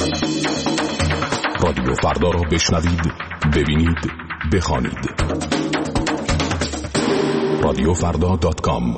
رادیو فردا را بشنوید، ببینید، بخوانید. رادیوفردا.com.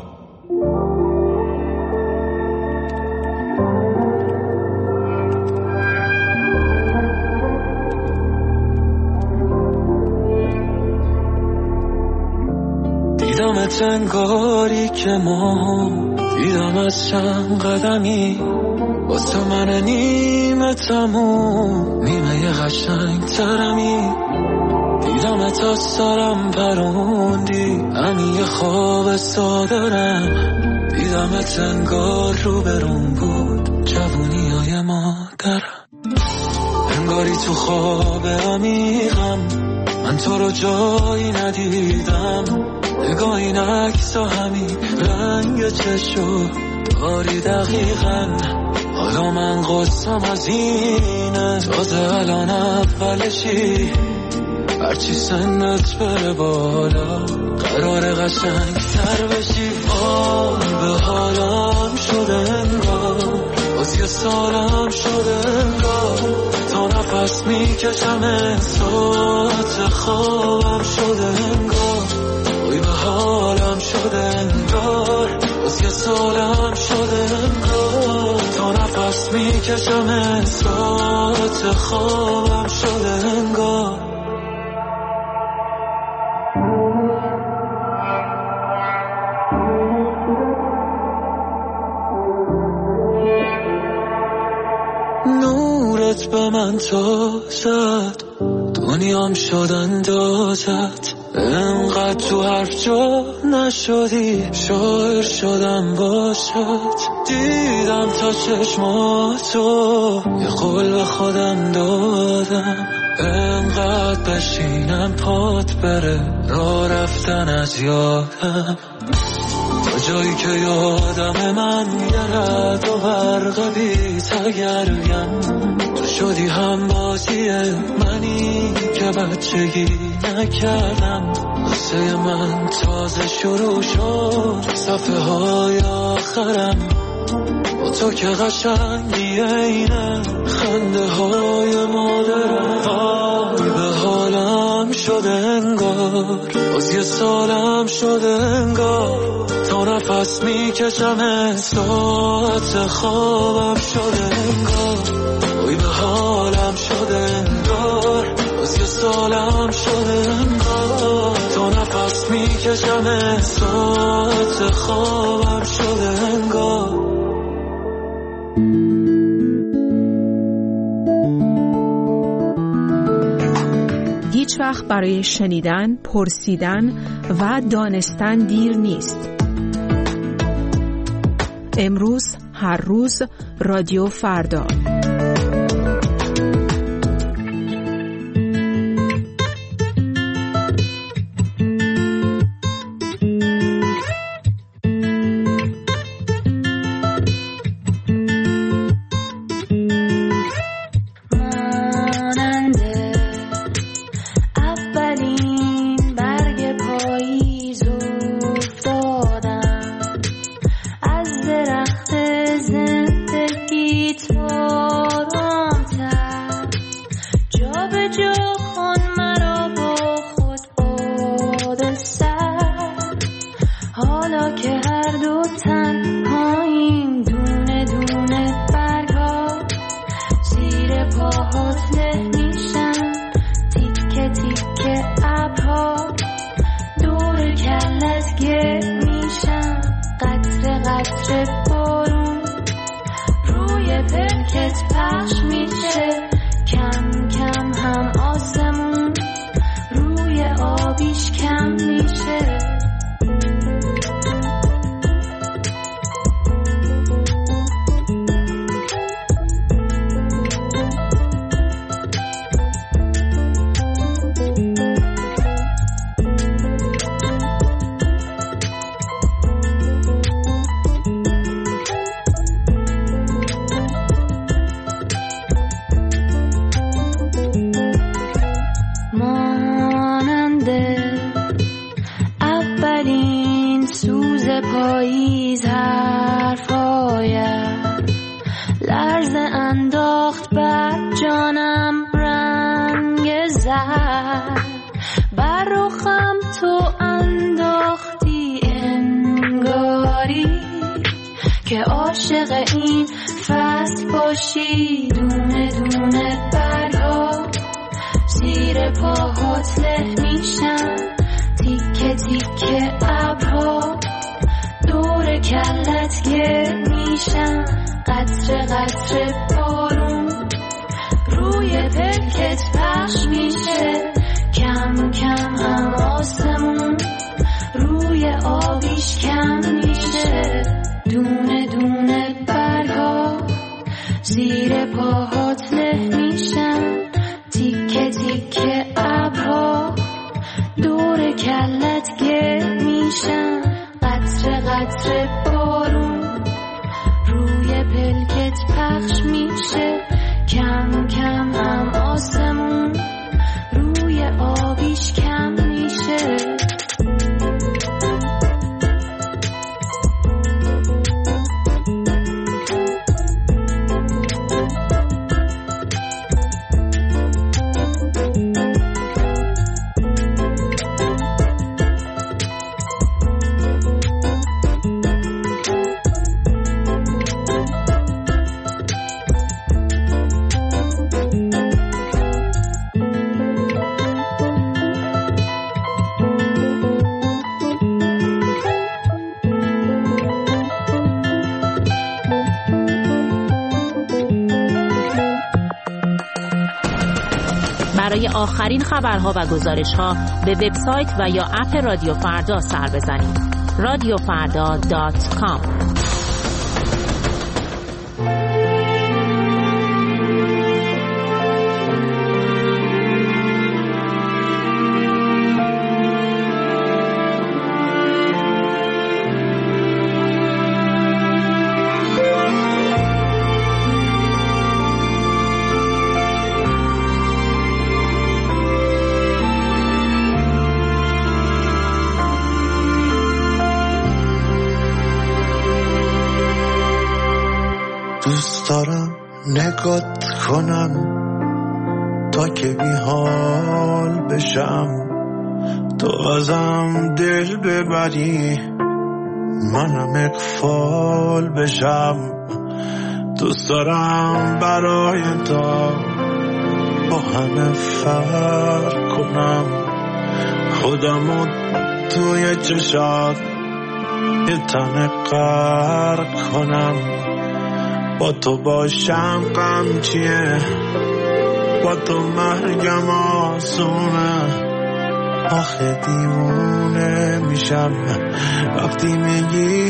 دیدمت انگاری که ما دیدم از چند قدمی، واسه من نیمه تموم نیمه قشنگ ترمی. دیدمت از سرم پروندی، همین یه خواب سادرم. دیدمت انگار رو برون بود جوونی های مادرم. انگاری تو خواب عمیقم، من تو رو جایی ندیدم. نگاه این عکس و همین رنگ چشم داری دقیقاً. حالا من قصم از اینه، تازه الان اولشی. هرچی سنت بره بالا قرار قشنگ تر بشی. به حالم شده انگار، باز یه سالم شده انگار. تا نفس میکشم احساس خوابم شده انگار. به حالم شده انگار، باز یه سالم شده انگار. تا نفس میکشم احساس خوابم شده انگار. نورت به من تازد، دنیام شد اندازت. انقدر تو حرف جا نشدی، شاعر شدم باشد. دیدم تا چشماتو، یه قول به خودم دادم. انقدر بشینم پات بره، راه رفتن از یادم. تا جایی که یادم من یه رد و برق بی تگرگم. تو شدی هم بازی منی که بچگی نکردم. واسه من تازه شروع شد صفحه های آخرم. با تو که قشنگی اینه خنده های مادرم. وای به حالم شده انگار، باز یه سالم شده انگار. تا نفس میکشم احساس خوابم شده انگار. وای به حالم شده انگار، باز یه سالم شده انگار. تا نفس میکشم احساس خوابم شده انگار. هیچ وقت برای شنیدن، پرسیدن و دانستن دیر نیست. امروز، هر روز، رادیو فردا. باشی دونه دونه برگا زیر پاهات له میشن تیکه تیکه ابرها دور کلت گرد میشن قطره قطره بارون روی پلکت پخش میشه کم کم هم آسمون روی آبیش کم میشه دونه دونه برگا زیر پاهات له میشن تیکه تیکه ابرها دور کلت گرد میشن قطره قطره بارون روی پلکت پخش میشه کم کم هم آسمون روی آبیش کم میشه برای آخرین خبرها و گزارش‌ها به وبسایت و یا اپ رادیو فردا سر بزنید. radiofarda.com. دوست دارم نگات کنم تا که بی حال بشم تو ازم دل ببری منم اغفال بشم دوست دارم برای تو با همه فرق کنم خودمو توی چشات یه تنه غرق کنم با تو باشم غم چیه با تو مرگم آسونه آخه دیوونه میشم وقتی میگی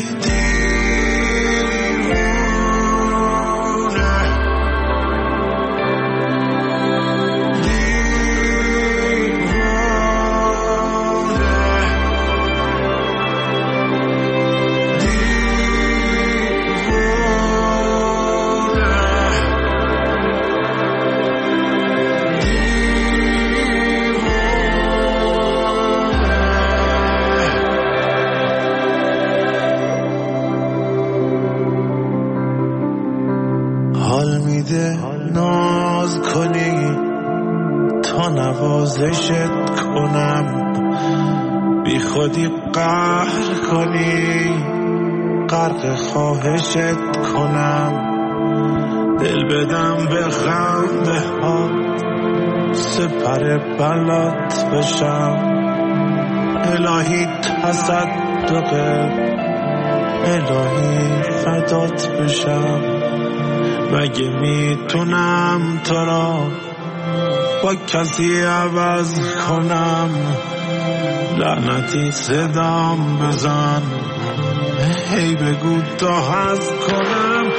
حال میده ناز کنی تا نوازشت کنم بی خودی قهر کنی غرق خواهشت کنم دل بدم به خنده ها سپر بلات بشم الهی تصدقه الهی فدات بشم مگه میتونم تو را با کسی عوض کنم لعنتی صدام بزن هی بگو تا هست کنم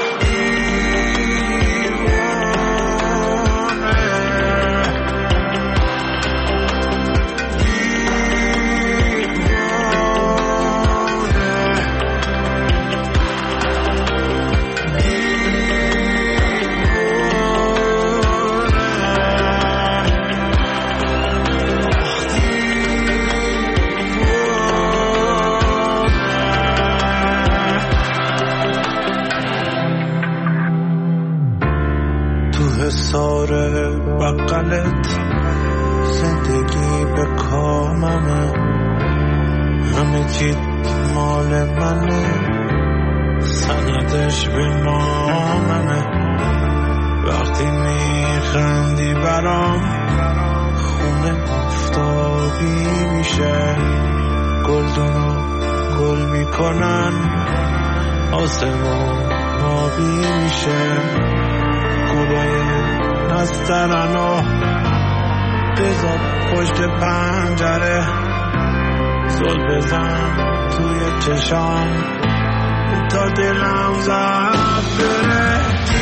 حسار بقلت زندگی به کاممه همه چی مال منه سندش به ناممه لبخندی برام خونه آفتابی میشه، گلدونو گل میکنن آسمون آبی میشه، گلای نسترنو بذار پشت پنجره، زل بزن توی چشام تا دلم زد بره.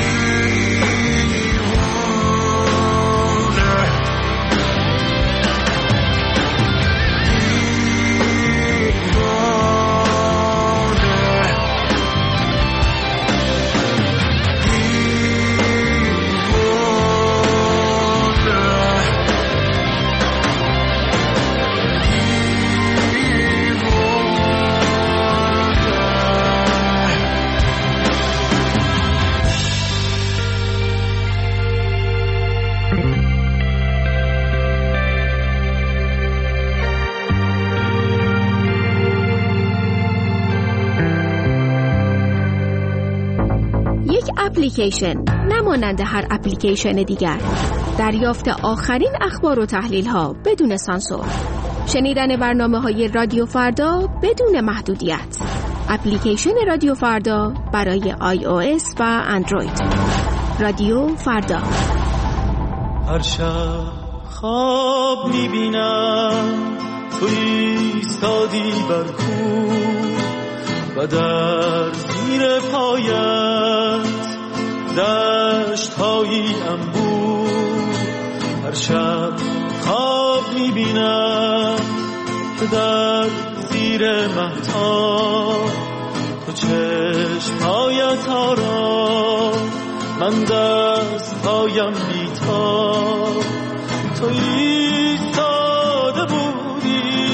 اپلیکیشن نمانند هر اپلیکیشن دیگر، دریافت آخرین اخبار و تحلیل ها بدون سانسور، شنیدن برنامه های رادیو فردا بدون محدودیت. اپلیکیشن رادیو فردا برای iOS و اندروید. رادیو فردا. هر شب خواب میبینم تو ایستادی بر کوه و در زیر پایت دشت‌هایی انبوه. هر شب خواب میبینم که در زیر مهتاب تو چشم‌هایت آرام، من دست‌هایم بی‌تاب. تو ایستاده بودی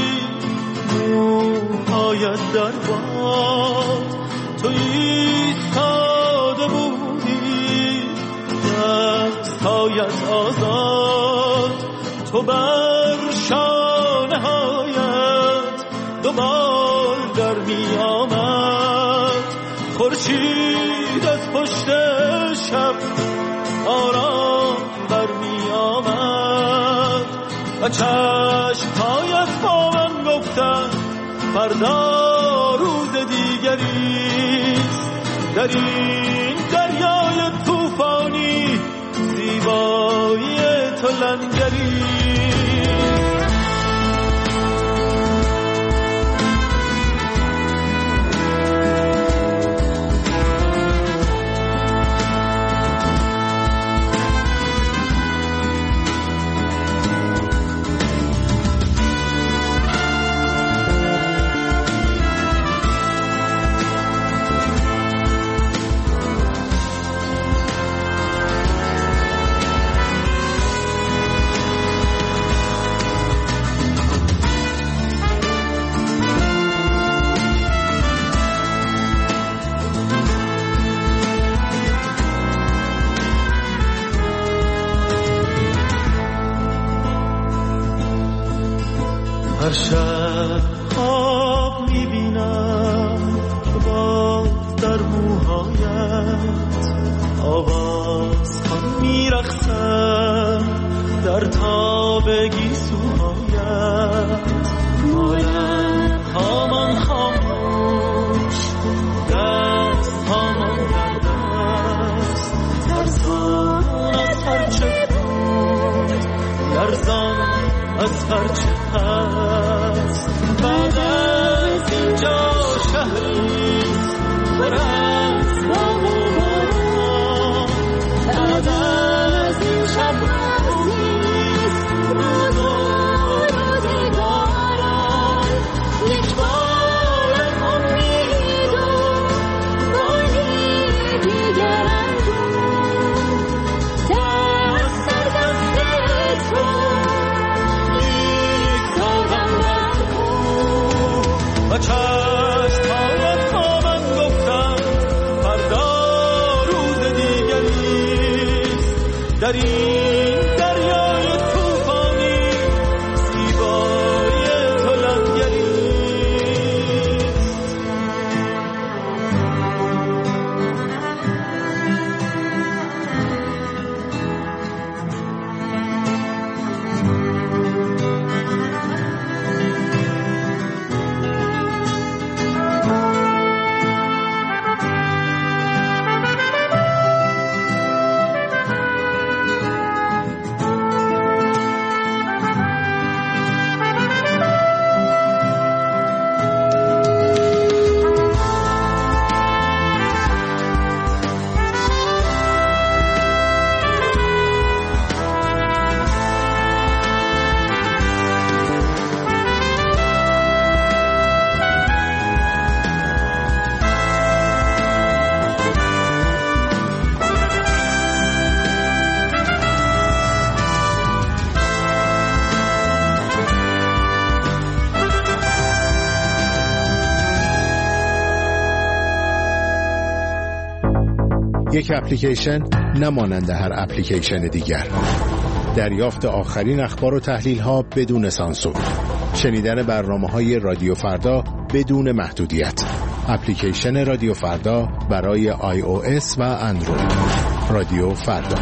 موهایت در باد، تو ایستاده بودی دست‌هایت آزاد. تو بر شانه‌هایت دوبار در می آمد، خورشید از پشت شب آرام بر می آمد و چشم‌هایت با من گفتن فردا روز دیگریست. در این دریای طوفانی زیبایی تو لنگری. هر شب خواب میبینم که باز در موهایت آواز کن میرخصم در تاب گیسوهایت. مالم هامان خاموش دست هامان در دست، ترسان از هرچه بود لرزان از هرچه هست. بعد از اینجا شهریست پر از باغ و باران، بعد از این شب روزیست روز و روزگاران. یک بار امید و باری دیگر اندوه، دست در دست تو و چشم‌هایت با من گفتن فردا روز دیگریست. در این دریای طوفانی زیبایی تو لنگریست. یک اپلیکیشن نمانند هر اپلیکیشن دیگر. دریافت آخرین اخبار و تحلیل ها بدون سانسور. شنیدن برنامه‌های رادیو فردا بدون محدودیت. اپلیکیشن رادیو فردا برای iOS و اندروید. رادیو فردا.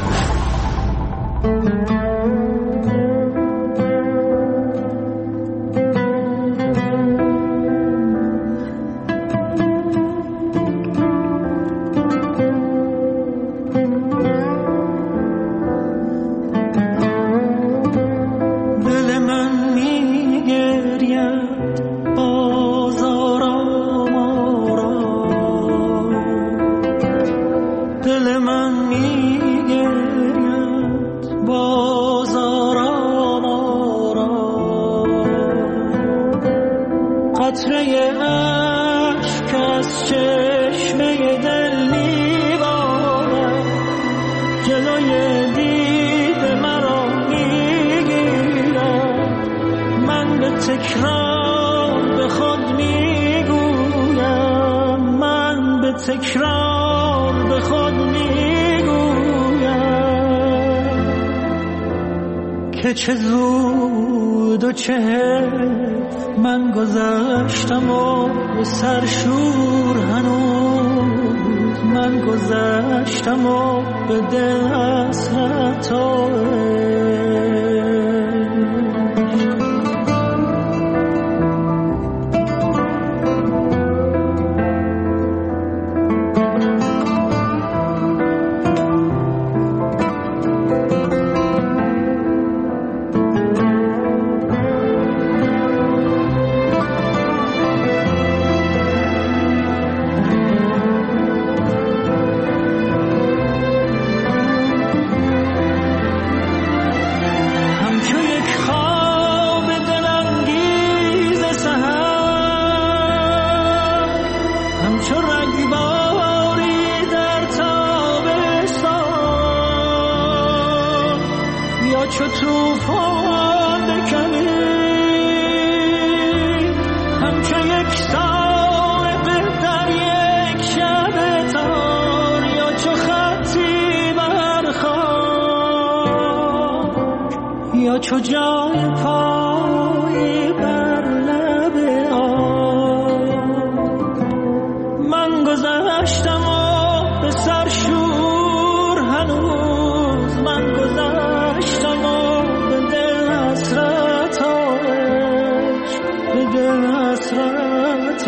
چه زود و چه من گذشتم و به سرشور هنوز من گذشتم و به دل حسرت چو جای پای بر لب آب من گذشتم و به سرشور هنوز من گذشتم و به دل حسرت عشق به دل حسرت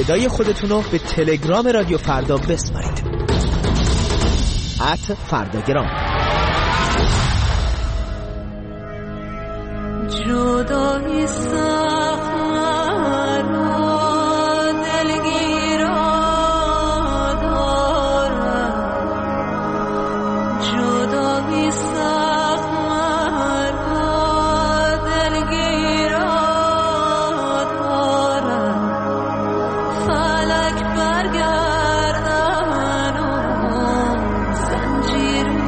صدای خودتون رو به تلگرام رادیو فردا بسپارید. @فرداگرام. جدایی سخن دلگیرا دارم، جدایی سخن دلگیرا دارم، فلک برگردن و زنجیر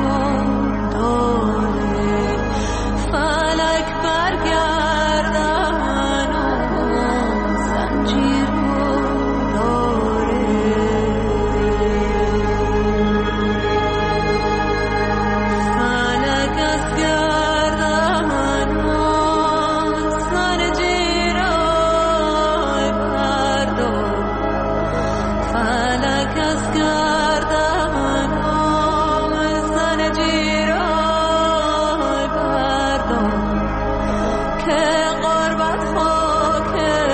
داره، فلک برگردن و زنجیر داره، فلک از گردن و زنجیر بردار، فلک از گردن و زنجیر بردار، که قربت خاک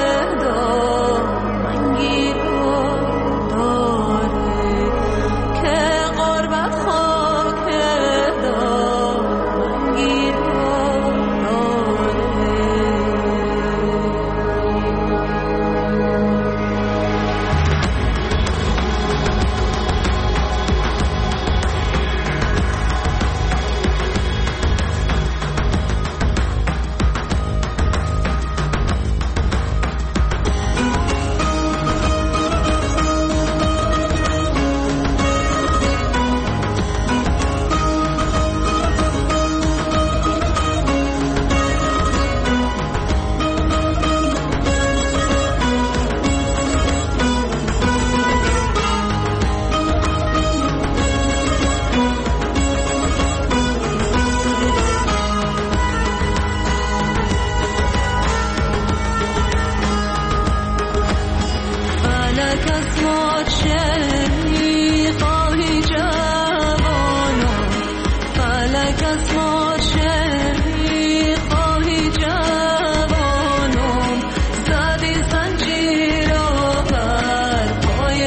دامنگیر داره، که قربت خاک دامنگیر فلک از ما چه می‌خواهی جوانم، فلک از ما چه می‌خواهی جوانم، زدی زنجیر بر پای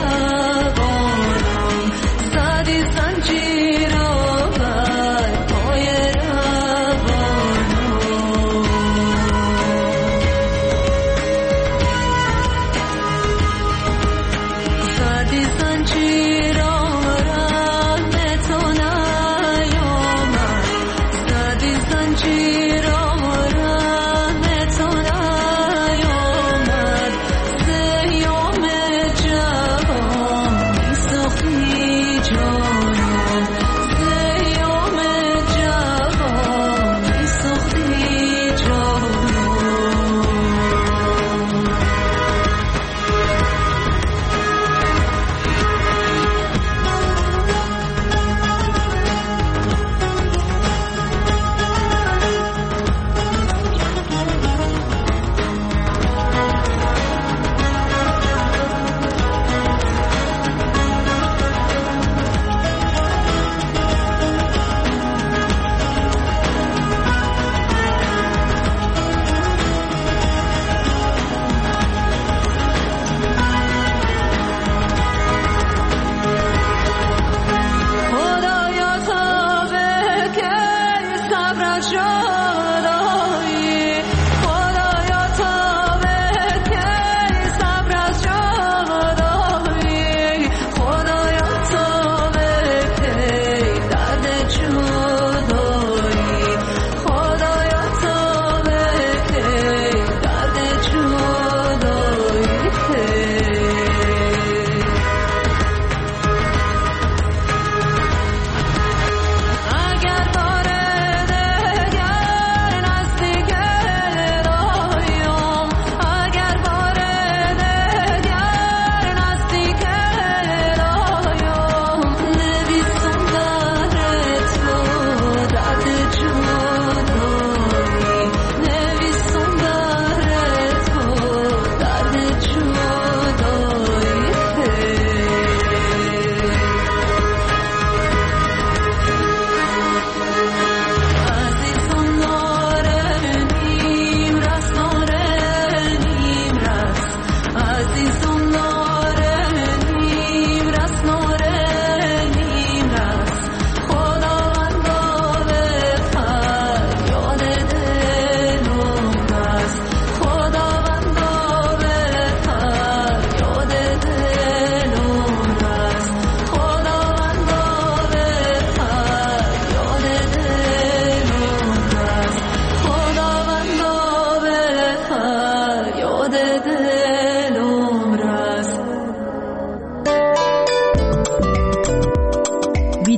روانم، زدی زنجیر بر پای روانم، فدای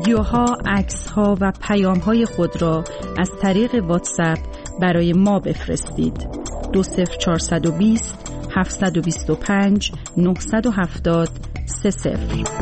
ویدیوها، عکس‌ها و پیام‌های خود را از طریق واتساپ برای ما بفرستید. 20420 725 970 30.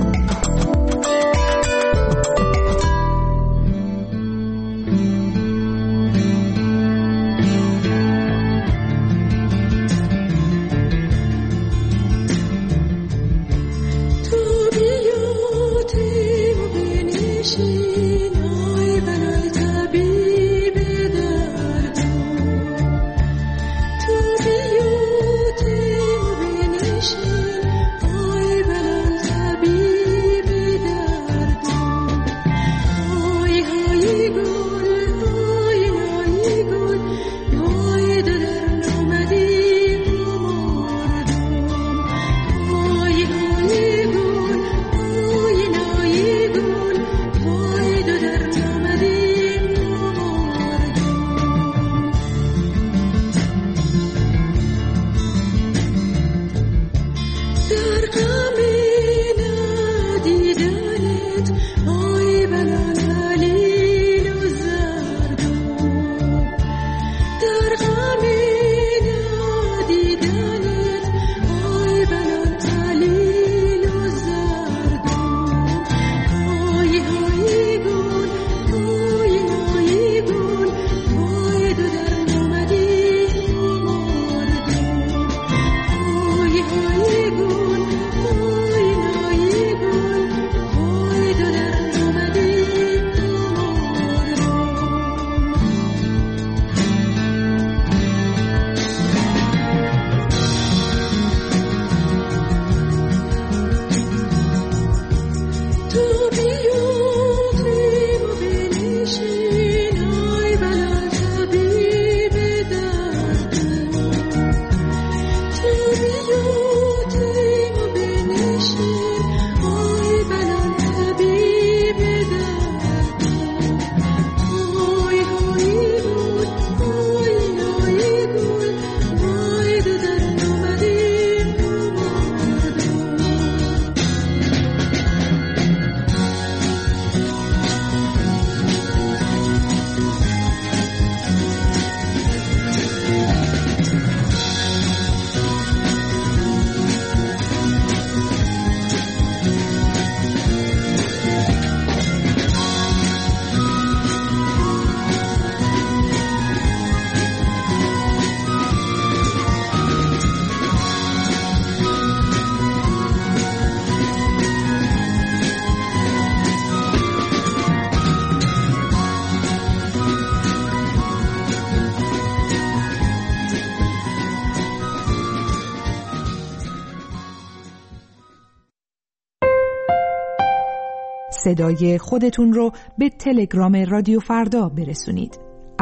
صدای خودتون رو به تلگرام رادیو فردا برسونید.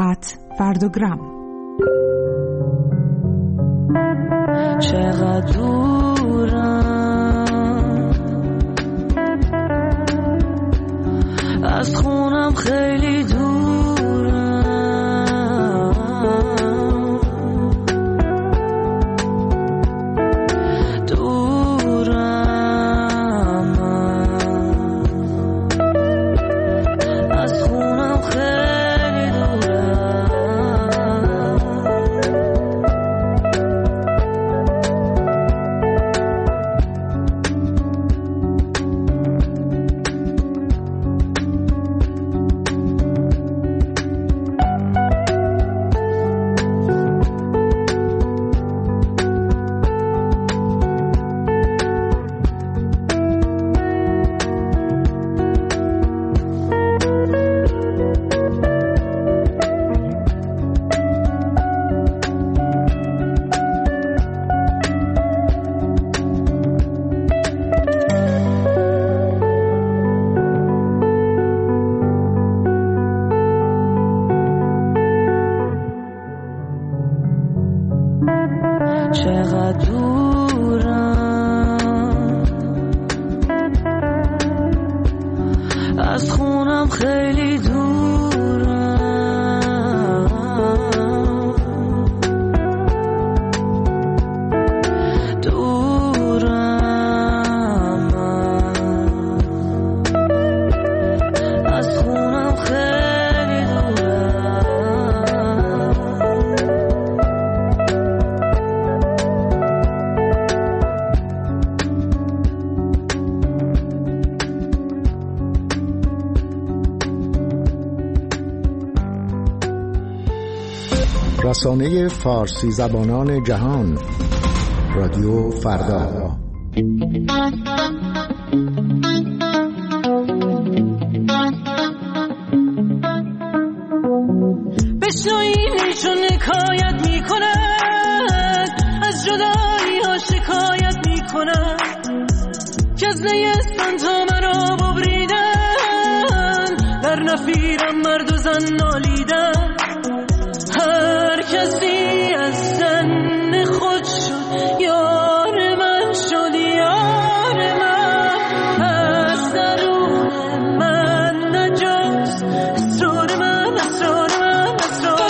@فرداگرام. چقدر دورم از خونم، خیلی دورم، از خونم خیلی دورم. رسانه فارسی زبانان جهان، رادیو فردا. بشنوینی چون حکایت میکنن، از جدایی ها شکایت میکنن، که از نیستن تا مرا ببریدن، در نفیرم مرد و زن نالیدن. هر کسی از زن خود شد یار من، شد یار من، از درون من نجاست اسرار من، اسرار من، اسرار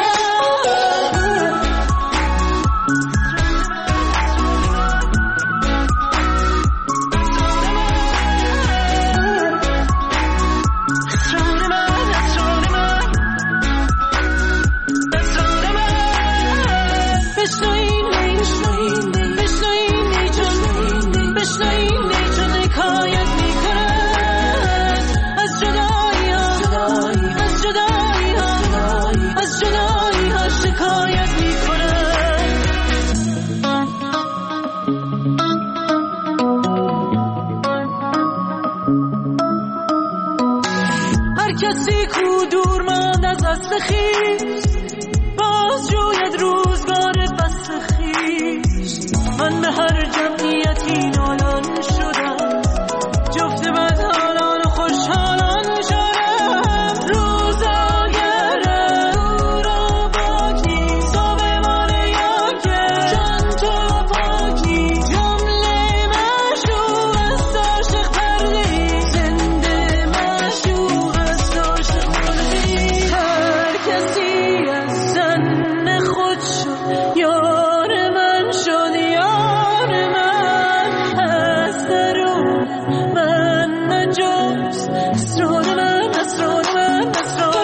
کسی کو دور ماند از اصل خویش، باز جوید روزگار بس خویش. من به هر جمعیتی نالان شدم، جفت بدحالان و خوشحالان شدم. روزاگرم او را باکی، صبح مانه یا که چند تا پاکی. جمله مشروع است عاشق پرلی، زنده مشروع است عاشق پرلی. هر کسی از زن خود شد یار من، شد یار من، از درون من نجاست اسرار من، اسرار من، اسرار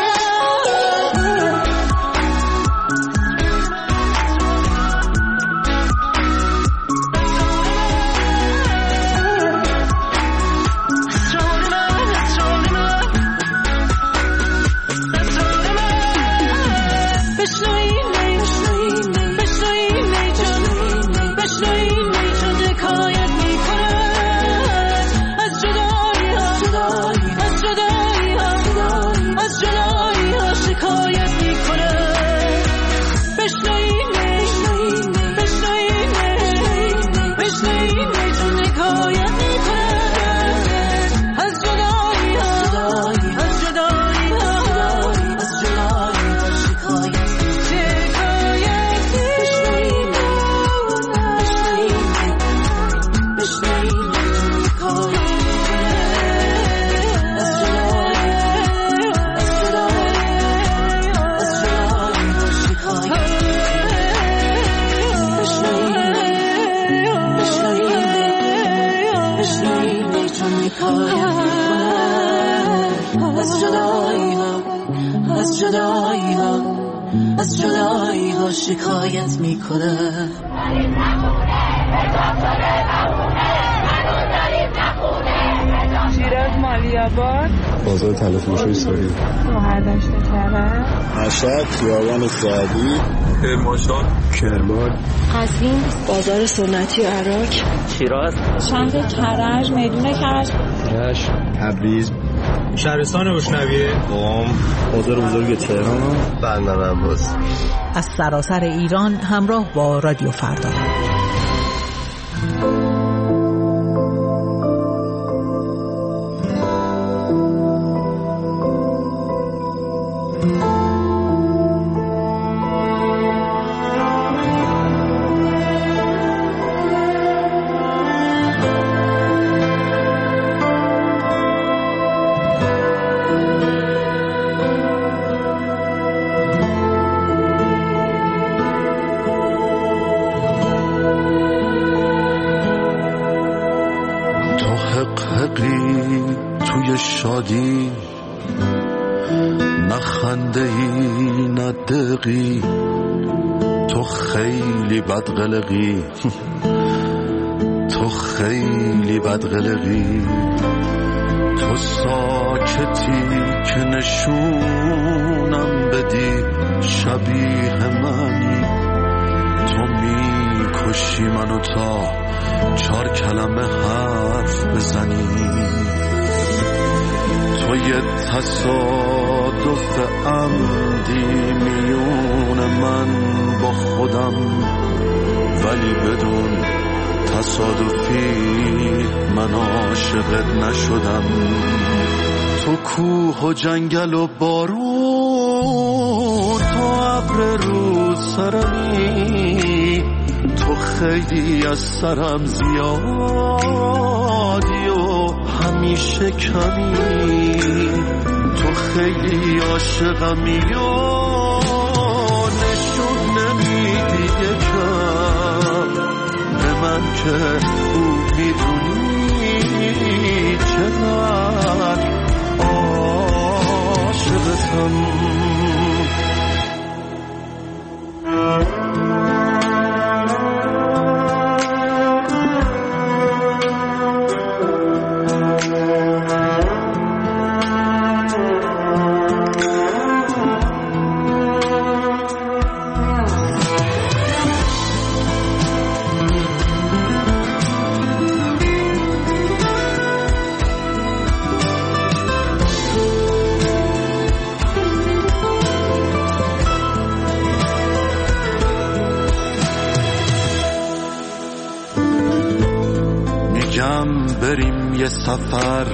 از جدایی ها شکایت میکنه. شیراز مالیاباد، بازار تلفروشی سوری، مهردشت کرد، مشهد خیابان سعدی، کرمانشاه، کرمان، قزوین، بازار سنتی عراق، شیراز، شهر کرج، میدون کرج، تبریز، شهرستان روشنویه، قم، بازار بزرگ تهران، بندر عباس. از سراسر ایران همراه با رادیو فردا. توی شادی نخنده ای ندقی، تو خیلی بدقلقی، تو خیلی بدقلقی. تو ساکتی که نشونم بدی شبیه منی، تو میکشی منو تا 4 کلمه حرف بزنی. تو یه تصادف عمدی میون من با خودم، ولی بدون تصادفی من عاشقت نشدم. تو کوه و جنگل و بارون، تو ابر رو سرمی، تو خیلی از سرم زیادی و همیشه کمی، تو خیلی عاشقمی و نشون نمیدی یکم به من که خوب میدونی چقدر عاشقتم. بریم یه سفر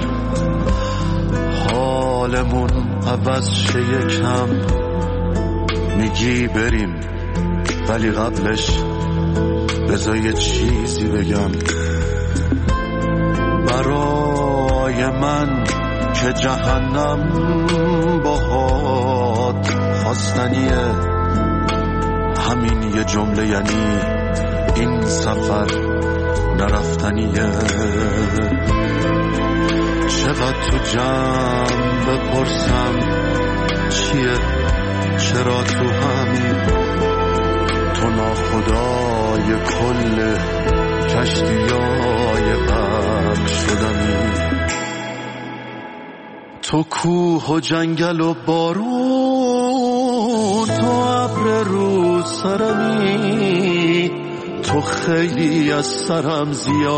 حالمون عوض شه یکم، میگی بریم ولی قبلش بذار یه چیزی بگم. برای من که جهنم باهات خواستنیه، همین یه جمله یعنی این سفر نرفتنیه. چقدر تو جمع بپرسم چیه، چرا تو همین، تو ناخدای کل کشتیای غرق شدمی. تو کوه و جنگل و بارون، تو ابر رو سرمی، تو خیلی از سرم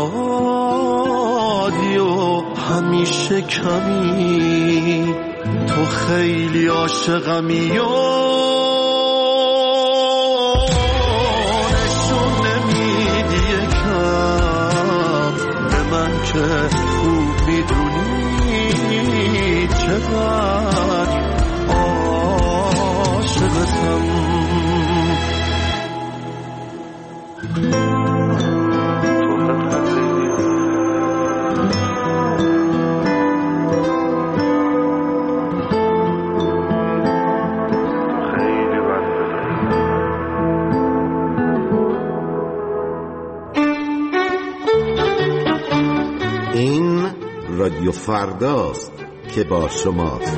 زیادی و همیشه کمی، تو خیلی عاشقمی و نشون نمیدی یکم به من که خوب میدونی چقدر عاشقتم. این رادیو فرداست که با شماست.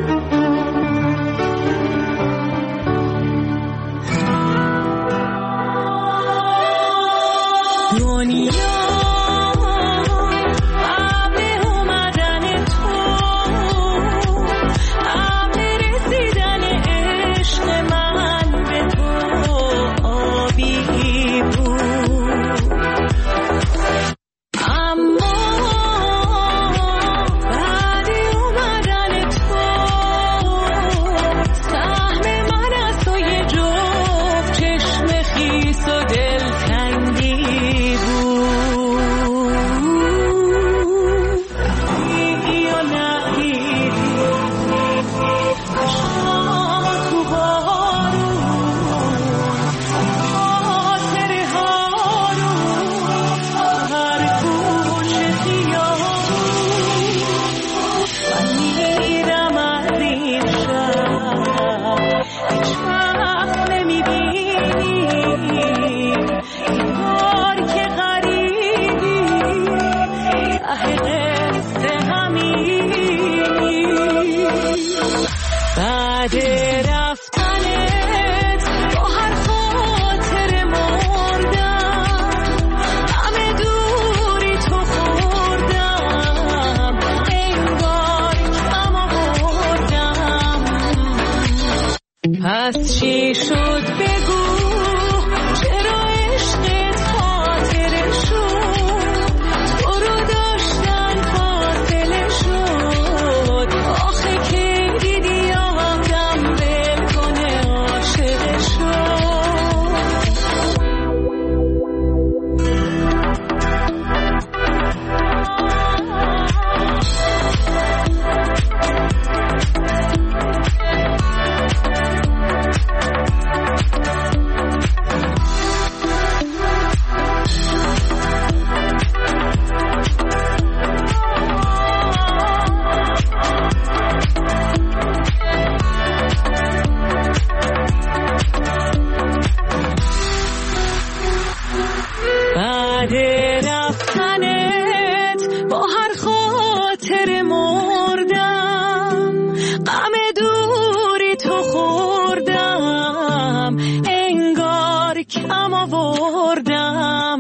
در خاطر مردم، غم دوری تو خوردم، انگار کم آوردم.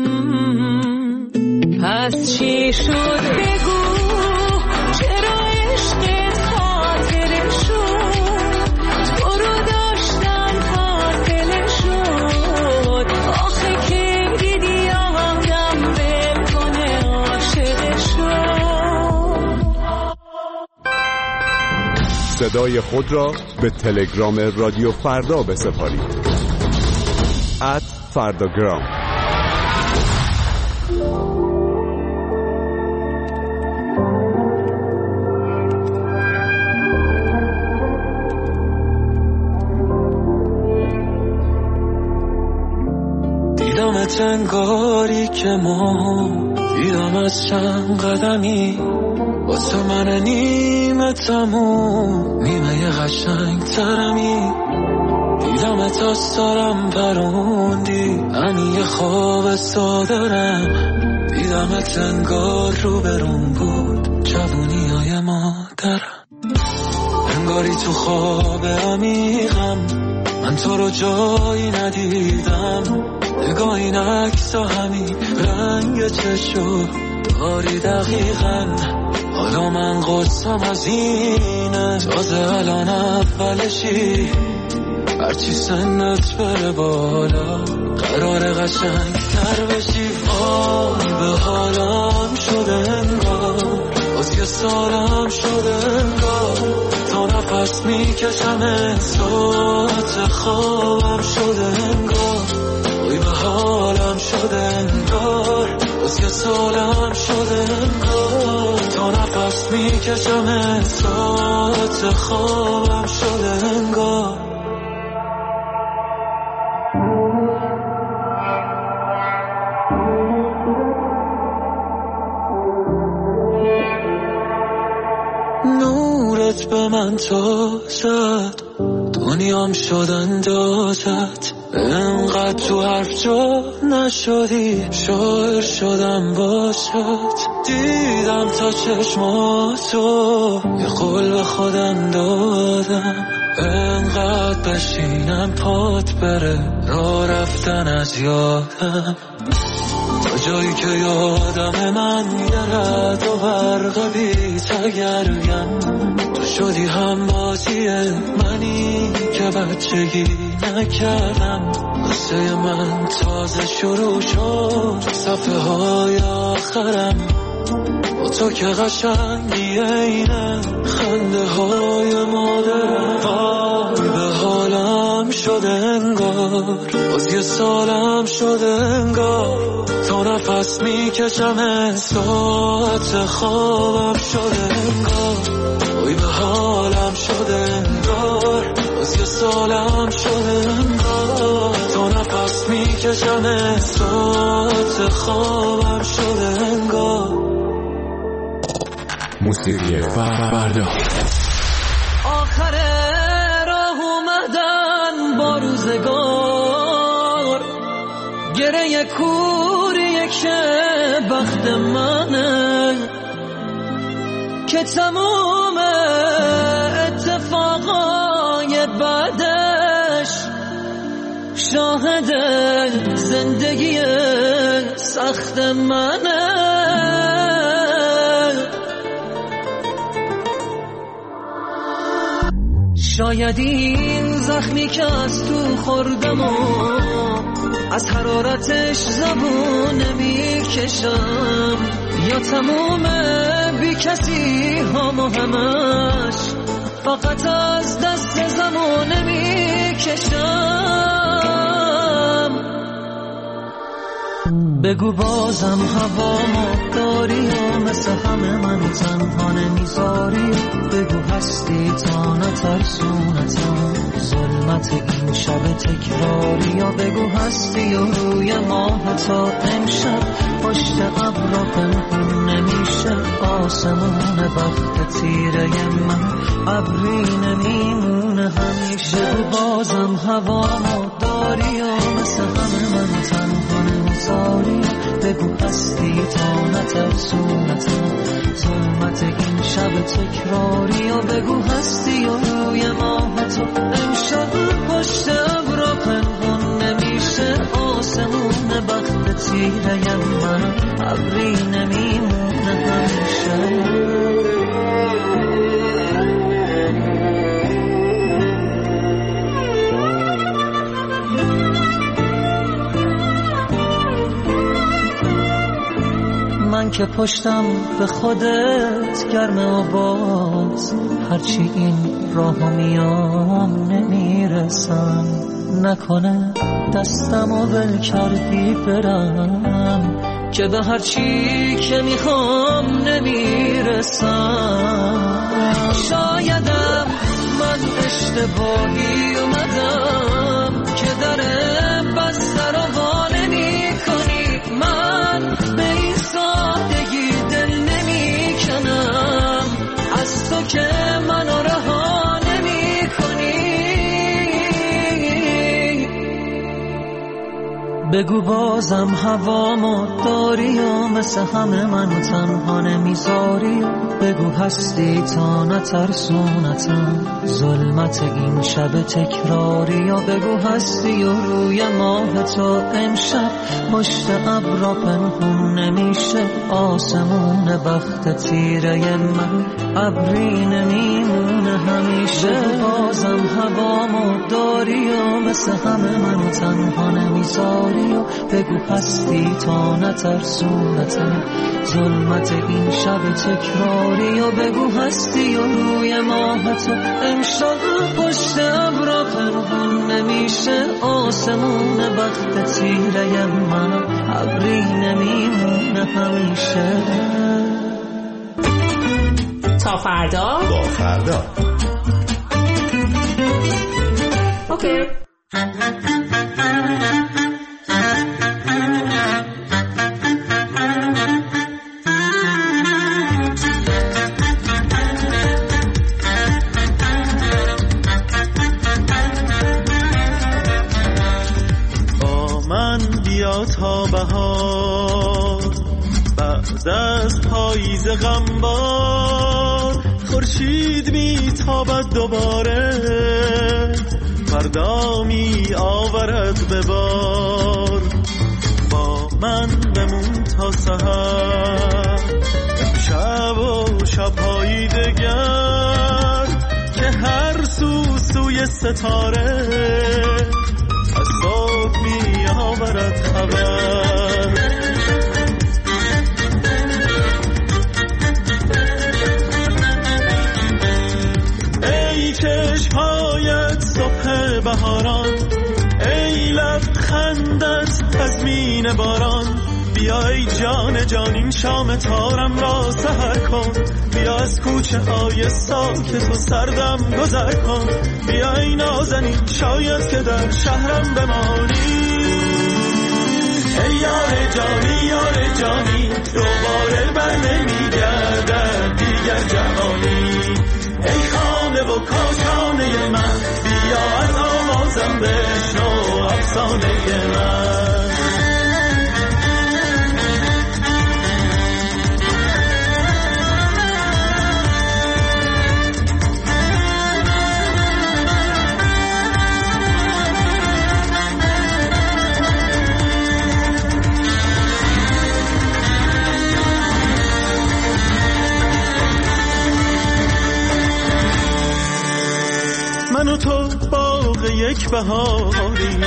پس چی شد بگو، چرا عشقت خاطره شد، تو رو داشتن فاصله شد. آخه که دیدی آدم ول کنه عاشق شد. صدای خود را به تلگرام رادیو فردا بسپارید. @فرداگرام. دیدمت انگاری که ما، دیدم از چند قدمی، واسه من نیمه تموم، نیمه قشنگ ترمی. دیدمت از سرم پروندی، همین یه خواب سادرم. دیدمت انگار رو برون بود جوونی های مادرم. انگاری تو خواب عمیقم، من تو رو جایی ندیدم. نگاه این عکس و همین رنگ چشو داری دقیقاً. حالا من قصم از اینه، تازه الان اولشی. هرچی سنت بره بالا قرار قشنگ تر بشی. آی به حالم شده انگار، باز یه سالم شده انگار. تا نفس میکشم احساس خوابم شده انگار. آی به حالم شده انگار، باز یه سالم شده انگار. تا نفس میکشم احساس خوابم شده انگار. نورت به من تازد، دنیام شد اندازت. انقدر تو حرف جا نشدی، شاعر شدم باشد. دیدم تا چشماتو، یه قول به خودم دادم. انقدر بشینم پات بره، راه رفتن از یادم. تا جایی که یادم من میرد و برق بی تگرگم. تو شدی هم بازی منی که بچگی نکردم. قصه من تازه شروع شد، صفحه های آخرم. با تو که قشنگی اینه خنده های مادرم. وای به حالم شده انگار، باز یه سالم شده انگار. تا نفس میکشم احساس خوابم شده انگار. وای به حالم شده انگار، باز یه سالم شده انگار. تا نفس میکشم احساس خوابم شده انگار. موسیقی فردا. آخر راه اومدن با روزگار، گره کوریه که بخت منه. که تموم اتفاقای بعدش شاهد زندگی سخت منه. شاید این زخمی که از تو خوردم و از حرارتش زبون نمیکشم، یا تموم بی کسی هم و همش فقط از دست زمان نمیکشم. بگو بازم هوامو داری و مثل همه من تنها نمیذاری. بگو هستی تا نترسونتم ظلمت این شب تکراری. یا بگو هستی و روی ماه تا امشب پشت ابرا پنهون نمیشه. آسمون وقت تیره من ابری نمیمونه همیشه. بگو بازم هوامو داری و مثل همه من تنها نمیذاری. بگو هستی تا نترسونتم ظلمت این شب تکراری و بگو هستی و روی ماه تو امشب پشت ابرا پنهون نمیشه آسمون بخت تیره من ابری نمیمونه همیشه من که پشتم به خودت گرمه و باز هرچی این راهو میام نمیرسم نکنه دستمو ول کردی برم که به هرچی که میخوام نمیرسم شایدم من اشتباهی اومدم که در بسته رو وا نمی‌کنی من به این سادگی دل نمی‌کنم از تو که منو رها نمی‌کنی بگو بازم هوامو داری و مثل همه منو تنها نمیذاری بگو هستی تا نترسونتم ظلمت این شب تکراری و بگو هستی و روی ماه تو امشب پشت ابرا پنهون نمیشه آسمون بخت تیره من ابری نمیمونه همیشه بگو بازم هوامو داری و مثل همه منو تنها نمیذاری و بگو هستی تا نترسونتم ظلمت این شب تکراری و بگو هستی و روی ماه تو امشب پشت ابرا پنهون نمیشه آسمون بخت تیره من ابری نمیمونه همیشه تا فردا با فردا اوکی تا بهار بعد از پاییز غمبار خورشید میتابد دوباره فردا می آورد به بار با من بمون تا سحر شب و شب‌های دگر که هر سوی ستاره از صبح می آورد خبر ای چشم‌هایت صبح بهاران ای لبخندت تضمین باران بیا ای جان جانین شام تارم را سحر کن بیا از کوچه های ساکت و سردم گذر کن بیا ای نازنین شاید که در شهرم بمانی ای یار جانی دوباره بر نمیگردد دیگر جهانی ای خانه و کاشانه من بیا از آوازم بشنو افسانه من من و تو باغ یک بهاری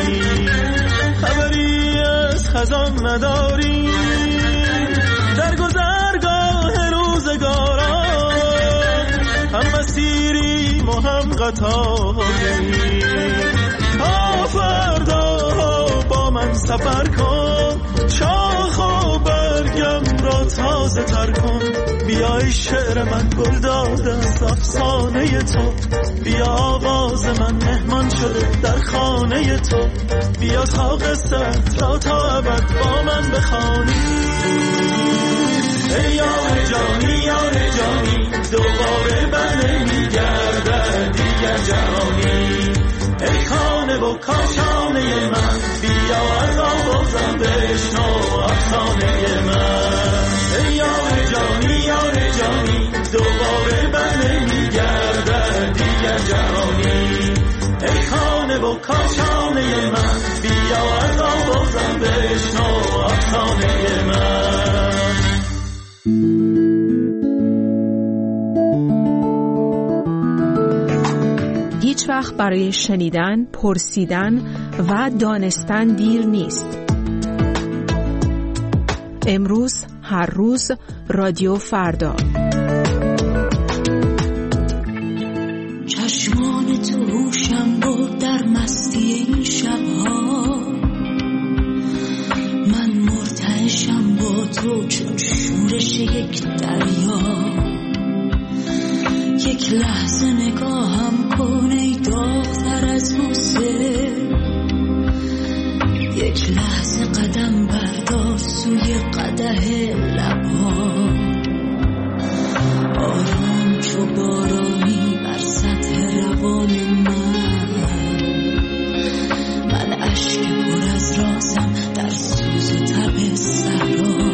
خبری از خزان نداری در گذرگاه روزگاران هم مسیریم و هم قطاری تا فردا با من سفر کن شاخ و برگم را تازه تر کن بیای شعر من گل داده از افسانه تو بیا آواز من مهمان شده در خانه تو بیا تا قصت را تا ابد با من بخوانی ای یار جانی دوباره بر نمیگردد دیگر جهانی ای خانه و کاشانه من بیا از آوازم بشنو افسانه و کاشانه من، بیا از آوازم بشنو افسانه من. هیچ وقت برای شنیدن، پرسیدن و دانستن دیر نیست. امروز، هر روز، رادیو فردا. چشمان تو هوشم بود در مستی این شبها، من مرتعشم با تو چون شورش یک دریا. یک لحظه نگاهم کن ای داغ‌تر از بوسه، یک لحظه قدم بردار سوی قدح لبها. آرام چو بارانی بر سطح روان من اشک پر از رازم در سوز و تب صحرا.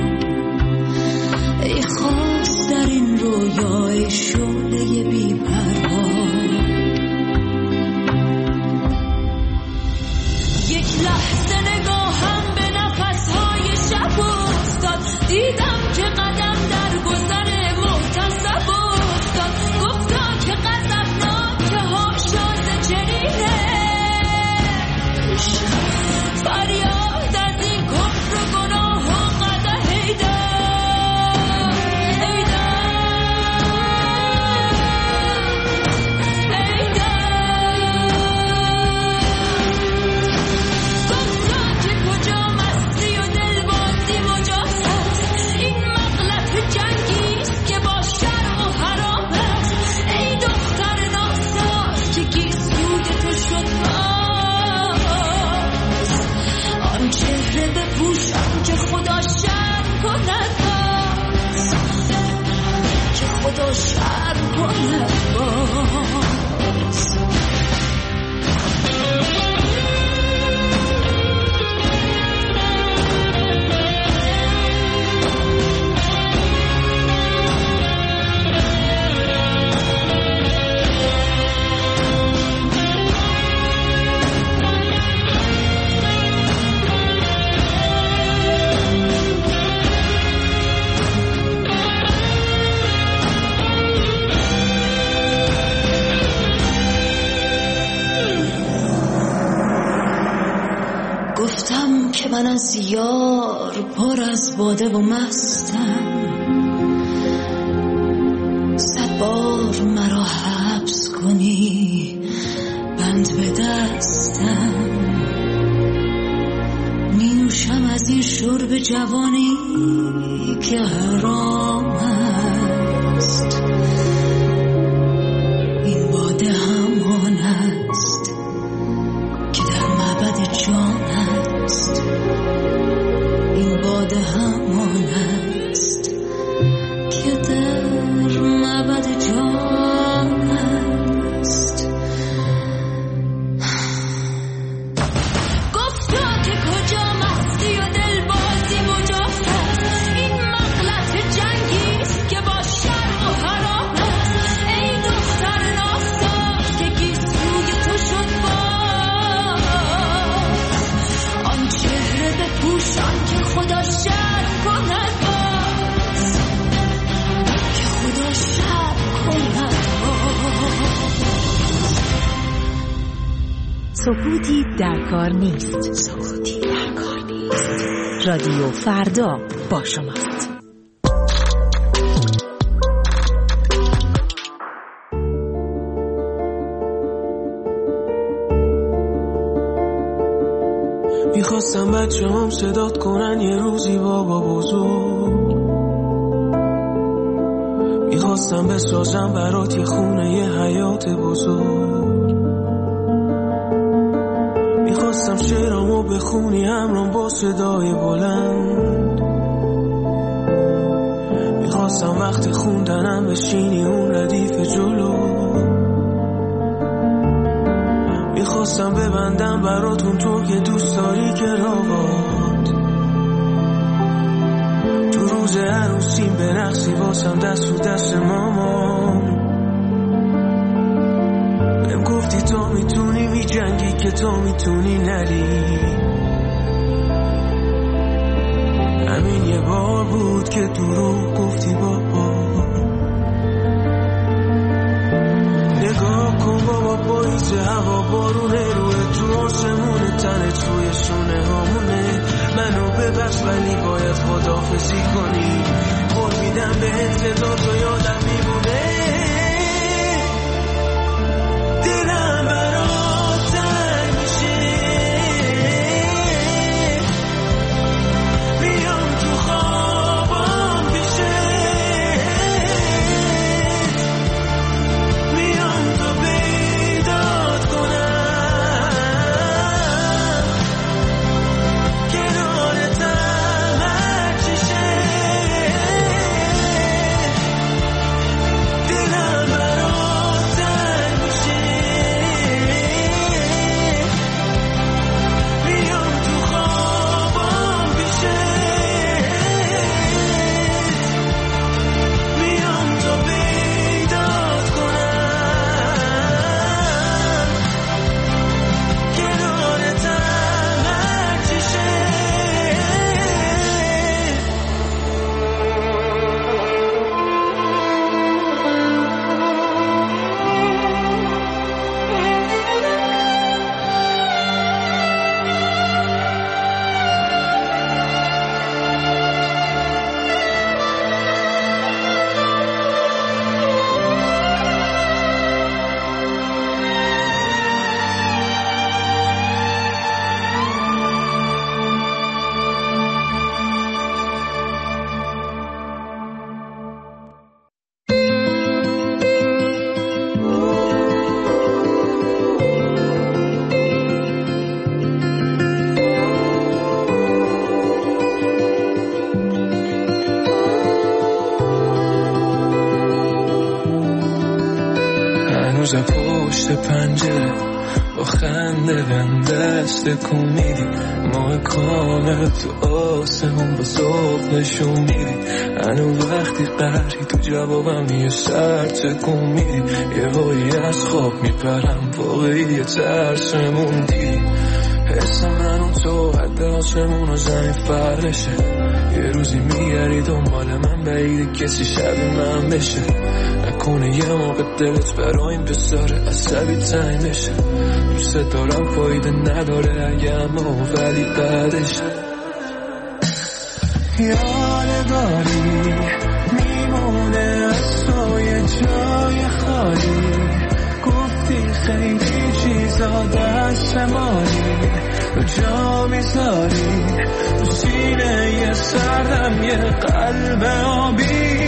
ای خواست در این رویای شعله بی پروا، یک لحظه نگاهم به نفسهای شب افتاد، دیدم که قدم در گذر محتسب افتاد. گفتا که غضبناک هاشا ز چنینه، فریاد از این کفر و گناه و قدح ایدان. خدا شرم کنه باز. گفتم که من از یار پر از باده و مستم، 100 بار مرا حبس کنی بند به دستم. می نوشم از این شرب جوانی که حرام است، این باده همان است که در معبد جان است. این باده همان است که در معبد جان است. گفتا که کجا مستی و دلبازی مجاز است، این مغلط جنگی است که با شرم و حرام است. ای دختر ناساز که گیسوی تو شد باز، آن چهره بپوشان که خدا شرم کند باز، که خدا شرم کند باز. سکوتی در کار نیست. سکوتی در کار نیست. رادیو فردا با شماست. میخواستم بچه هم صدات کنن یه روزی بابا بزرگ، میخواستم بسازم برات یه خونه یه حیات بزرگ، میخواستم شعرامو بخونی همرام با صدای بلند، میخواستم وقتی خوندنم بشینی اون ردیف جلو، میخواستم ببندم براتون تو که دوست داری کراوات، تو روز عروسیم برقصی واسم دست رو دست مامان. بهم گفتی تو میتونی میجنگی که تو میتونی نری. همین یه بار بود که دروغ گفتی بابا. نگاه کن بابا پاییز هوا بارونه روی تو آسمونه تنه توی شونه هامونه. منو ببخش ولی باید خداحافظی کنی. قول میدم بهت که تو یادم میمونه. دلم برات تنگ میشه. میام تو خوابم پیشه. میام تو بیداد کنم. کنارتم هر چی شه. دلم برات تنگ میشه. میام تو خوابم پیشه. میام تو بیداد کنم. کنارتم هر چی شه. هنوز پشت پنجره با خنده بهم دست کن میدی. ماه کامل تو آسمون با ذوق نشون میدی. هنوز وقتی قهری تو جوابم یه سر تکون میدی. یه وایی از خواب میپرم واقعی یه ترسمون دیدی. حس من و تو حد آسمون و زمین فرقشه. یه روزی میگری دنبال من بعیده کسی شبیه من بشه. نکنه یه موقع دلت برای این پسر عصبی تنگ بشه. دوست دارم فایده نداره اگه اما ولی بعدش یادگاری میمونه از تو یه جای خالی. گفتی خیلی چیزا دست مالی تو جا میذاری. تو سینه یه سردم یه قلب آبی.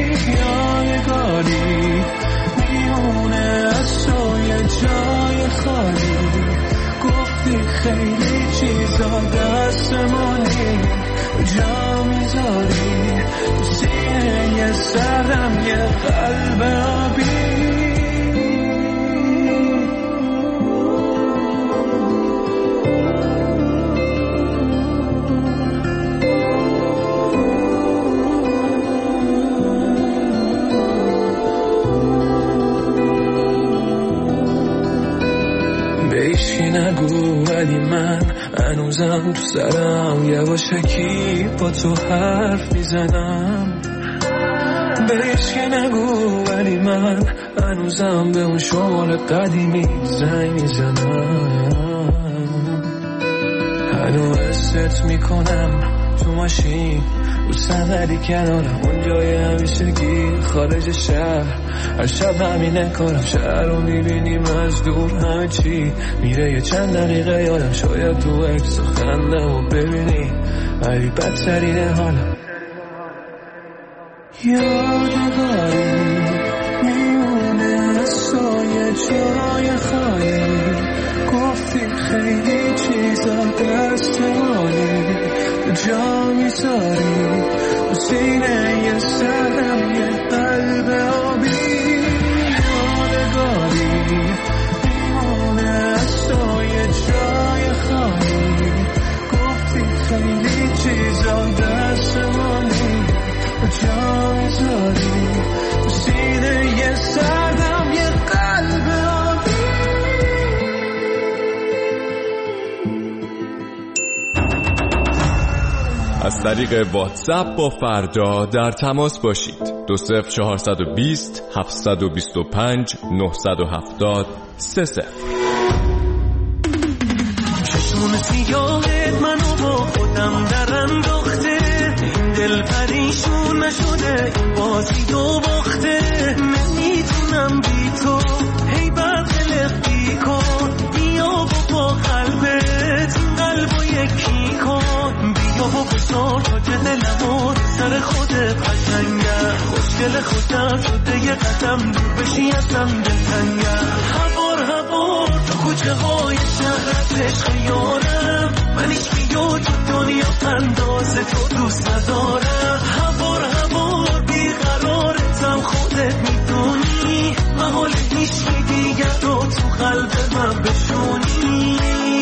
یادگاری میمونه از تو یه جای خالی. گفتی خیلی چیزا دست مالی تو جا میذاری. تو سینه یه سردم یه قلب آبی. نگو ولی من هنوزم تو سرم یواشکی با تو حرف میزنم. بهش که نگو ولی من هنوزم به اون شمال قدیمی زنگ میزنم. هنوز حست میکنم تو ماشین رو صندلی کنارم اون جای همیشگی خارج شهر. هر شب همینه کارم شهر رو میبینیم از دور همه چی میره. یه چند دقیقه یادم شاید تو عکس خندم و ببینی ولی بدترینه حالم. یادگاری میمونه از تو یه جای خالی. گفتی خیلی چیزا دست مالی تو جا میذاری. تو سینه یه سردم یه قلب آبی. یادگاری میمونه از تو یه جای خالی. گفتی خیلی چیزا دست مالی تو جا میذاری. تو سینه یه سردم یه قلب آبی. طریق واتساپ با فردا در تماس باشید. 20420 725 970 30. چشمون سیاهت منو با خودم در انداخته، این دل پریشون نشده، این بازی دو باخته. نمیتونم بی تو هی بدقلق بی کن، بیا با قلبت این قلبو یکی کن، بیا و بزار تا دلمو سر خودت قشنگه، خوشگل خودم شده یه قدم دور بشی ازم دلتنگه. هوار تو کوچه های شهرت عشق یارم، من هیچ بیو تو دنیا انداز تو دوست ندارم. هوار بیقرارتم خودت میدونی، محال هیچ دیگر رو تو قلب من بشونی.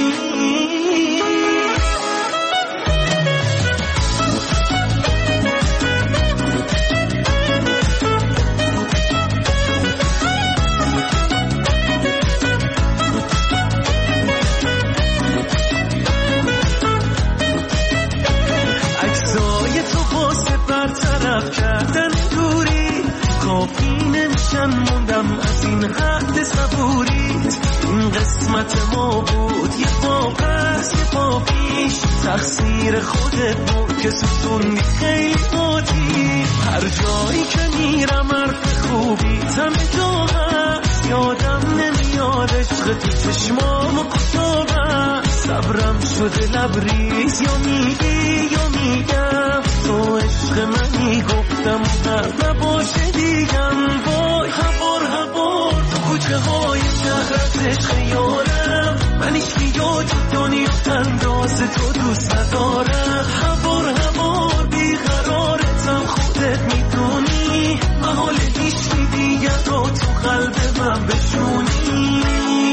موندم از این حد صبوریت، این قسمت ما بود یه پا پس یه پا پیش، تقصیر خودت بود که ستون خیلی بودی. هر جایی که میرم حرف خوبی تم جا هست، یادم نمیاد عشق تو چشمام کجا بست. صبرم شده لبریز، یا میگی یا میگم تو عشق منی، گفتم نه نباشه دیگم. وای هوار تو کوچه های شهرت عشق یارم، من هیچ بیو تو دنیا انداز تو دوست ندارم. هوار بیقرارتم خودت میدونی، محال هیچ دیگر رو تو قلب من بشونی.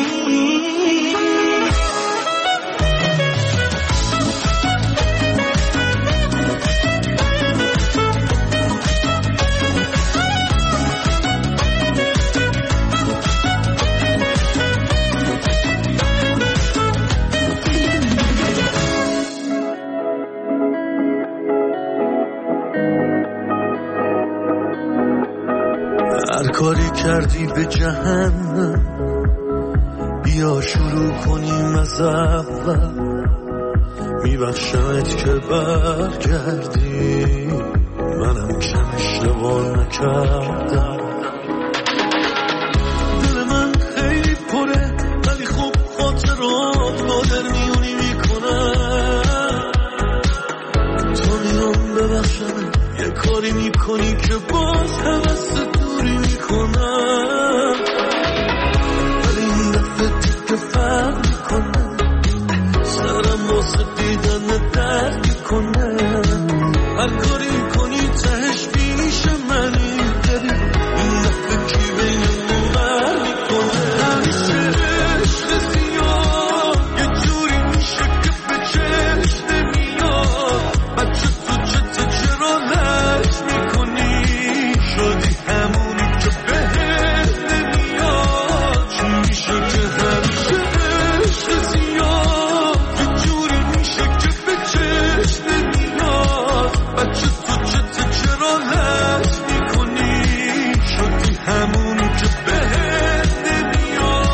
کاری کردی به جهنم، بیا شروع کنیم از اول، میبخشمت که برگردی، منم کم اشتباه نکردم. دل من خیلی پره ولی خوب خاطرات قادر میونی میکنم، تو میام ببخشمت یه کاری میکنی که باز حوست دوری میکنم، ولی این دفعه دیگه فرق میکنم، سرم واسه دیدن درد میکنه. هر کاری میکنی تهش پیش منی، داری این دفعه کی بینمون بر میکنه. همیشه عشق زیاد یه جوری میشه که به چشم نمیاد، بچه تو چته چرا لش میکنی، شدی همونی که بهت نمیاد. چی میشه که همیشه عشق زیاد یه جوری میشه که به چشم نمیاد، بچه تو چته چرا لش میکنی، شدی همونی که بهت نمیاد.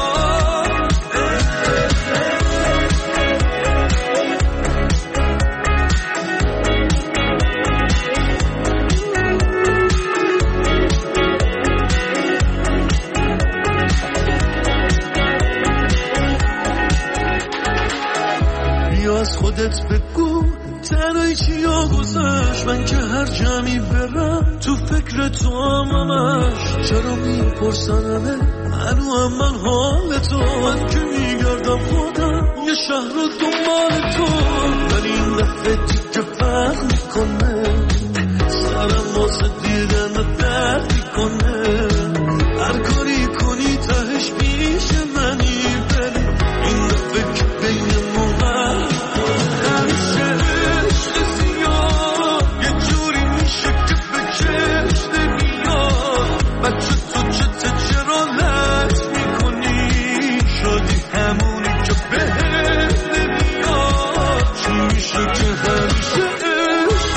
بیا از خودت بگو تنهایی چیا گذشت، من که هر جمعی برم تو فکر تو همش، چرا میپرسن همه هنو من حال تو، من که میگردم خودم یه شهر رو دنبال تو، ولی این دفعه دیگه فرق میکنه، سرم واسه دیدن درد میکنه. هر کاری کنی تهش پیش منی، ولی این دفعه که بینمون بر میکنه. همیشه عشق زیاد یه جوری میشه که به چشم نمیاد، بچه تو چته چرا لش میکنی، شدی همونی که بهت نمیاد. چی میشه که همیشه عشق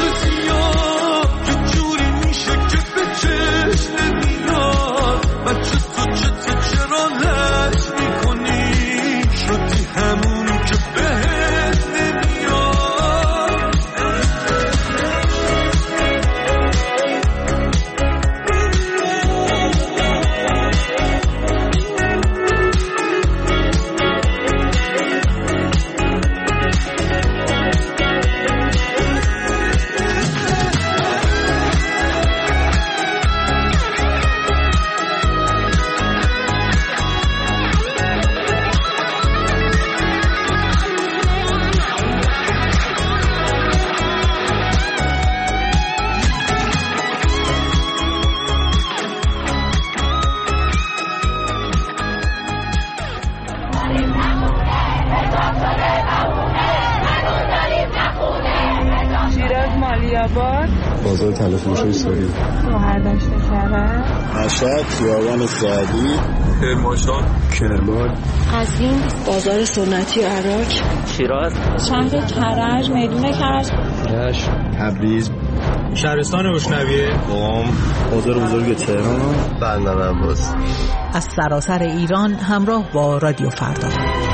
آباد، بازار تلفروشی سوری، شهردشت کرج، مشهد، خیابان سعدی، کرمانشاه، کرمان، قزوین، بازار سنتی عراق، شیراز، شهر کرج، میدون کرج، رشت، تبریز، شهرستان اشنویه، قم، بازار بزرگ تهران، بندر عباس. از سراسر ایران همراه با رادیو فردا.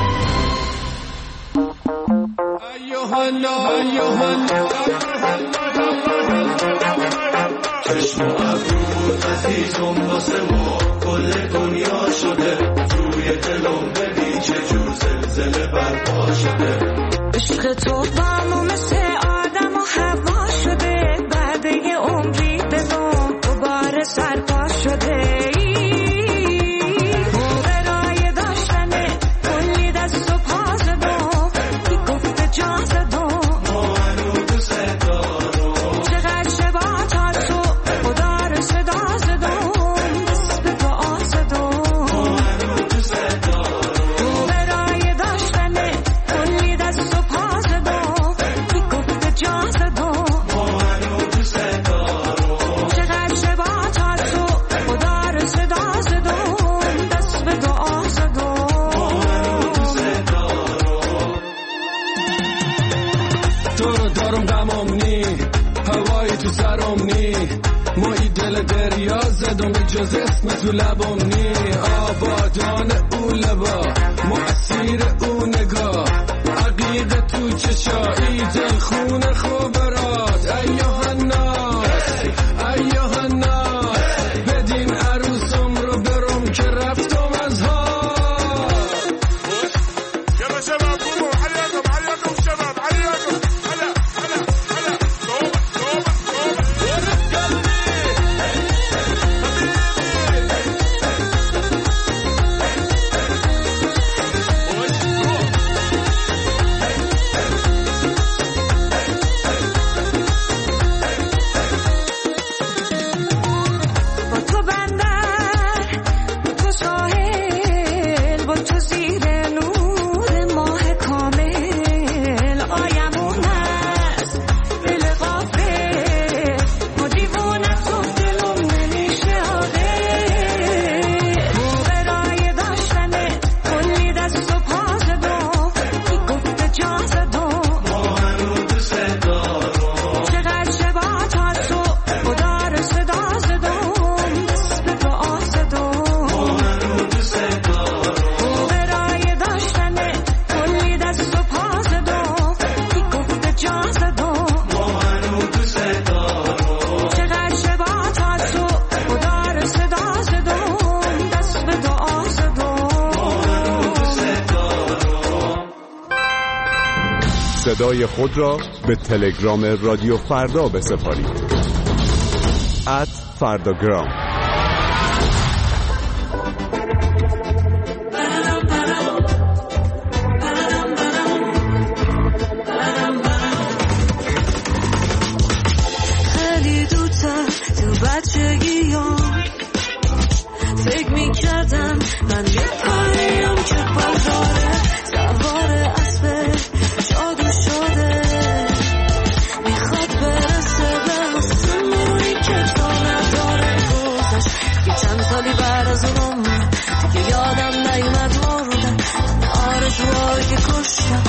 چشم و ابرود عزیزم واسه ما کل دنیا شده، توی دلم ببین چه جور زلزله برپا شده. عشق تو با مثل آدم و هوا شده، بعد یه عمری به نام دوباره سرپا شده. برای داشتن کلی دست و پا زدم، کی گفته جا زدم، ما هنو دوست دارم. چقدر شبا تا تو خدا رو صدا زدم، دست به دعا زدم، ما هنو دوست دارم. برای داشتن کلی دست و پا زدم، کی گفته جا زدم، ما هنو دوست دارم. چقدر شبا تا تو خدا رو صدا زدم، دست به دعا زدم، ما هنو دوست دارم. تو رو دارم غمم نی، هوایی تو سرم نی، مایی دل دریا زدم به جز اسم تو لبم نی. آبادان او لبا، مؤثیر او نگاه، عقیده تو چشایی، دل خونه خوبرات. ایوه الناس، ایوه الناس، بدین عروسم رو برم که رفتم از ها. يلا شباب قوموا، عليكم عليكم شباب، عليكم هلا هلا هلا. صوبة با تو بندر، با تو ساحل، با تو زیر نور ماه کامل. آیمون است دل غافل، ما دیوونه تو دلم نمیشه عاقل. برای داشتن کلی دست و پا زدم، کی گفته جا زدم، ما هنو دوست دارم. چقدر شبا تا تو خدا رو صدا زدم، دست به دعا زدم، ما هنو دوست دارم. برای داشتن کلی دست و پا زدم، کی گفته جا زدم، ما هنو دوست دارم. چقدر شبا تا تو خدا رو صدا زدم، دست به دعا زدم، ما هنو دوست دارم. صدای خود را به تلگرام رادیو فردا بسپارید. @فرداگرام. خیلی دوتر تو بچگیام فکر میکردم من یه پریم که بازاره سوار اسب جادو شده، میخواد برسه به آسمونی که تا نداره. گذشت که چند سالی بعد از اونم دیگه یادم نیومد مردم، آرزوهایی که کشتم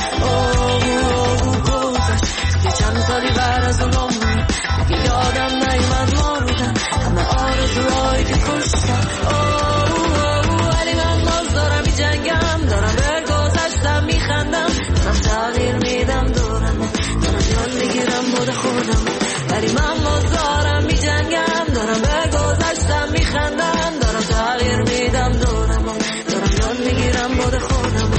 گذشت که چند سالی بعد از اونم دیگه یادم نیومد مردم، همه آرزوهایی که کشتم. ولی من باز دارم می جنگم، دارم به گذشتم میخندم، دارم تغییر میدم دارم یاد میگیرم بود خودم. ولی من باز دارم می جنگم، دارم به گذشتم میخندم، دارم تغییر میدم دارم یاد میگیرم بود خودم.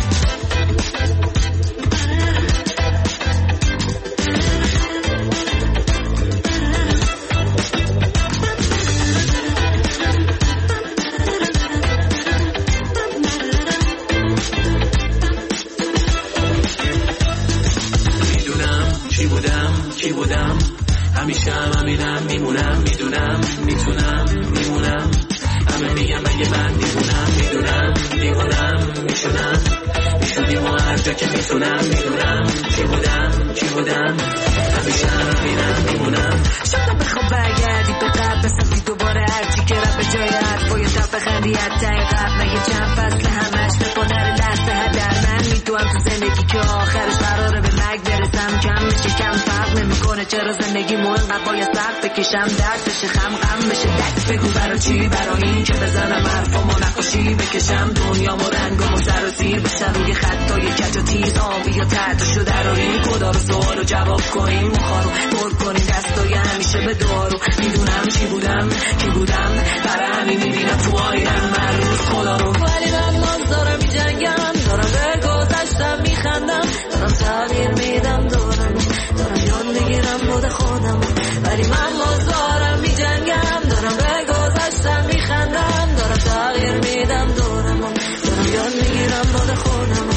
کی بودم همیشه همینم میمونم، میدونم میتونم میمونم، همه میگم اگه من میمونم، میدونم دیوونم میشونم، میشونیم و هر جا که میتونم میدونم چی بودم همیشه همینم میمونم. شاید بخوام برگردی به قبل بسازی دوباره هرچی که رفت به جای حرفای تف خندیت تای قبل مگه چند فصل همش نکنه لحظه هدر من میدونم تو زندگی که آخرش قراره به مرگ برسم کم میشه کم فرق نمیکنه چرا زندگی انقدر باید سخت بکشم درد بشه غم بشه دست بگو برای چی برای این که بزنم حرفامو نقاشی بکشم دنیامو رنگامو سر و زیر بشن روی خطای کج و تیز آبی و تحتشو دراریم کدا رو سوالو جواب کنیم مخارو پر کنیم دستای همیشه به دارو میدونم چی بودم کی بودم برای همین میبینم تو آینم من روز خدا رو ولی من باز دارم میجنگم دارم به گذشتم میخندم دارم تغییر میدم دارم یاد میگیرم بود خودم ولی من باز دارم میجنگم دارم به گذشتم میخندم دارم تغییر میدم دارم یاد میگیرم بود خودم.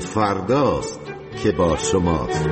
فرداست که با شماست.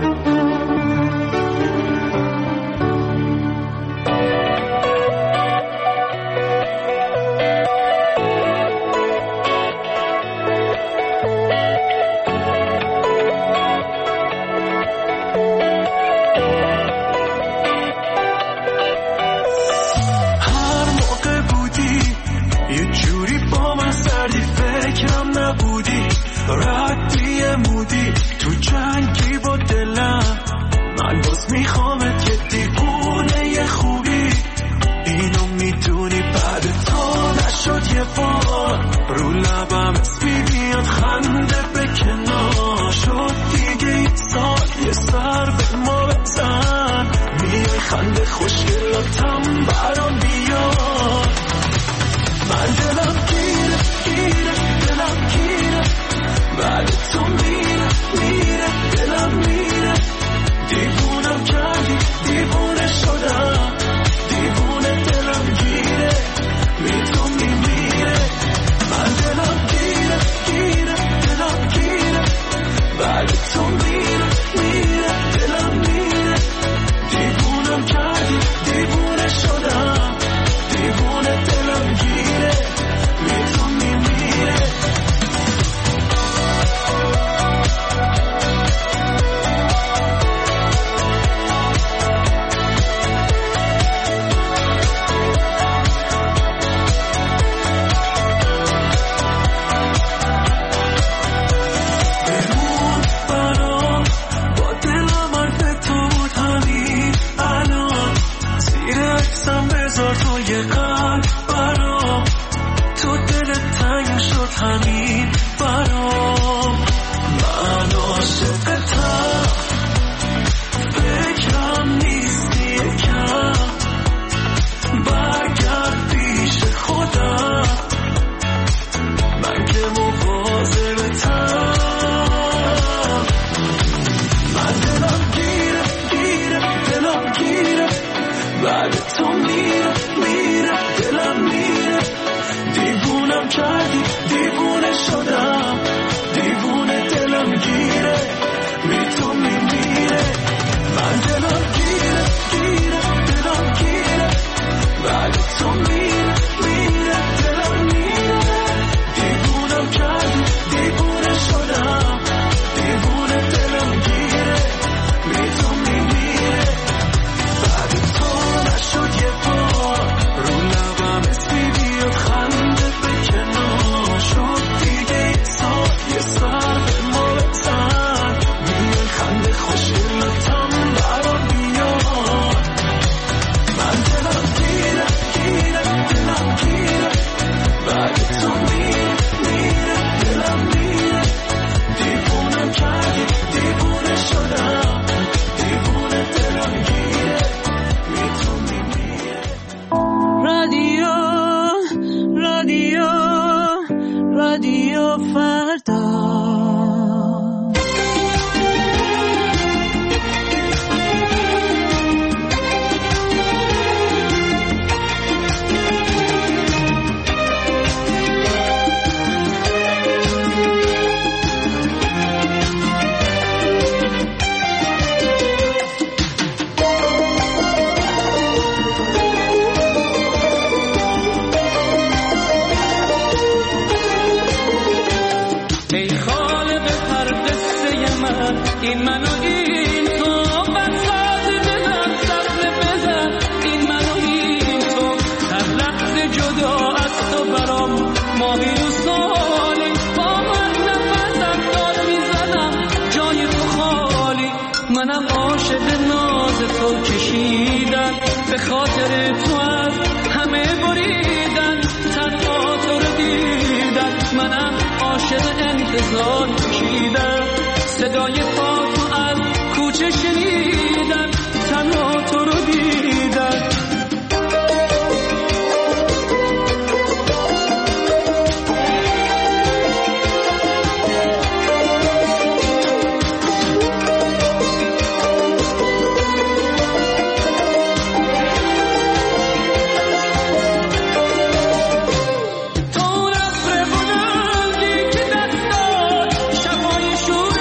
تو رفت بلندی که دست داد شبای شور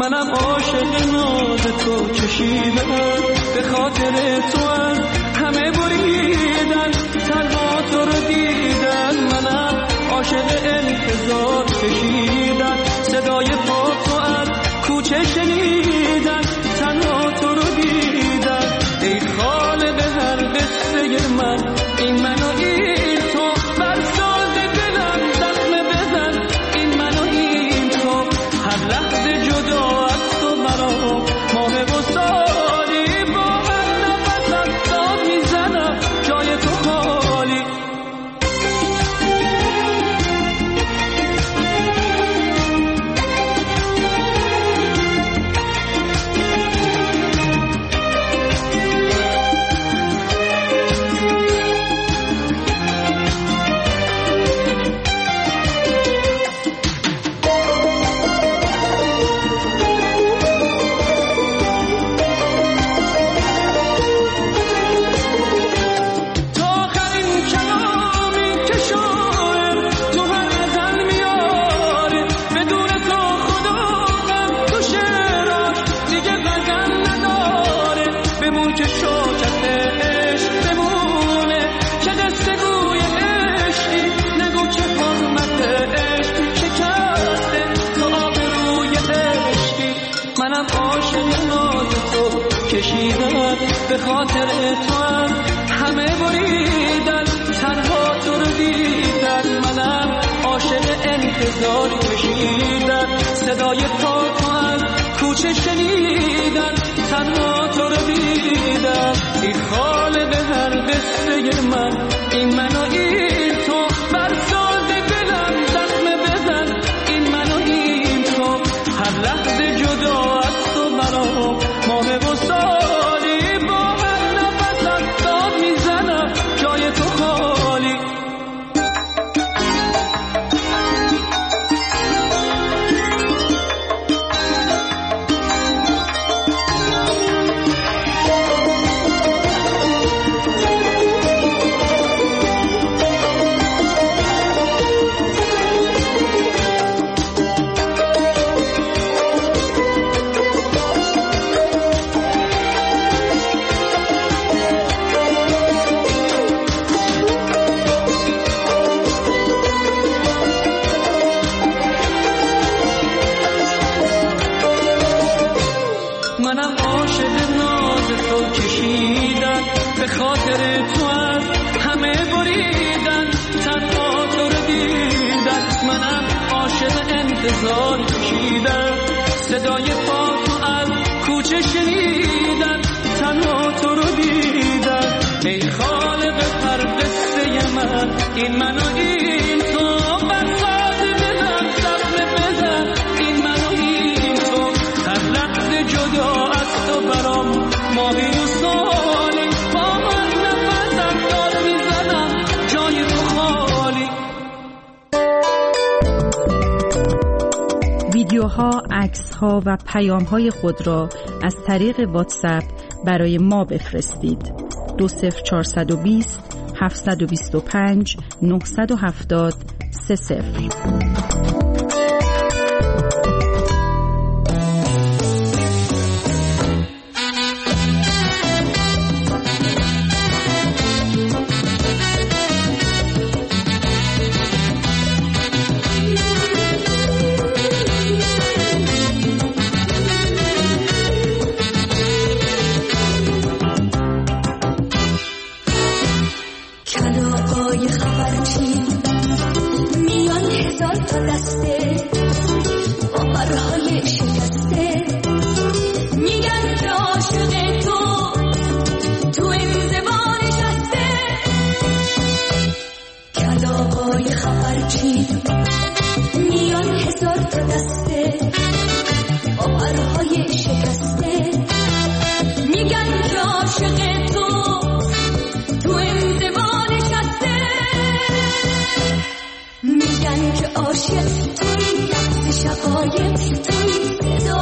منم عاشق ناز تو کشیدم، به خاطر تو از همه بریدن، تنها تو رو دیدن. منم عاشق انتظار کشیدن، صدای پا تو از کوچه شنیدن، تنها تو رو دیدن. ای خالق هر قصه من، این من و این تو، بر ساز دلم زخم بزن، این من و این تو. هر لحظه جدا از تو برام ماه و سالی، با هر نفس داد میزنم جای تو خالی. کشیدن، به خاطر تو هم همه بریدن، تنها تو رو دیدن. منم عاشق انتظار کشیدن، صدای پا تو از کوچه شنیدن، تنها تو رو دیدن. ای خالق هر قصه من، این من و این تو، بر ساز دلم زخم بزن، این من و این تو. هر لحظه جدا از تو برام ماه و سالی، با هر نفس داد میزنم جای تو خالی. منم عاشق ناز تو کشیدن، به خاطر تو از همه بریدن، تنها تو رو دیدن. منم عاشق انتظار کشیدن، صدای پا تو از کوچه شنیدن، تنها تو رو دیدن. ای خالق هر قصه من، این من و این تو، بر ساز دلم زخم بزن، این من و این تو. هر لحظه جدا از تو برام ماهی و سالی، با هر نفسم داد میزنم جای تو خالی. ویدیوها، عکس‌ها و پیام‌های خود را از طریق واتساپ برای ما بفرستید. 20420 725 970 30. عاشق توی نفس شقایق توی صدا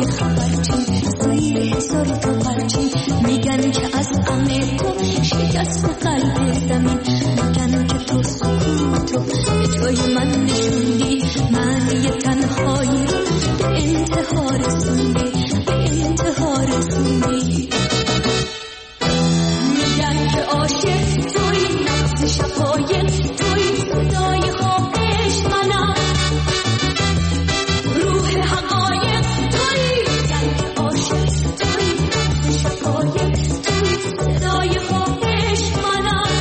های خبرچین زیر هزار تا پرچین میگن که از غم تو شکست قلب زمین میگن که تو سکوتو به جای من نشوندی معنی تنهایی رو به انتها رسوندی به انتها رسوندی میگن که عاشق توی نفس شقایق توی صدای خواهش منم روح حقایق توی میگن که عاشق توی نفس شقایق توی صدای خواهش منم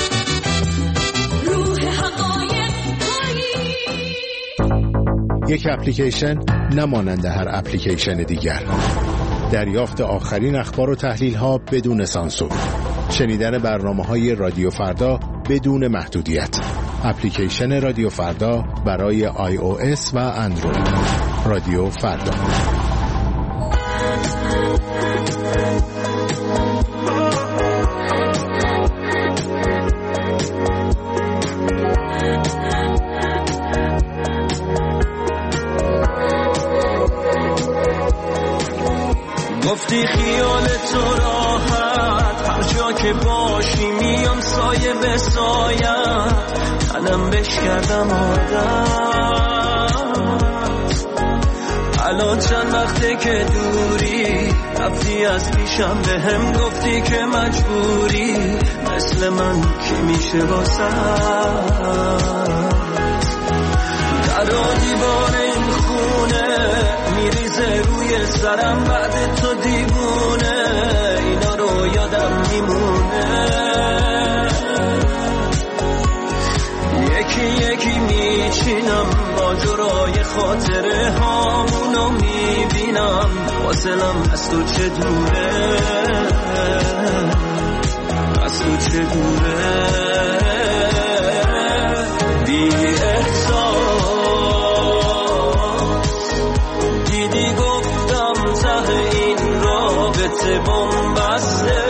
روح حقایق توی. یک اپلیکیشن نمانند هر اپلیکیشن دیگر. دریافت آخرین اخبار و تحلیل ها بدون سانسور. شنیدن برنامه‌های رادیو فردا بدون محدودیت. اپلیکیشن رادیو فردا برای iOS و اندروید. رادیو فردا. گفتی خیال تو راحت هر جا که باشی میام سایه به سایت تنم بش کردم عادت الان چند وقته که دوری رفتی از پیشم به هم گفتی که مجبوری مثل من کی میشه واسه در دیوار این خونه میریزه روی سرم بعد تو دیوونه اینا رو یادم میمونه یکی یکی میچینم با جرای خاطره هامونو میبینم واصلم از تو چه دوره از تو چه دوره بی دیدی گفتم ته این رابطه بنبسته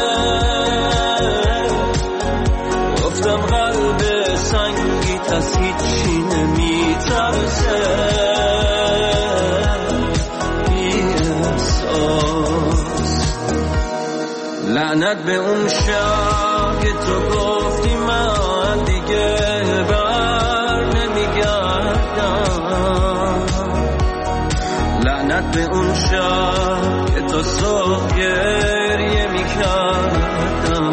گفتم قلب سنگیت از هیچی نمیترسه بی احساس لعنت به اون شب که تو گفتی من دیگه بر نمیگردم لعنت به اون شب که تو صبح گریه میکردم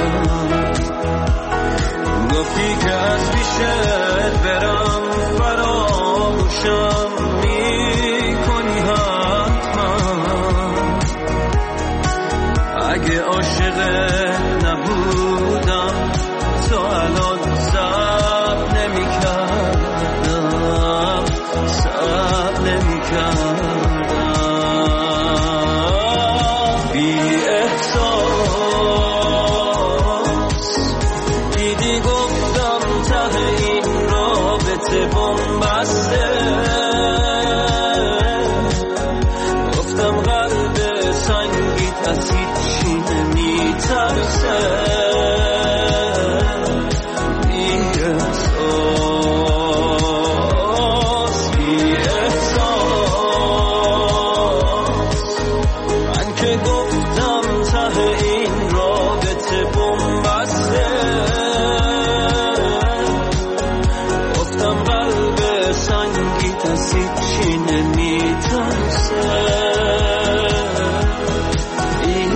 گفتی که از پیشت برم فراموشم میکنی حتما اگه عاشق نبودم تو الان صبر نمیکردم صبر نمیکردم بنبسته گفتم قلب سنگیت از هیچی نمیترسه بی احساس بی احساس من که گفتم ته این رابطه بنبسته هیچی نمیترسه این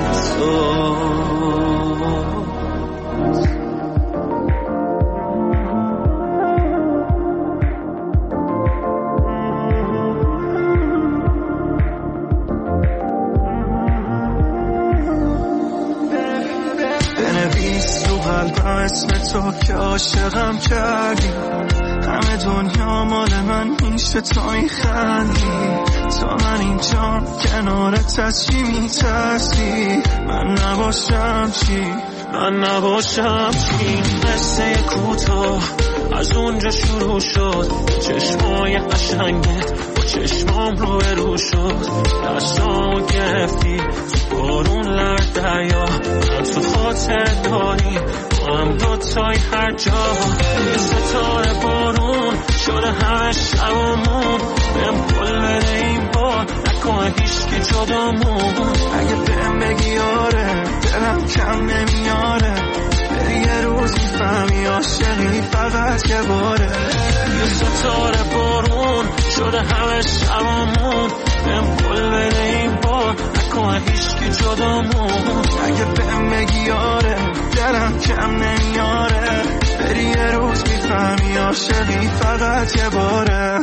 بنویس رو قلبم اسم تو که عاشقم کردی همه دنیا مال من میشه تا این خندی تا من اینجا کنارت از چی میترسی من نباشم چی من نباشم چی قصه کوتاه از اونجا شروع شد چشمای قشنگت با چشمام رو شد دستامو گرفتی بارون لرد دریا من تو خاطر داری با هم دوتای هر جا یه ستاره بارون شده همه شبمون بهم قول بده این بار نکنه هیچکی جدامون. اگه بهم بگی آره دلم کم نمیاره، بری یه روز میفهمی عاشقی فقط یه باره. یه ستاره بارون شده همه شبامون، بهم قول بده این بار نکنه هیچکی جدامون. اگه بهم بگی آره دلم کم نمیاره، بری یه روز میفهمی عاشقی فقط یه باره.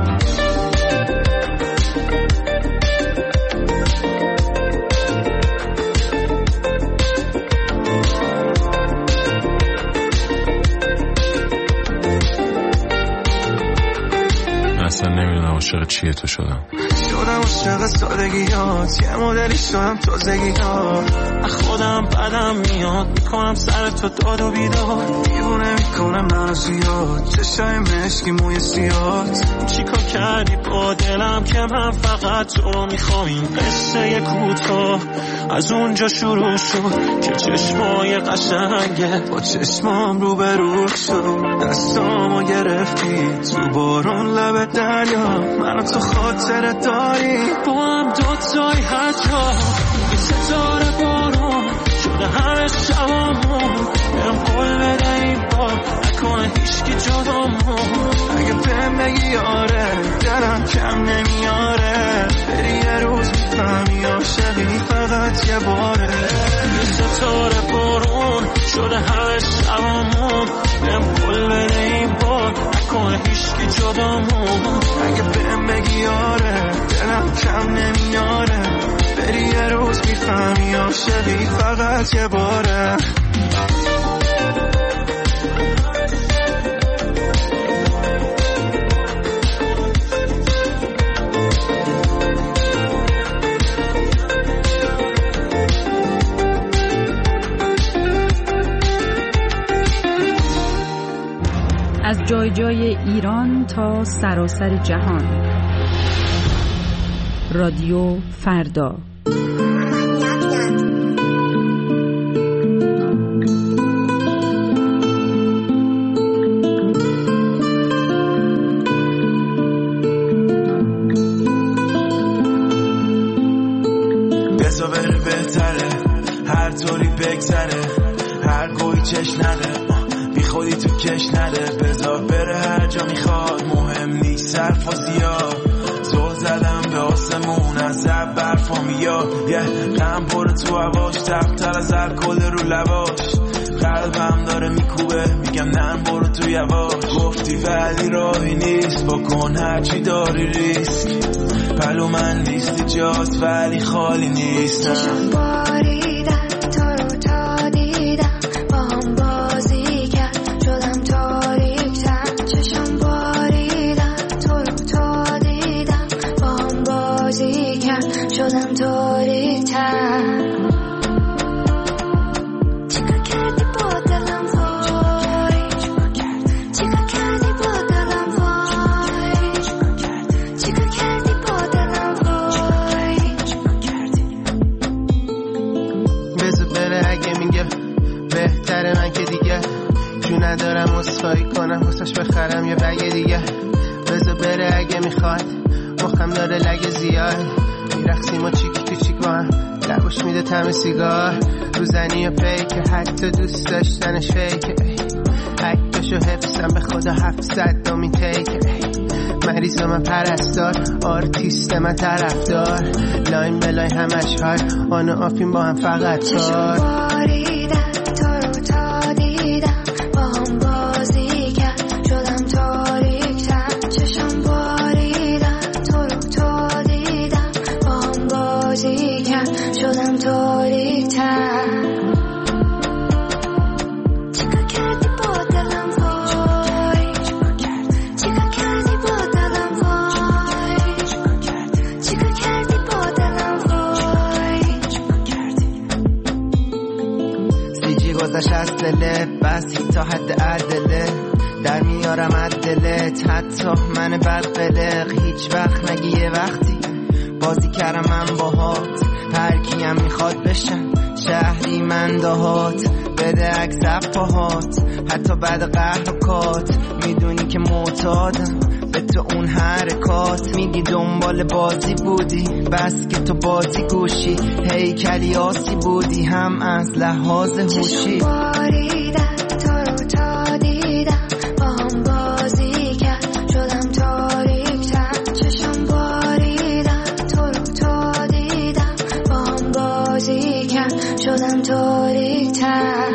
اصلا نمیدونم عاشق چیه تو شدم عاشق سادگیات، یه مدلی شدم تازگیات. خودم بدم میاد میکنم سر تو داد و بیداد، دیوونه میکنم منو زیاد، چشای مشکی موی سیاد. چی کار کردی با دلم که من فقط تو رو میخوام؟ این قصه کوتاه از اونجا شروع شد که چشمای قشنگه با چشمام رو به رو شد. دستامو گرفتی تو بارون لب دریا، منو تو خاطر داری با هم دوتایی حتی. یه ستاره بارون شده همه شبامون، بهم قول بده این بار نکنه هیچکی جدامون. اگه بهم بگی آره دلم کم نمیاره، بری یه روز میفهمی عاشقی فقط یه باره. یه ستاره بارون شده همه شبامون، بهم قول بده این بار نکنه هیچکی جدامون. اگه بهم بگی آره دلم کم نمیاره، بری یه روز میفهمی عاشقی فقط یه باره. از جای جای ایران تا سراسر جهان، رادیو فردا. بزا بره بهتره، هر طوری بگذره، هر گوی چش نده، بی خودی تو کش نده. بزا بره هر جا میخواد، مهم نیست حرف و زیاد. زل زدم به آسمون از زب برفا میاد، یه غم پره تو هواش، تفتر از الکل رو لباش. قلبم داره میکوبه میگم نه برو تو یواش. گفتی ولی راهی نیست، بکن هرچی داری ریسک. پلو من لیستی جات ولی خالی نیستم. چشم باریدن تو رو تا دیدم، با هم بازی کرد شدم تاریکتر. چشم باریدن تو رو تا دیدم، با هم بازی کرد شدم تاریکتر. ندارم اصفایی کنم حسش بخرم یه بگه دیگه. بذار بره اگه میخواد، مخم داره لگه زیاد. میرخسیم و چیکی تو چیک با هم، لباش میده تم سیگار. روزنی و پیکه حتی دوست داشتنش فیکه. عکسشو حفظم به خدا 700 دومین تیکه. مریض من پرستار، آرتیست من طرفدار. لاین بلای همش های آن و آفین با هم فقط کار. از دلت بس تا حد عدله، در میارم عدلت حتی من بدقلق. هیچ وقت نگی یه وقتی بازی کردم من باهات، هر کیم میخواد بشن شهری من دهات. بده عکس پاهات حتی بعد قهر و کات، میدونی که معتادم به تو اون حرکات میگی دنبال بازی بودی، بس که تو بازی گوشی هیکلی آسی بودی هم از لحاظ هوشی. باریدن تو رو تا دیدم با هم بازی کرد شدم تاریک‌تر. چشم باریدن تو رو تا دیدم با هم بازی کرد شدم تاریک‌تر.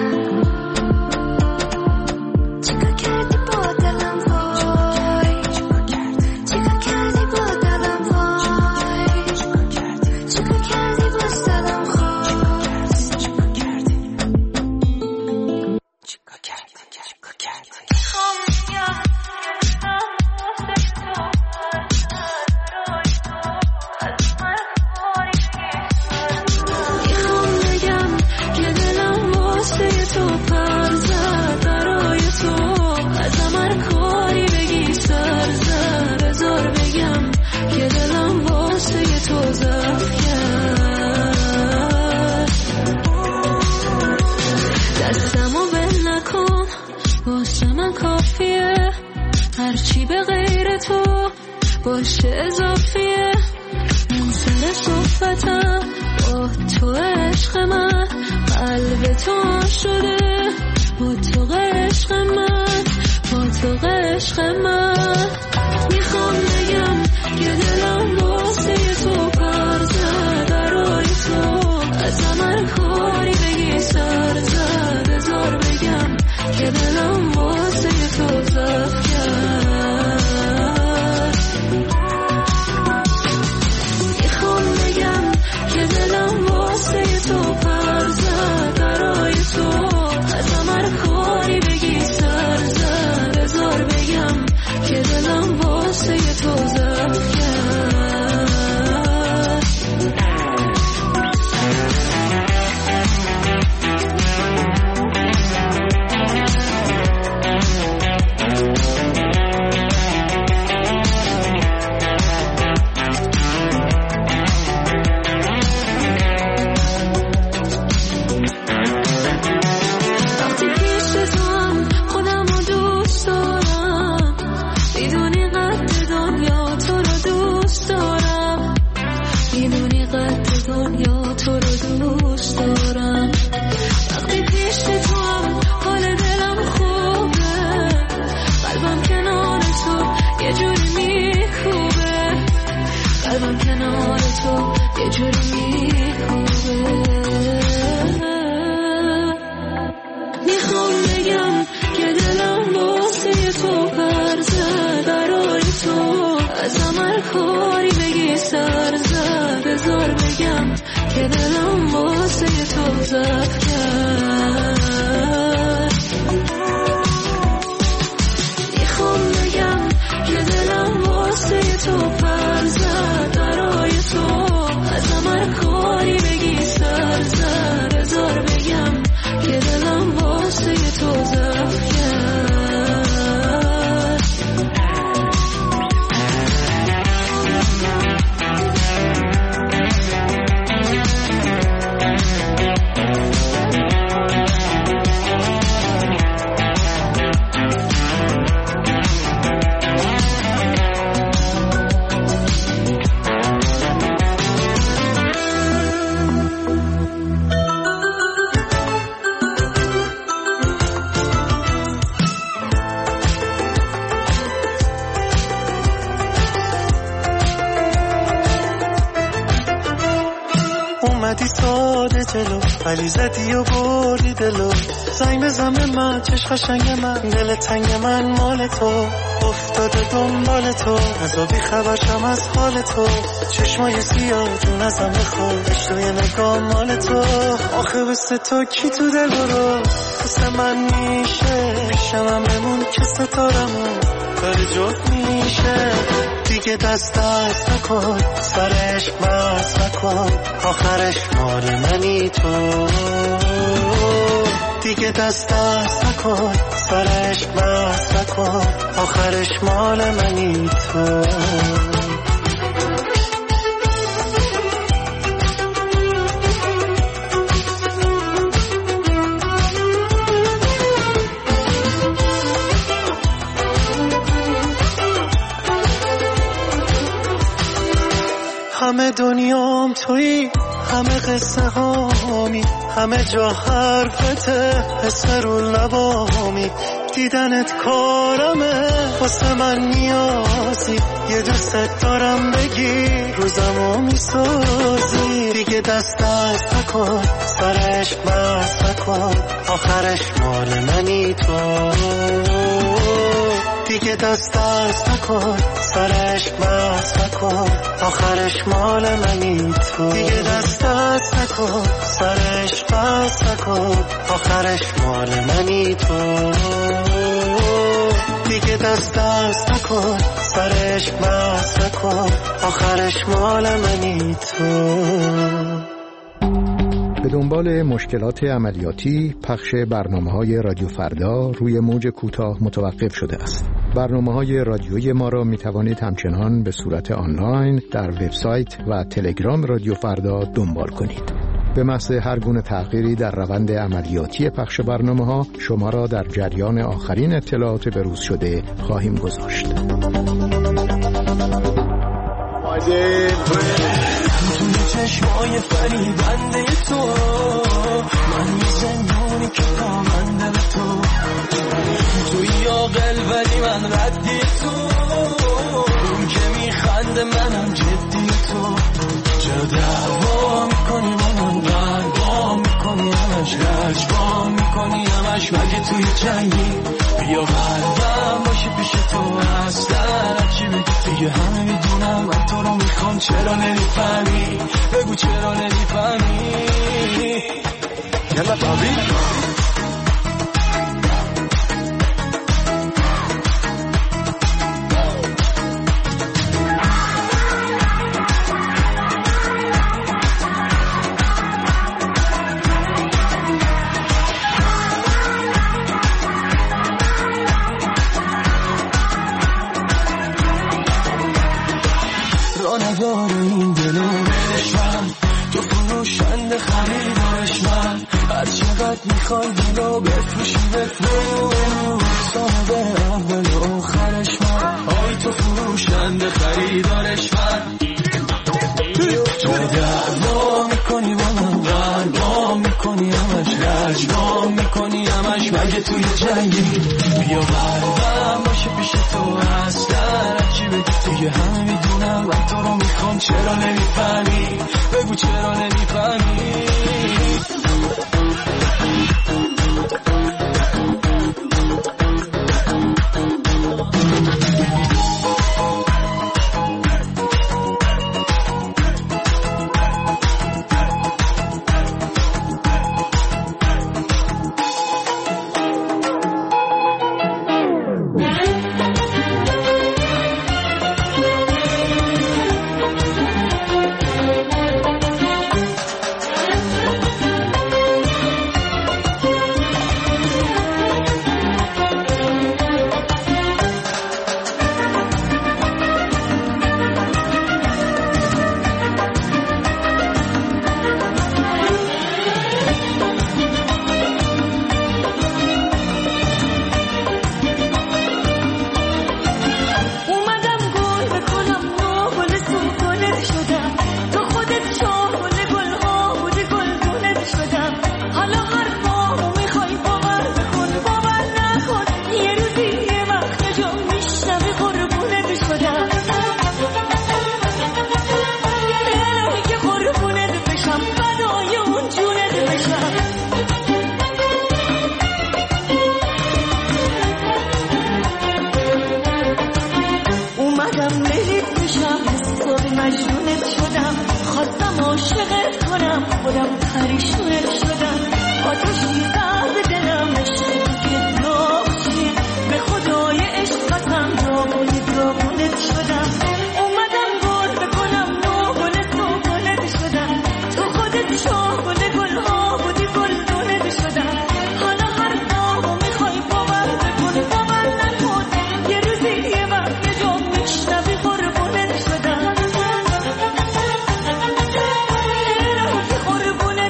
هرچی به غیر تو باشه اضافیه. من سر صحبتم با تو عشق من، قلب تو شده با تو عشق من، با تو عشق من. میخوام بگم که دلم واسه تو پر زد برای تو، از من کاری بگی سر زد. بذار بگم که دلم واسه تو زد کرد. میخوام بگم که دلم واسه تو پر زد برای تو، از من کاری بگی سر زد. بذار بگم که دلم واسه تو زد کرد. اومدی ساده جلو ولی زدی و بردی دلو. زنگ بزن به من چشم قشنگ من، دل تنگ من مال تو، افتاده دنبال تو، از بی خبرشم از حال تو. چشمای سیاه جون ازم بخواد، توی نگاه مال تو. آخه بسه تو کی تو دل برو بسه من میشه، پیشم هم بمون که ستارمون داره جفت میشه. دیگه دست نکن سرش بس نکن، آخرش مال منی تو. دیگه دست نکن سرش بس نکن، آخرش مال منی تو. دنیام تویی، همه قصه هامی، همه جا حرفته، حس رو لبامی، دیدنت کارمه، واسه من نیازی، یه دوست دارم بگی روزمو میسازی. دیگه دست نکن، سر عشق بس نکن، آخرش مال منی تو. دیگه دست نکن، سر عشق بس نکن، آخرش مال منی تو. دیگه دست نکن، سر عشق بس نکن، آخرش مال منی تو. دیگه دست نکن، سر عشق بس نکن، آخرش مال منی تو. به دنبال مشکلات عملیاتی، پخش برنامه‌های رادیو فردا روی موج کوتاه متوقف شده است. برنامه‌های رادیویی ما را می‌توانید همچنان به صورت آنلاین در وبسایت و تلگرام رادیو فردا دنبال کنید. به محض هر گونه تغییری در روند عملیاتی پخش برنامه‌ها، شما را در جریان آخرین اطلاعات بروز شده خواهیم گذاشت. چشمای فریبنده تو، من یه زندونی که پامنده به تو، توی عاقل ولی من ردی تو، اون که میخنده منم جدی تو. چرا دعوا میکنی با من، قلبا میکنی همش، رجبا میکنی همش، مگه توی جنگی بیا قلبم باشه پیش تو. اصلا چی بگی دیگه همه میدونم، من تو رو میخوام، چرا نمیفهمی؟ بگو چرا نمیفهمی؟ یلا بابی میخوای دلو بفروشی بفروش، صاحب اول و آخرش من، آی تو فروشنده خریدارش من. تو دعوا میکنی با من، قلبا میکنی همش، رجبا میکنی همش، مگه توی جنگی بیا قلبم باشه پیش تو. اصلا چی بگی دیگه همه میدونم، من تو رو میخوام، چرا نمیفهمی؟ بگو چرا نمیفهمی؟ قربونت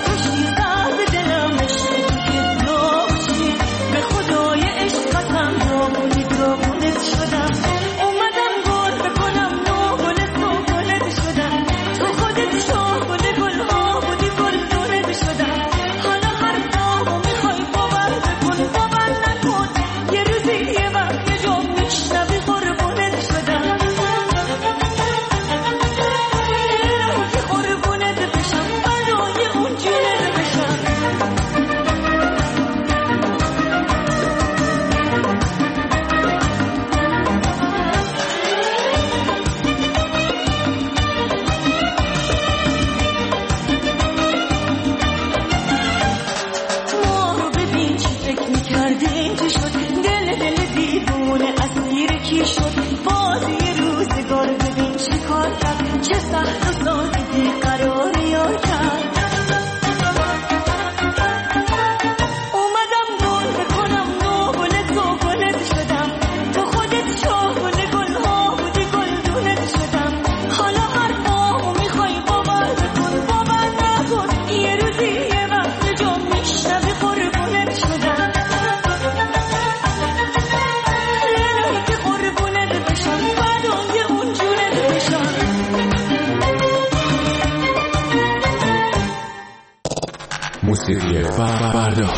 موسیقی فردا.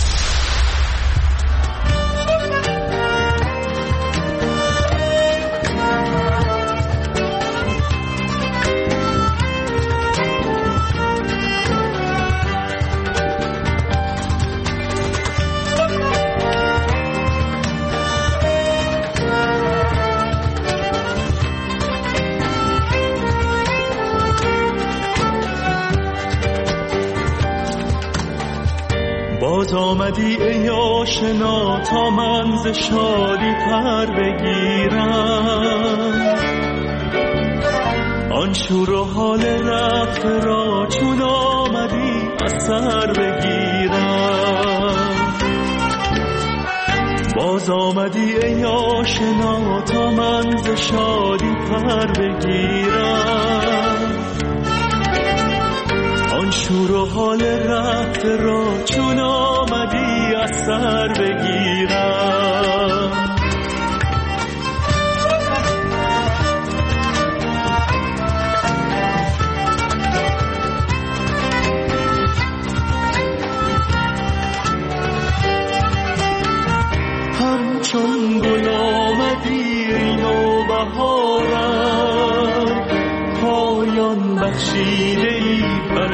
باز آمدی ای آشنا تا من ز شادی پر بگیرم، آن شور و حال رفت را چون آمدی از سر بگیرم. باز آمدی ای آشنا تا من ز شادی پر بگیرم، آن شور و حال رفت را چون آمدی از سر بگیرم. همچون گل آمدی نوبهارم، پایان بخشیده ای بر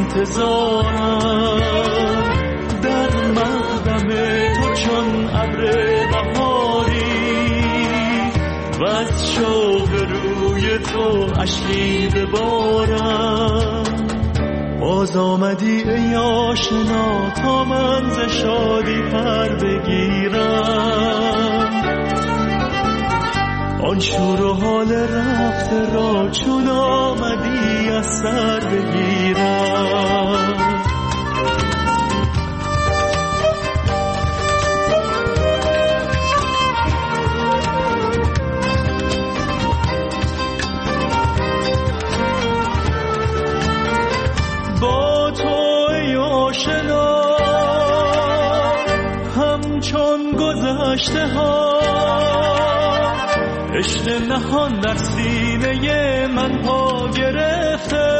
انتظارم، در مقدم تو چون ابر بهاری و از شوق روی تو اشکی ببارم. باز آمدی ای آشنا تا من ز شادی پر بگیرم، آن شور و حال رفته را چون آمدی از سر بگیرم. با تو ای آشنا همچون گذشته ها، عشق نهان در سینه من پا گرفته،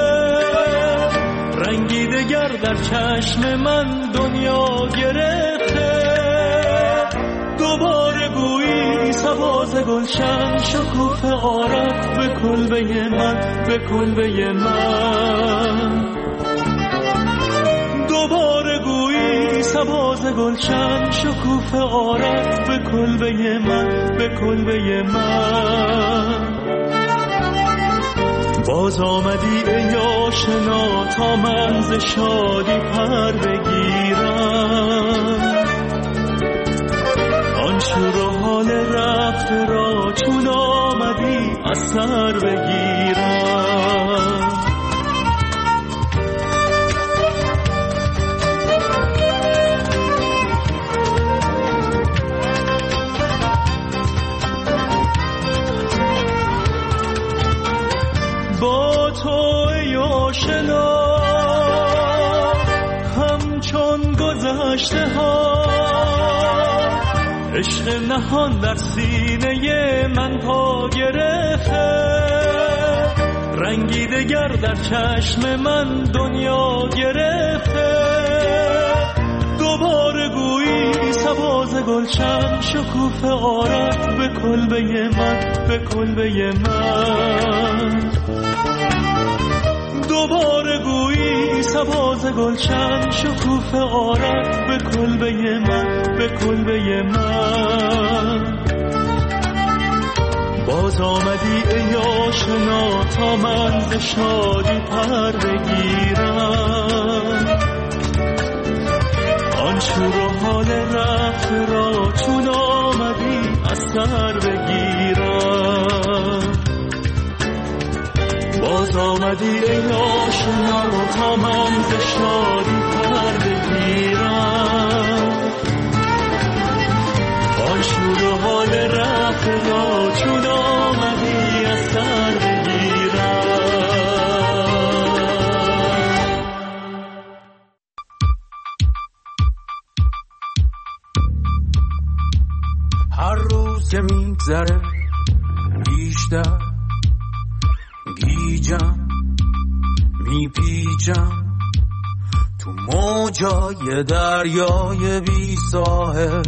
رنگی دگر در چشم من دنیا گرفته. دوباره گویی سباز گلشن شکوفه آرد به کلبه من، به کلبه من. دوباره گویی سباز گلشن شکوفه آرد به کلبه من، به کلبه من. باز آمدی ای آشنا تا من ز شادی پر بگیرم، آن شور و حال رفت را چون آمدی از سر بگیرم. با تو ای آشنا گذشته ها، عشق نهان در سینه من پا گرفته، رنگی دگر در چشم من دنیا گرفته. دوباره گویی سباز گلشن شکوفه آرد به کلبه من، به کلبه من. دوباره گویی سباز گلشن شکوفه آرد به کلبه من، به کلبه من. باز آمدی ای آشنا تا من ز شادی پر بگیرم، آن شور و حال رفته را چون آمدی از سر بگیرم. باز آمدی ای آشنا تا من ز شادی پر بگیرم، آن شور و حال رفته را چون آمدی از سر بگیرم. هر روز که میگذره بیشتر گیجم، میپیچم تو موجای دریای بی ساحل.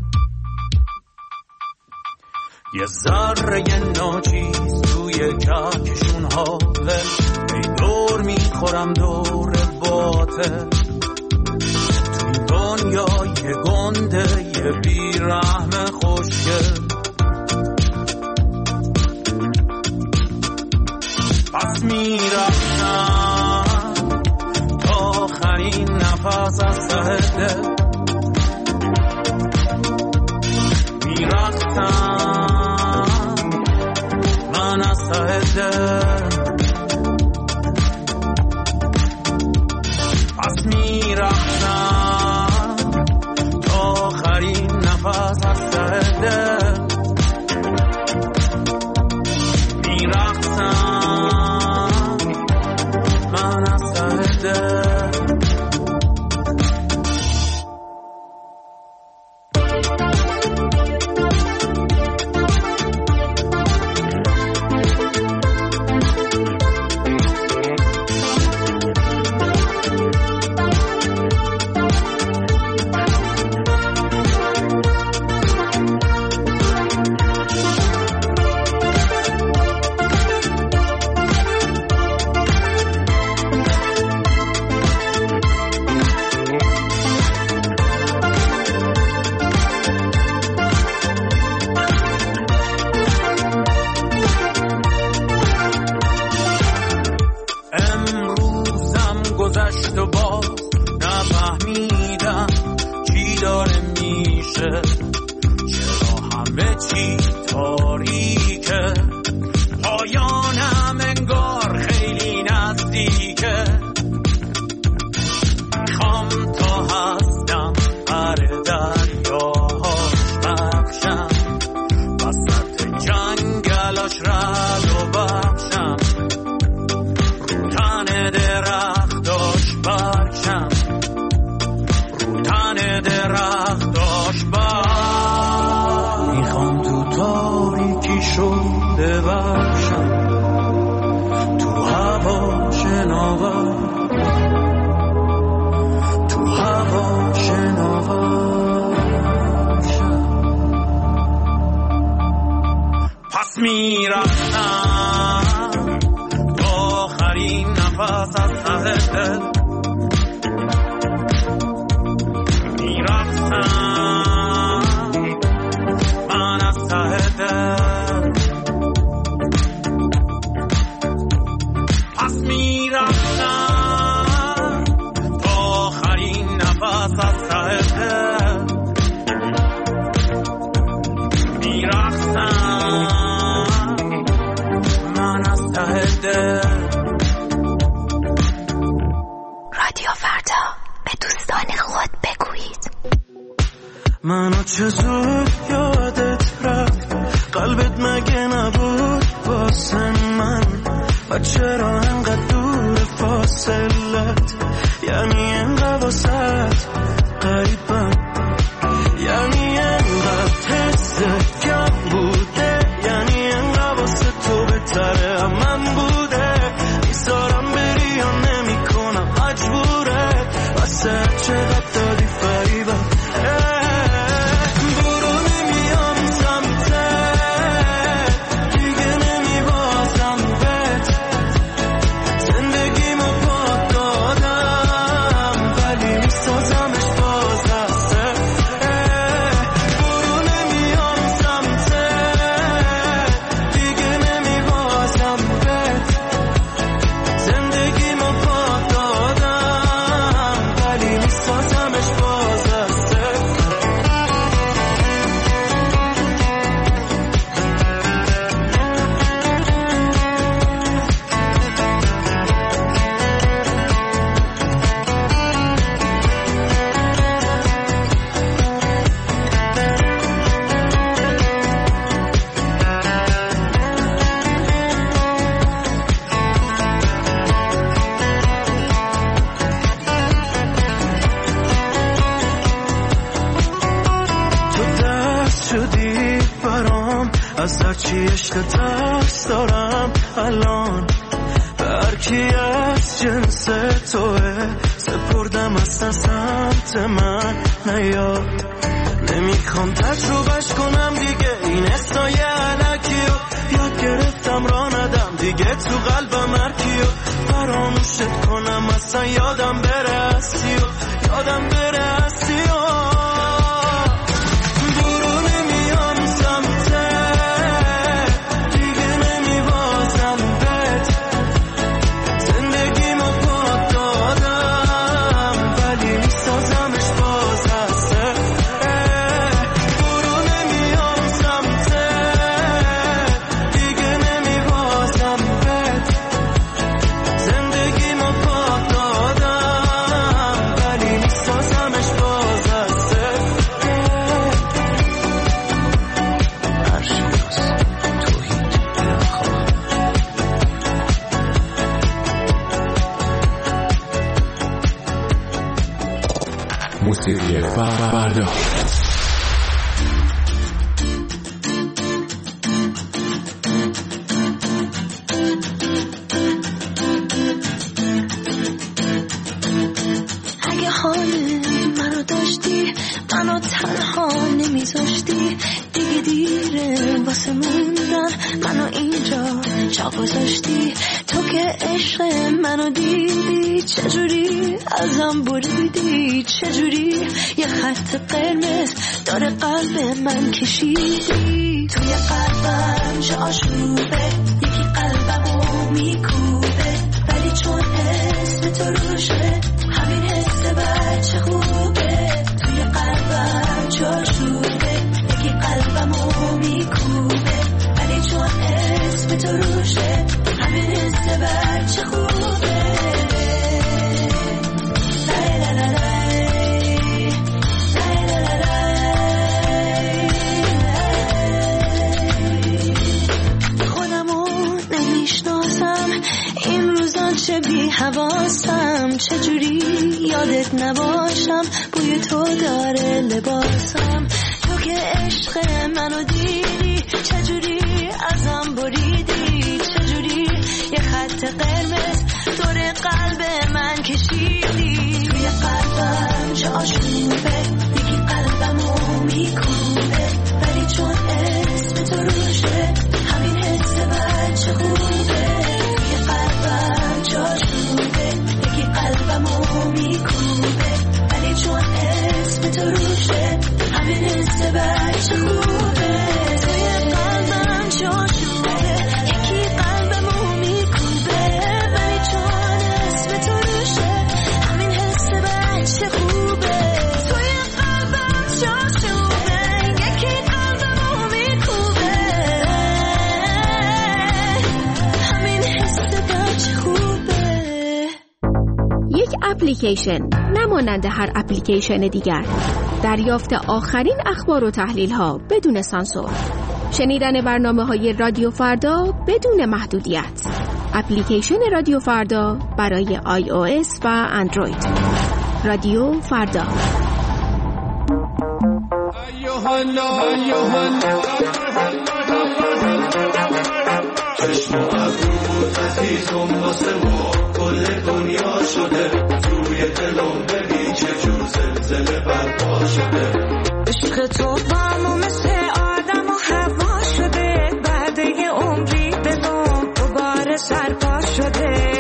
یه ذره ناچیز توی کهکشون حاله، ای دور میخورم دور باطل. تو این دنیای گنده یه بیرحم خوشگل. پس میرفتم تا آخرین نفس از ته دل، میرفتم من از ته دل. پس میرفتم تا آخرین نفس از ته دل، میرفتم من از ته دل. رادیو فردا به دوستان خود بگویید. منو چه زود یادت رفت، قلبت مگه نبود واسه من؟ و چرا انقدر دور فاصلت، یعنی انقدر واسط قریبم، یعنی انقدر حس کم بوده، یعنی انقدر واسه تو بهتره من بوده، میذارم بری یا نمی کنم مجبوره، واسه چقدر دادی فریبم. از هرچی عشق ترس دارم الان، برکی از جنس توه سپردم از سمت من نیاد، نمیخوام تجربهش کنم دیگه این حسای علکی رو، یاد گرفتم را ندم دیگه تو قلبم هرکی رو، فراموشت کنم اصلا یادم بره هستی و یادم بره هستی و موسیقی فردا. اگه حال منو داشتی، منو تنها نمیذاشتی، دیگه دیره واسه موندن، منو اینجا جا گذاشتی، تو که عشق منو دیدی، چجوری ازم بریدی، چجوری یه خط قرمز داره قلب من کشیدی، توی قلبم چه آشوبه، یکی قلبمو میکوبه، ولی چون اسم تو روشه همین حس بچه خوبه، توی قلبم چه آشوبه، یکی قلبمو میکوبه، ولی چون اسم تو روشه همین حس بچه خوبه. چه بی حواسم، چجوری یادت نباشم، بوی تو داره لباسم، تو که عشق منو دیدی، چجوری ازم بریدی، چجوری یه خط قرمز دور قلب من کشیدی، توی قلبم چه آشوبه، یکی قلبمو میکوبه، ولی چون اسم تو روشه همین حس بچه خوبه، یکی قلبمو میکوبه، ولی چون اسم تو روشه همین حس بچه خوبه، توی قلبم جاشوبه، یکی قلبمو میکوبه، ولی چون اسم تو روشه همین حس بچه خوبه، توی قلبم جاشوبه، یکی قلبمو میکوبه، همین حس بچه خوبه. یک اپلیکیشن نمانند هر اپلیکیشن دیگر، دریافت آخرین اخبار و تحلیل ها بدون سانسور، شنیدن برنامه‌های رادیو فردا بدون محدودیت. اپلیکیشن رادیو فردا برای iOS و اندروید. رادیو فردا. چشم و ابرود عزیزم واسه ما کل دنیا شده، توی دلم ببین چه جور زلزله برپا شده. عشق تو با ما مثل آدم و هوا شده، بعد یه عمری دلم دوباره سرپا شده.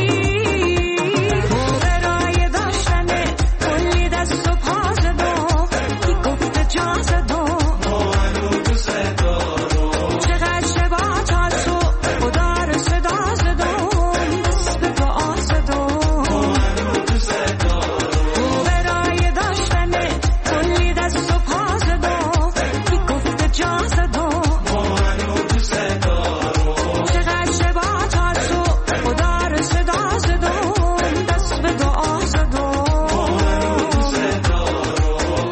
برای داشتن کلی دست و پا زدم، کی گفته جا زدم ما هنو دوست دارم. چقدر شبا تا تو خدا رو صدا زدم، دست به دعا زدم ما هنو دوست دارم. برای داشتن کلی دست و پا زدم، کی گفته جا زدم ما هنو دوست دارم. چقدر شبا تا تو خدا رو صدا زدم، دست به دعا زدم ما هنو دوست دارم.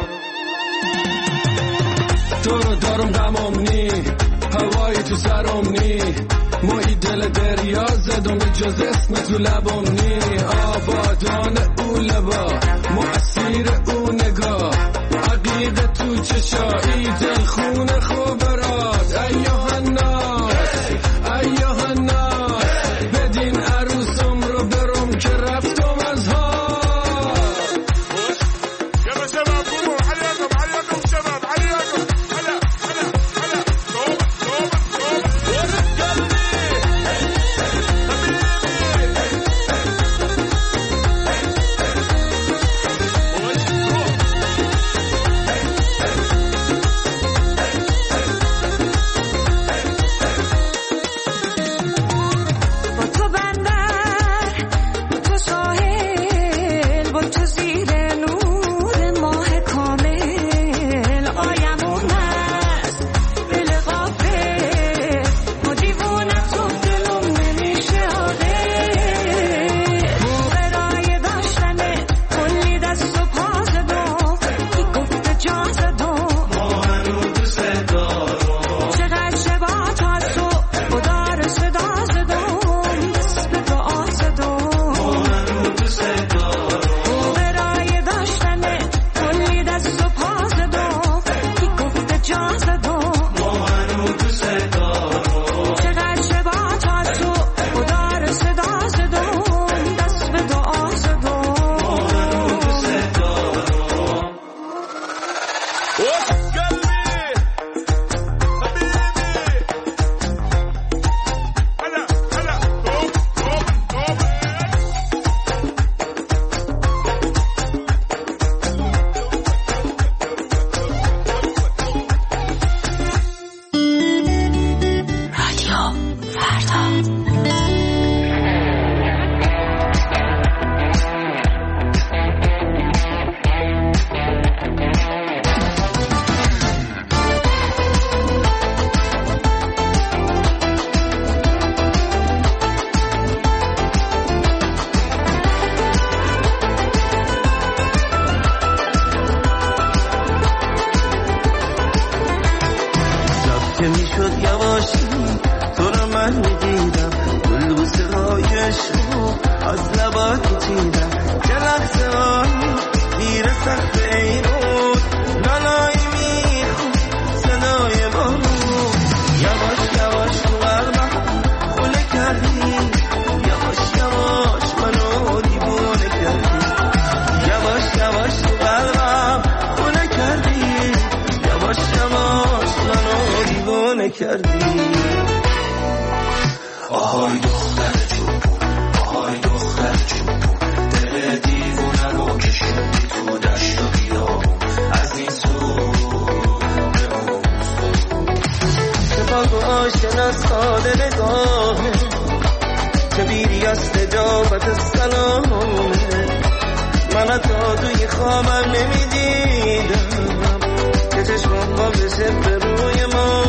تو رو دارم غمم نی، هوایی تو سرم نی، مایی دل دریا زدم به جز اسم تو لبم نی. آبادان او لبا مؤثیر او نگاه، عقیده تو چشایی دل خونه خوب برات. ایوه الناس ایوه الناس، بدین عروسم رو برم که رفتم از ها. يلا شباب قوموا عليكم عليكم شباب عليكم. هلا هلا هلا توبة با تو بندر، با تو ساحل، با تو زیر نور ماه کامل. آیمون است دل غافل، ما دیوونه تو دلم نمیشه عاقل. برای داشتن کلی دست و پا زدم، کی گفته جا زدم ما هنو دوست دارم. چقدر شبا تا تو خدا رو صدا زدم، دست به دعا زدم ما هنو دوست دارم. برای داشتن کلی دست و پا زدم، کی گفته جا زدم ما هنو دوست دارم. چقدر شبا تا تو خدا رو صدا زدم، دست به دعا زدم ما هنو دوست دارم. که میشد یواشی تو رو من میدیدم، گل بوسه های عشقو از لبات میچیدم. چه لحظه هایی دیر سخت این بود، نالایی میخون صدای بارون. یواش یواش تو قلبم خونه کردی، یواش یواش منو دیوونه کردی. یواش یواش تو قلبم خونه کردی، یواش یواش منو دیوونه کردی. آهای دختر چوبون، آهای دختر چوبون، دل دیوونه رو کشوندی تو دشت و بیابون، از این سو به اون سو. چه پاک و آشنا ساده نگاهه، چه بیری از نجابت سلامه. من تا توی خوابم نمیدیدم که چشمم با بشه به روی ما.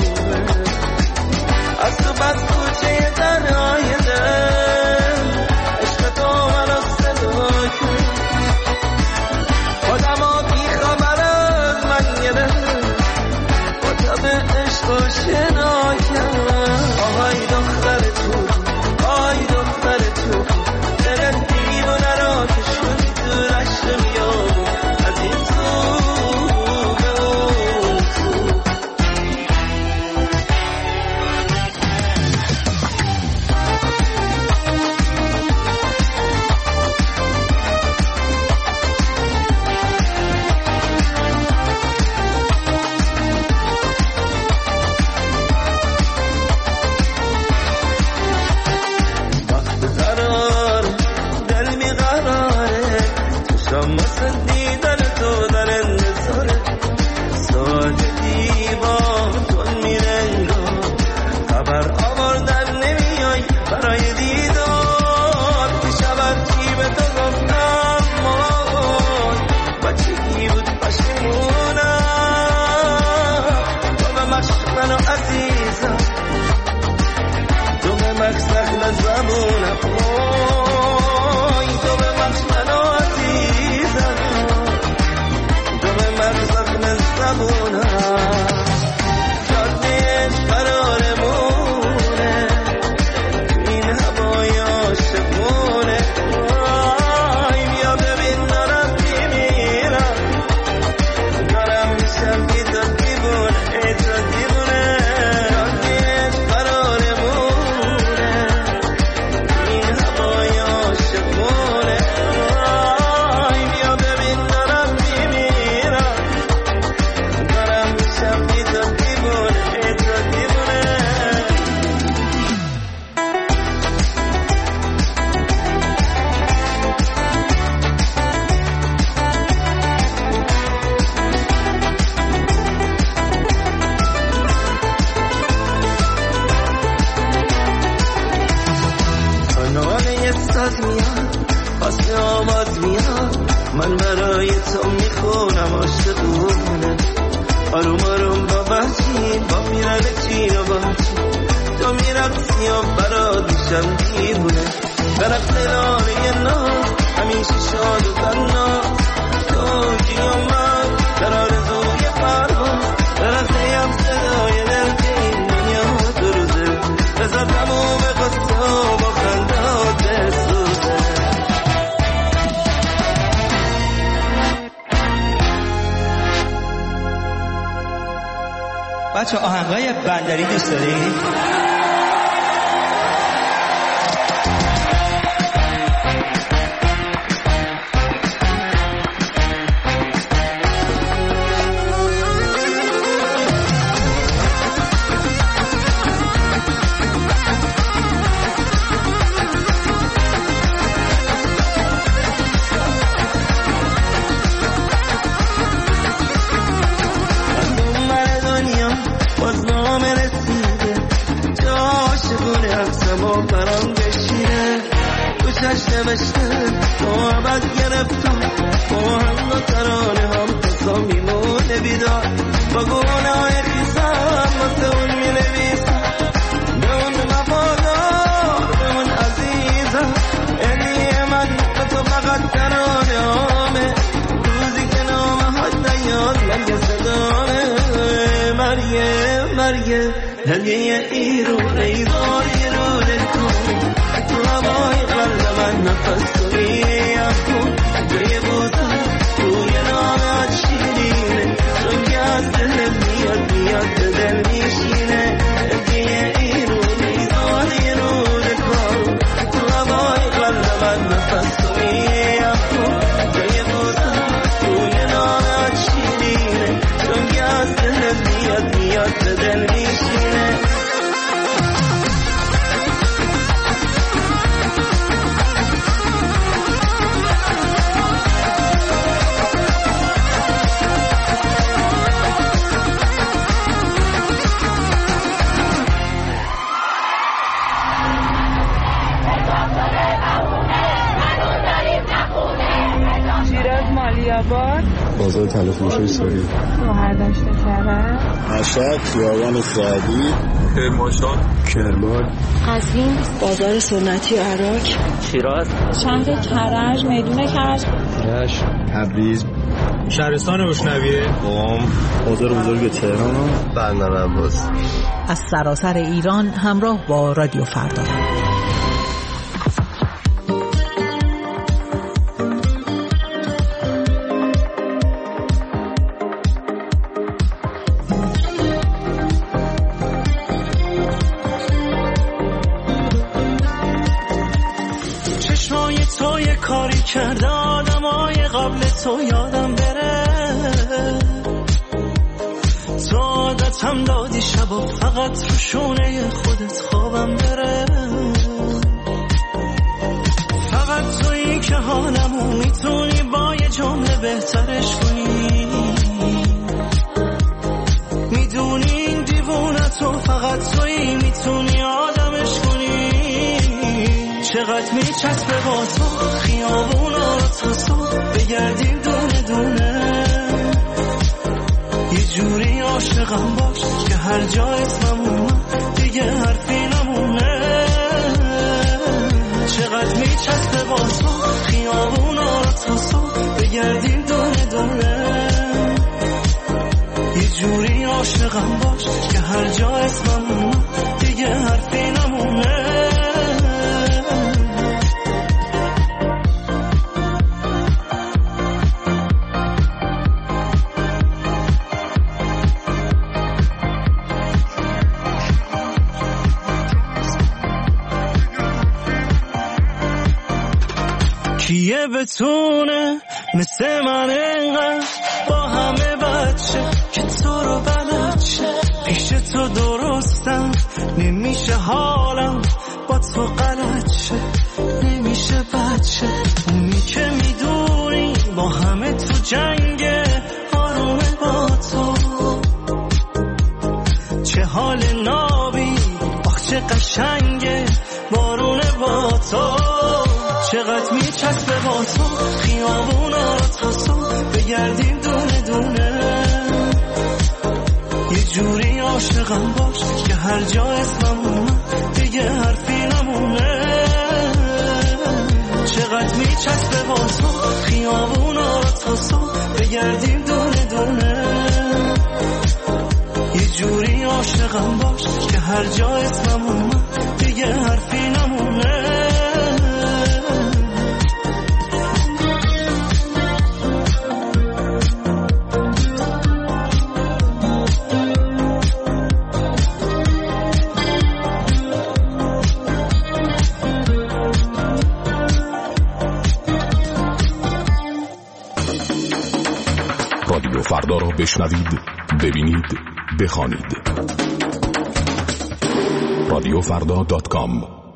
از تو بس کوچه تنهای دل، عشق تو منو صدا کرد. خودم ها بی خبر از من گرفت، با تب عشق و شنا کرد. آهای دختر تو، آهای دختر تو، دل دیوونه را که شدی تو رشت میابون، از این تو به اون برای تو میخونم عاشقونه آروم آروم با بچین با میرن چین و بچین تو میرقصی و برا دوشم دیوونه برقص لانه ناز همیشه شاد و تناز تو کی و من در آرزوی پرواز برقصیم صدای دل که این دنیا دو روزه بذار تموم قصه با خندات بسوزه بچه آهنگای بندری دوست دارید؟ نوشته محبت گرفتم آهنگ و ترانه هم تا میمونه بیدار با گونه های خیزم واسه اون می نویسم به اون وفادار به اون عزیزم هدیه من به تو فقط ترانه هامه روزی که نامه ها نیاد مرگ صدامه مرگ هدیه ایرون ایواری رو نکنی تو هوای قلب من نفس کنی افکن جای بوزم روی نامت شیرینه چون که از دل میاد به دل میشینه هدیه ایرون ایواری رو نکن تو هوای قلب من نفس کنی افکن جای بوزم روی نامت شیرینه چون که از دل میاد به دل میشینه بازار تلفروشی سوری مهردشت کرد مشهد خیابان سعدی کرمانشاه کرمان قزوین بازار سنتی عراق شیراز شهر کرج میدون کرج رشت تبریز شهرستان روشنویه قم بازار بزرگ تهران بندر عباس از سراسر ایران همراه با رادیو فردا کرده آدمای قبل تو یادم بره تو عادتم دادی شبا فقط رو شونه خودت خوابم بره فقط تویی که حالمو میتونی با یه جمله بهترش کنی میدونی این دیوونتو فقط تویی میتونی آدمش کنی چقدر میچسبه با تو خیابونا رو تا صبح بگردیم دونه دونه یه جوری عاشقم باش که هر جا اسمم اومد دیگه حرفی نمونه چقدر میچسبه با تو خیابونا رو تا صبح بگردیم دونه دونه یه جوری عاشقم باش که هر جا اسمم اومد دیگه حرفی نمونه کیه بتونه مثل من انقدر با همه بچه که تو رو بلد شه پیش تو درستم نمیشه حالم با تو غلط شه نمیشه بچه اونی که میدونی با همه تو جنگه آرومه با تو چه حال نابی آخ چه قشنگه بارونه با تو چقدر میچسبه با تو خیابونا رو تا عاشقم باش که هر جا اسمم اومد دیگه حرفی نمونه. چقدر میچسبه با تو خیابونا تا صبح بگردیم دونه دونه. یه جوری عاشقم باش که هر جا اسمم اومد دیگه حرفی نمونه. رادیو فردا را بشنوید، ببینید، بخوانید. radiofrda.com.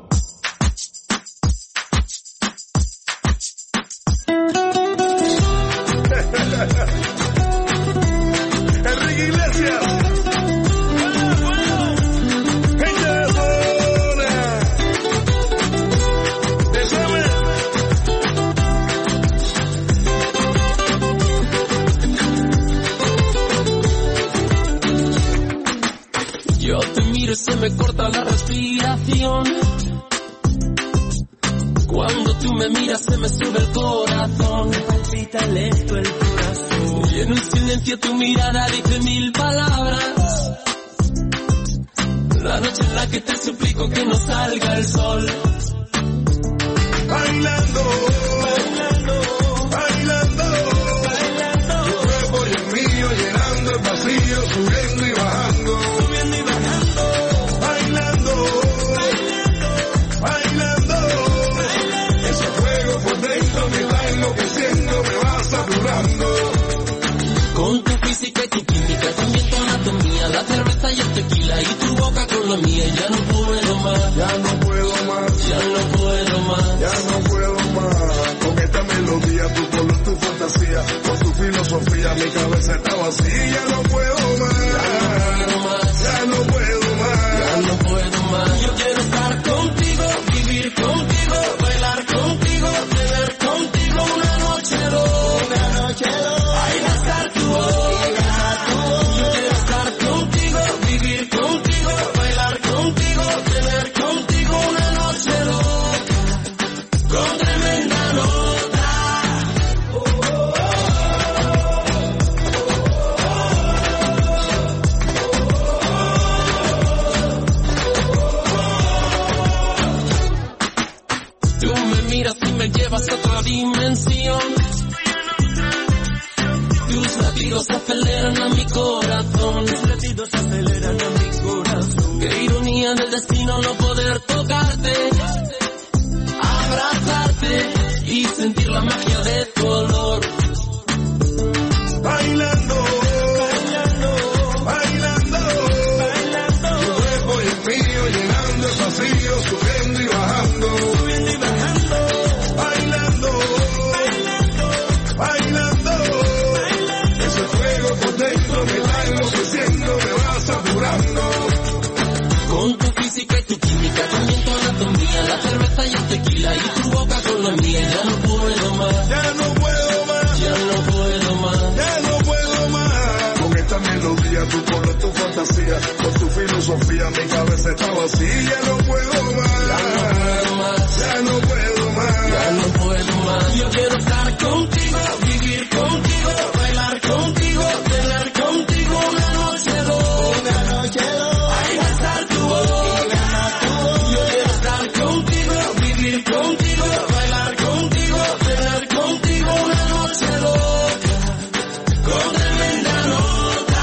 Se me corta la respiración. Cuando tú me miras se me sube el corazón. Me palpita lento el corazón. Y en un silencio tu mirada dice 1000 palabras. La noche en la que te suplico que no salga el sol. Bailando, bailando, bailando, bailando. Tu cuerpo y el mío llenando el vacío, subiendo y bajando. Con tu física y tu química, también tu anatomía, la cerveza y el tequila y tu boca con la mía. Ya no puedo más, ya no puedo más, ya no puedo más, ya no puedo más. Con esta melodía, tu color, tu fantasía, con tu filosofía, mi cabeza está vacía. Ya no puedo más, ya no puedo más, ya no puedo más. Yo quiero estar contigo, vivir contigo, bailar contigo, tener contigo una noche loca, una noche loca. Llevas a otra dimensión. Tus latidos aceleran a mi corazón. Tus latidos aceleran a mi corazón. Qué ironía del destino no poder tocarte, abrazarte y sentir la magia de tu olor. Bailando, bailando, bailando, bailando. Tu cuerpo y el mío llenando el vacío, subiendo y bajando. Subiendo y bajando. Bailando, bailando, bailando, ese fuego por dentro me va enloqueciendo, me va saturando. Con tu física y tu química, también tu anatomía, la cerveza y el tequila y tu boca con la mía. Ya no puedo más, ya no puedo más, ya no puedo más, ya no puedo más. Con esta melodía, tu color, tu fantasía, con tu filosofía, mi cabeza está vacía. Ya no puedo más, ya no puedo más, ya no puedo más. Yo quiero estar contigo, vivir contigo, bailar contigo, tener contigo una noche loca, una noche loca. Ahí va a estar tu voz, yo quiero estar contigo, vivir contigo, bailar contigo, tener contigo una noche loca, con tremenda nota.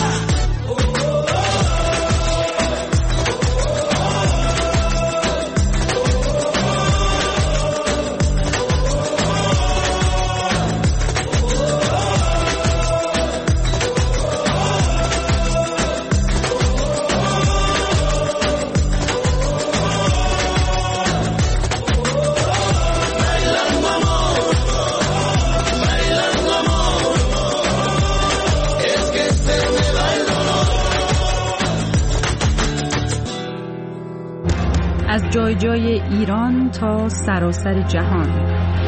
از جای جای ایران تا سراسر جهان.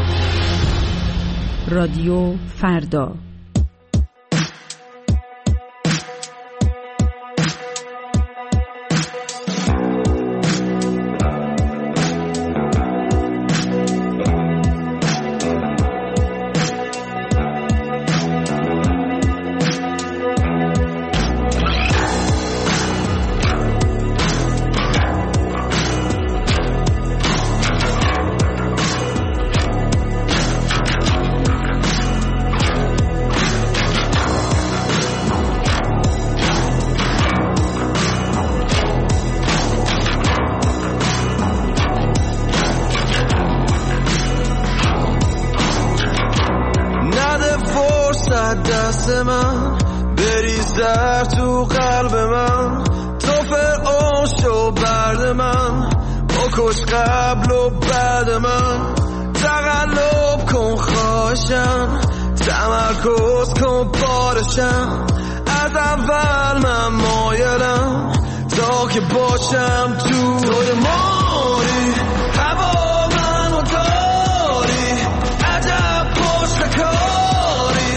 رادیو فردا. دست من، بریز در تو قلب من، تو فرعون شو برد من، بکش قبل و بعد من، تقلب کن خواهشم، تمرکز کن بارشم، از اول من مایلم تا که باشم توی ماری، هوا منو داری، عجب پشت کاری،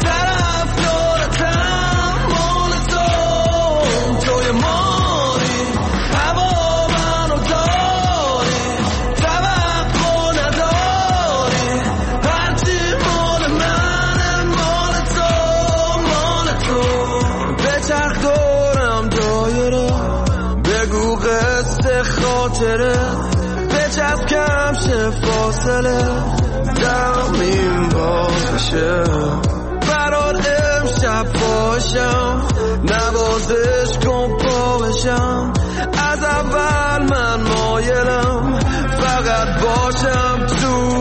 طرفدارتم مال تو، توی ماری، هوا منو داری، توقع نداری، هرچی مال منه مال تو، مال تو، به چرخ دورم دایره، بگو قصه خاطره، بچسب کم شه فاصله، زمین باز بشه برات امشب باشم، نوازش کن پا بشم، از اول من مایلم فقط باشم تو.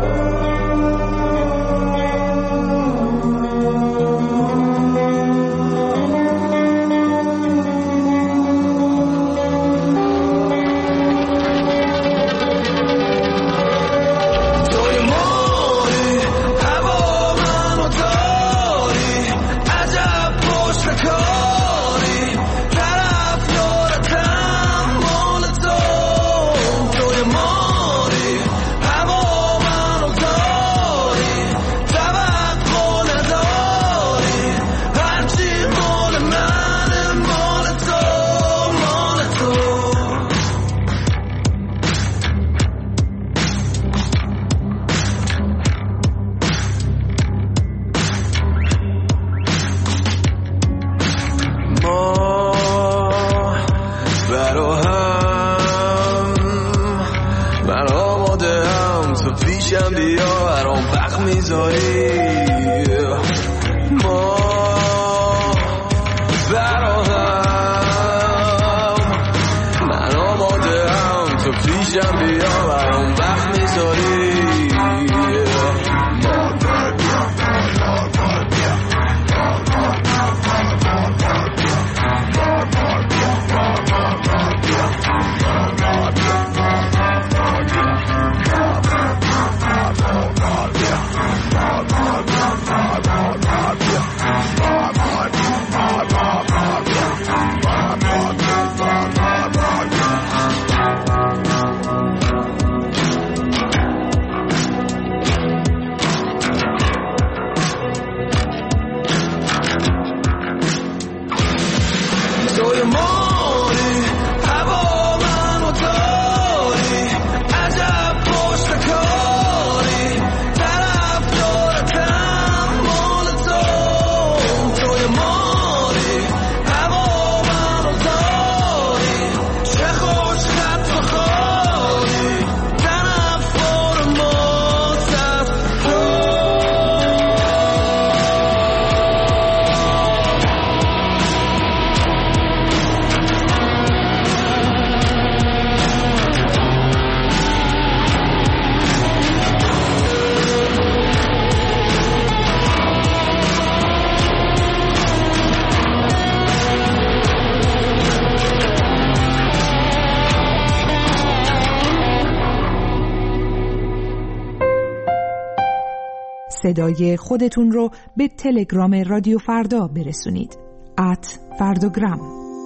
صدای خودتون رو به تلگرام رادیو فردا برسونید. @فردوگرام.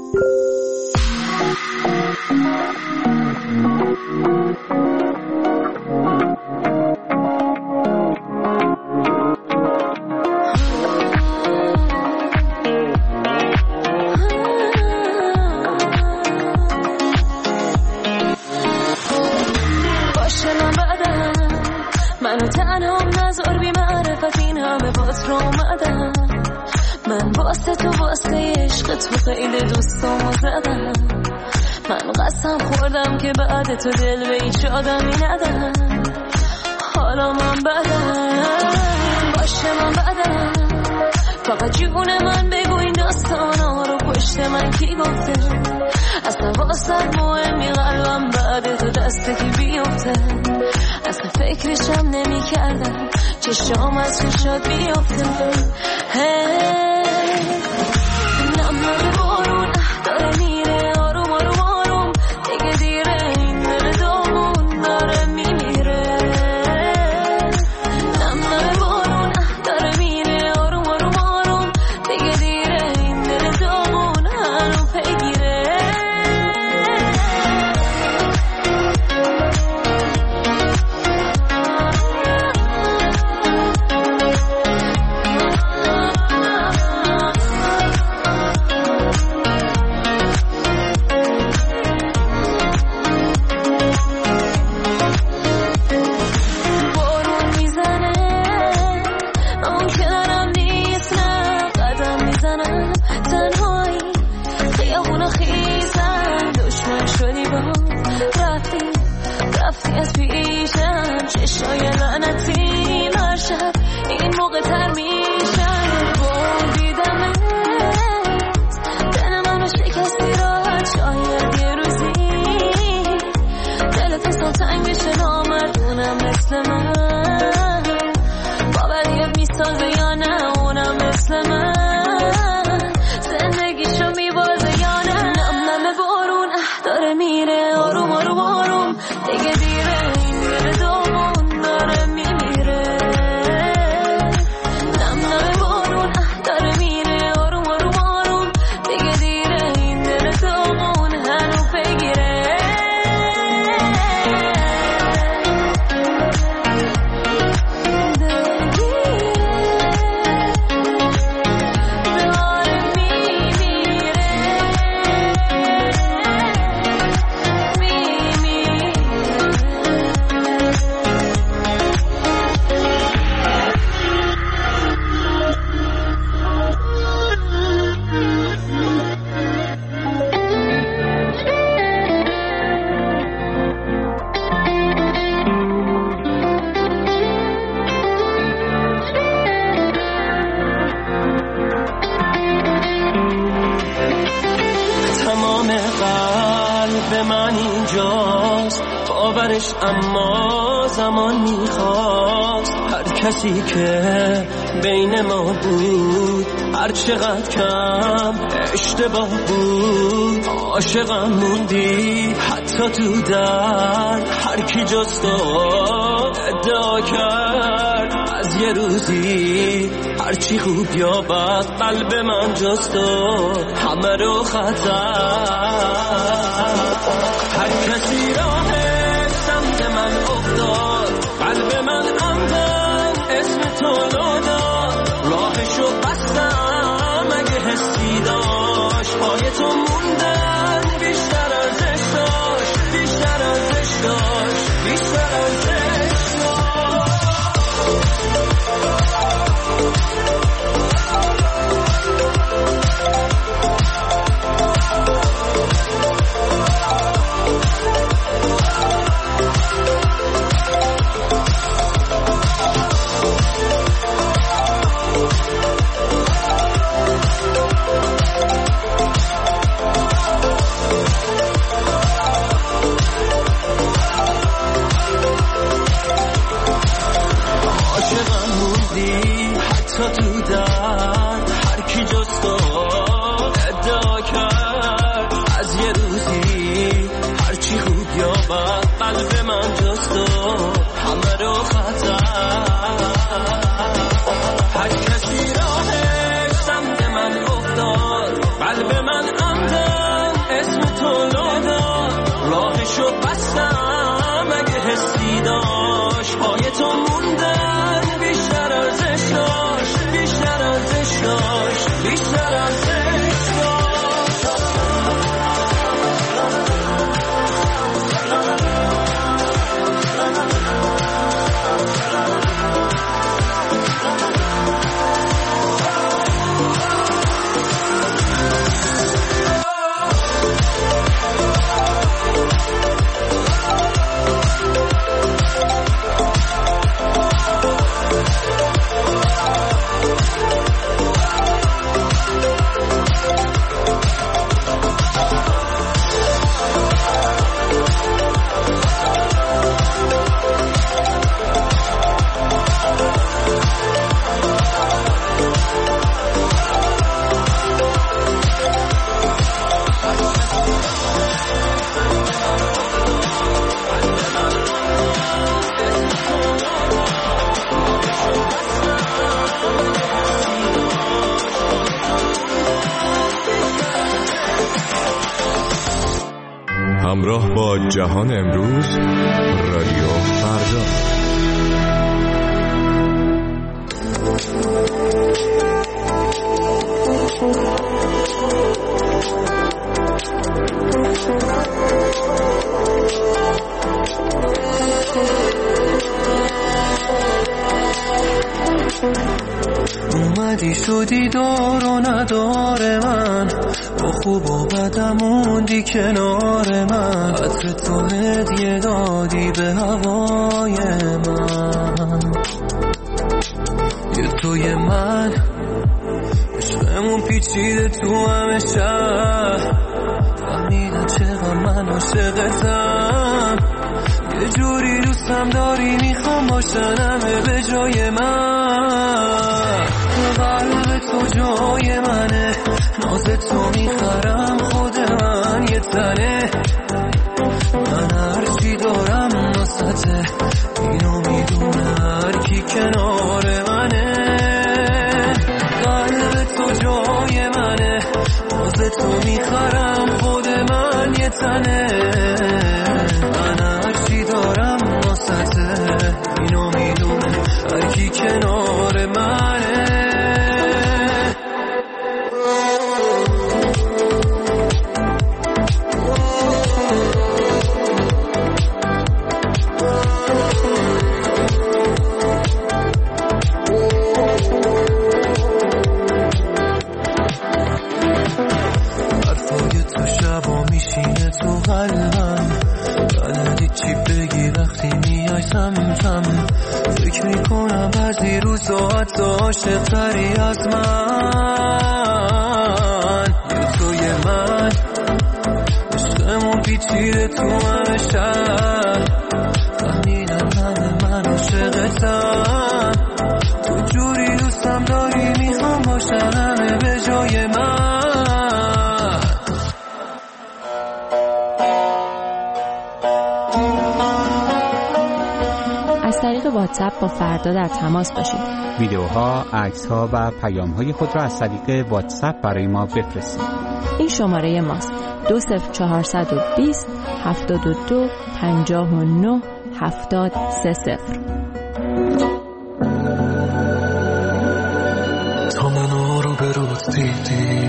منو تنها نذار بی معرفت این همه بات رو اومدم، من واسه تو واسه عشق تو خیلی دوستامو زدم، من قسم خوردم که بعد تو دل به هیچ آدمی ندم، حالا من بدم باشه من بدم، فقط جون من بگو این داستانا رو پشت من کی گفته، اصلا واسه مهمی قلبم بعد تو دست کی بیفته، اصلا فکرشم نمی کردم چشام از چشات بیافته نم نم بارون داره میره آروم آروم آروم دیگه دیره این دل دامون داره میمیره نم نم بارون داره میره آروم آروم آروم دیگه دیره این دل دامون هنو پیگیره از پیشم چشای لعنتی مرشد این موقع تر میشن بردیدمت دل منو شکستی راحت شاید یه روزی دلت اصلا تنگ بشه نامردونم مثل من باوریت میسازه یا نه اونم مثل من زندگیشو میبازه یا نه نم نم بارون داره میره آروم آروم آروم دیگه دیره این دل دامون داره میمیره نم نم بارون داره میره آروم آروم آروم دیگه دیره این دل دامون هنو پیگیره اما زمان میخواست هر کسی که بین ما بود هر چقدر کم اشتباه بود عاشقم موندی حتی تو درد هر کی جز تو ادعا کرد از یه روزی هرچی خوب یا بد قلب من جز تو همه رو خطر هر کسی راه سمت من افتاد قلب من عمدن اسم تو داد راهشو بستم اگه حسی داشت پای تو موندن بیشتر ارزش داشت بیشتر ارزش داشت بیشتر ارزش حتی تو درد هر کی جز تو ادعا کرد از یه روزی هرچی خوب یا بد قلب من جز تو همه رو خطر هر کسی راهش سمت من افتاد قلب من عمدن اسم تو داد راهشو بستم اگه حسی داشت پای تو موندن بیشتر ارزش داشت بیشتر ارزش داشت بیشتر ارزش داشت همراه با جهان امروز، رادیو فردا. اومدی شدی دار و ندار من، با خوب و بدم موندی کنار من، عطر تو هدیه دادی به هوای من. یه توی من عشقمون پیچیده تو همه شهر، فهمیدم چقدر من عاشقتم، یه جوری دوستم داری میخوام باشن همه به جای من. قلب تو جای منه، ناز تو میخرم خود من یه تنه، من هرچی دارم ناسته، اینو میدونه هر کی کنار منه. قلب تو جای منه، ناز تو میخرم خود من یه تنه، من هرچی دارم ناسته، اینو میدونه هر کی کنار منه. فکر میکنم بعضی روزا حتی عاشق‌تری از من. یه توی من عشقمون پیچیده تو همه شهر، فهمیدم همه من عاشقتم، تو جوری دوستم داری میخوام باشن همه به جای من. از طریق واتساپ با فردا در تماس باشید. ویدیوها، عکس‌ها و پیام‌های خود را از طریق واتساپ برای ما بفرستید. این شماره ماست: 20420 72 59 730. تا منو رو به روز دیدی،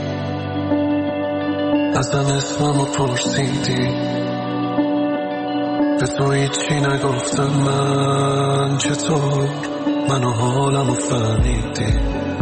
ازم اسممو پرسیدی، به تو هیچی نگفتم من، چطور منو حالمو فهمیدی؟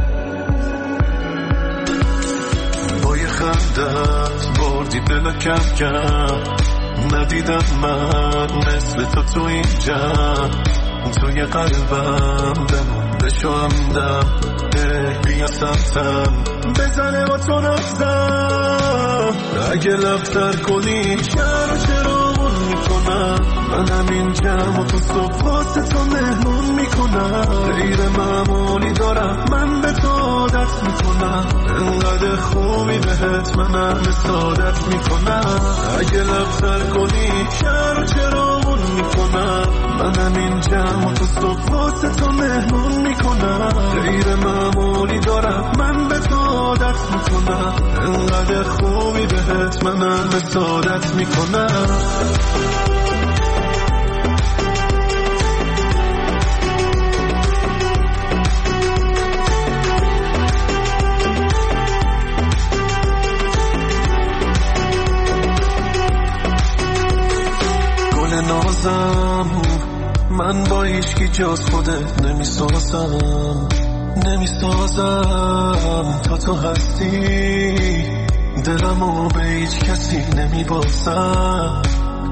با یه خندت بردی دل کم کم، ندیدم من مثل تو اینجا، توی قلبم بمون بشو همدم، بیا سمتم بزنه با تو نفتم، اگه لفتر کنی چرامون میکنم، من همین جمع و تو صبح واسه تو مهمون میکنم، غیر معمولی دارم من به تو عادت میکنم، انقدر خوبی بهت من همه سادت میکنم، اگه لفتر کنی چرامون میکنم، من همین جمع و تو صبح واسه تو مهمون میکنم، غیر معمولی دارم من به تو عادت میکنم، انقدر خوبی بهت من همه سادت میکنم. گل نازم من با هیچکی جز خودت نمیسازم تا تو هستی، دلمو به هیچ کسی نمیبازم،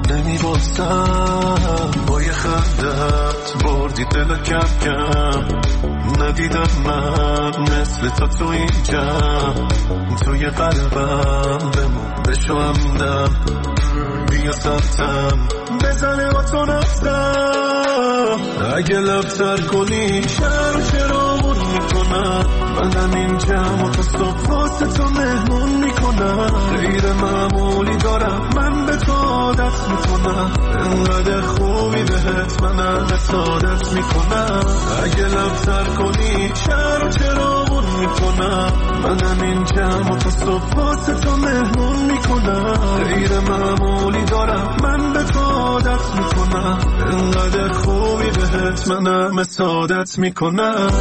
با یه خندت بردی دل کم کم، ندیدم من مثل تو اینجا، توی قلبم بمون بشو همدم، بیا سمتم بزنه با تو نفتم، اگه لبتر کنی چرامون میکنم، من همین جمع و تو صبح واسه تو مهمون میکنم، غیر معمولی دارم من به تو عادت میکنم، انقدر خوبی بهت من همه سادت میکنم، اگه لبتر کنی چرامون میکنم، میکنم. منم اینجام و تا صبح واسه تو مهمون میکنم. غیر معمولی دارم من به تو عادت میکنم. انقدر خوبی بهت منم اسادت میکنم.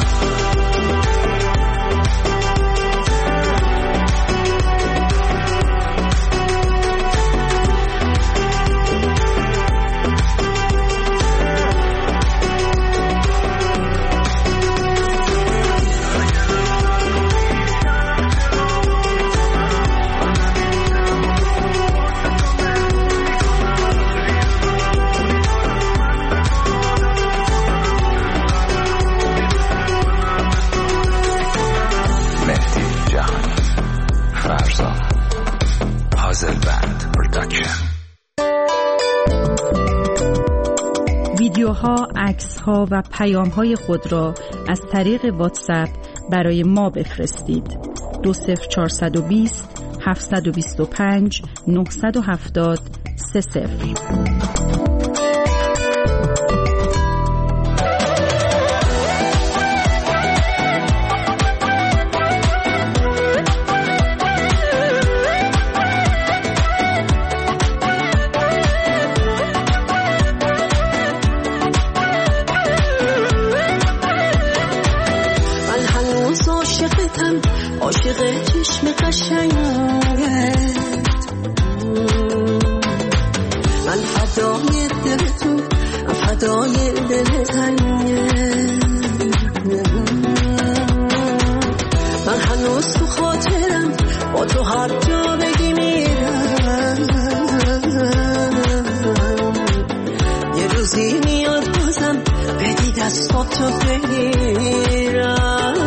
ویدیوها، عکس‌ها و پیام‌های خود را از طریق واتساپ برای ما بفرستید. 20420 725 970 30. عاشق چشم قشنگت، من فدای دل تو، فدای دل تنگت. من هنوز تو خاطرم، با تو هر جا بگی میرم. یه روزی میاد بازم بدی دستاتو بگیرم.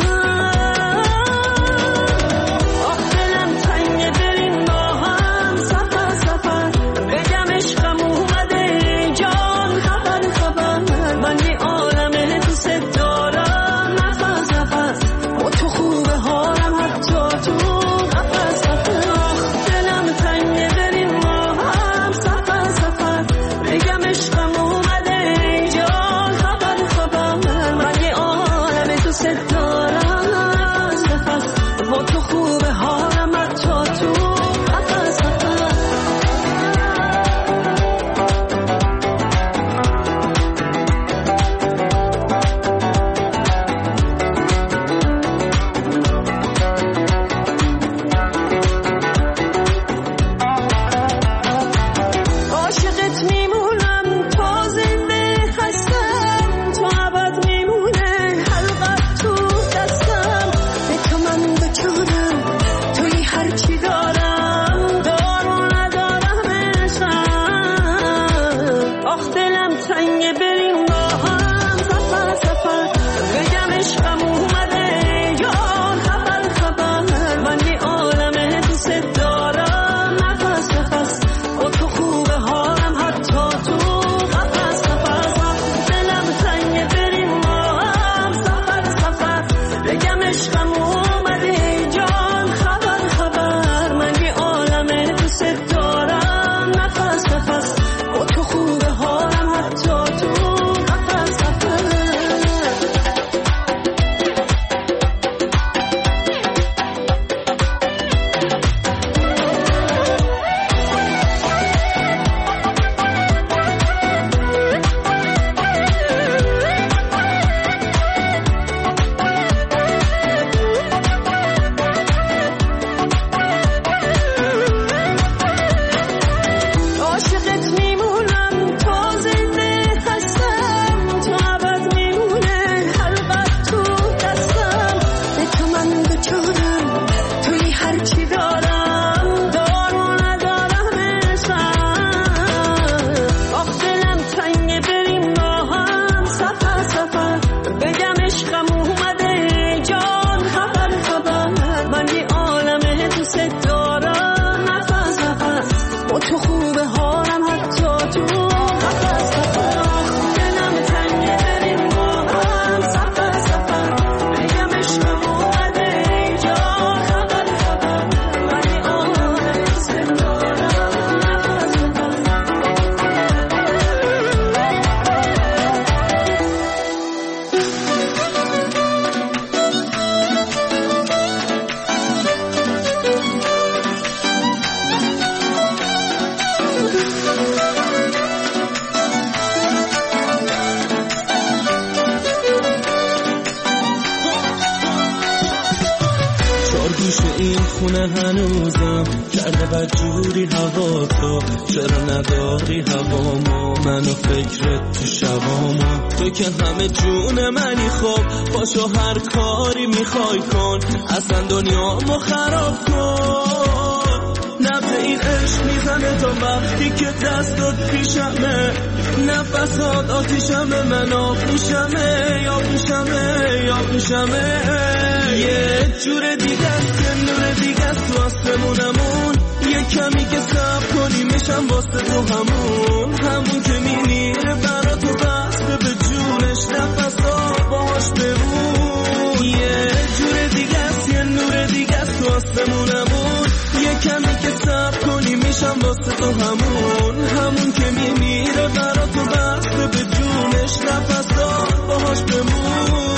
کارگوش این خونه هنوزم کرده بدجوری هوا تو، چرا نداری هوامو منو فکرت تو شبامو، تو که همه جون منی خب باشو هر کاری میخوای کن، اصلا دنیامو خراب کن. نبض این عشق میزنه تا وقتی که دستات پیشمه، نفسات آتیشمه، من آب میشمه یا میشمه یا میشمه. یه جور دیگه است، یه نور دیگه است تو آسمونمون، یه کمی که صبر کنی میشم واسه تو همون که میمیره برا تو بسته به جونش، نفسات باهاش بمون. یه جور دیگه است، یه نور دیگه است تو آسمونمون، یه کمی که صبر کنی میشم واسه تو همون که میمیره برا تو بسته به جونش، نفسات باهاش بمون.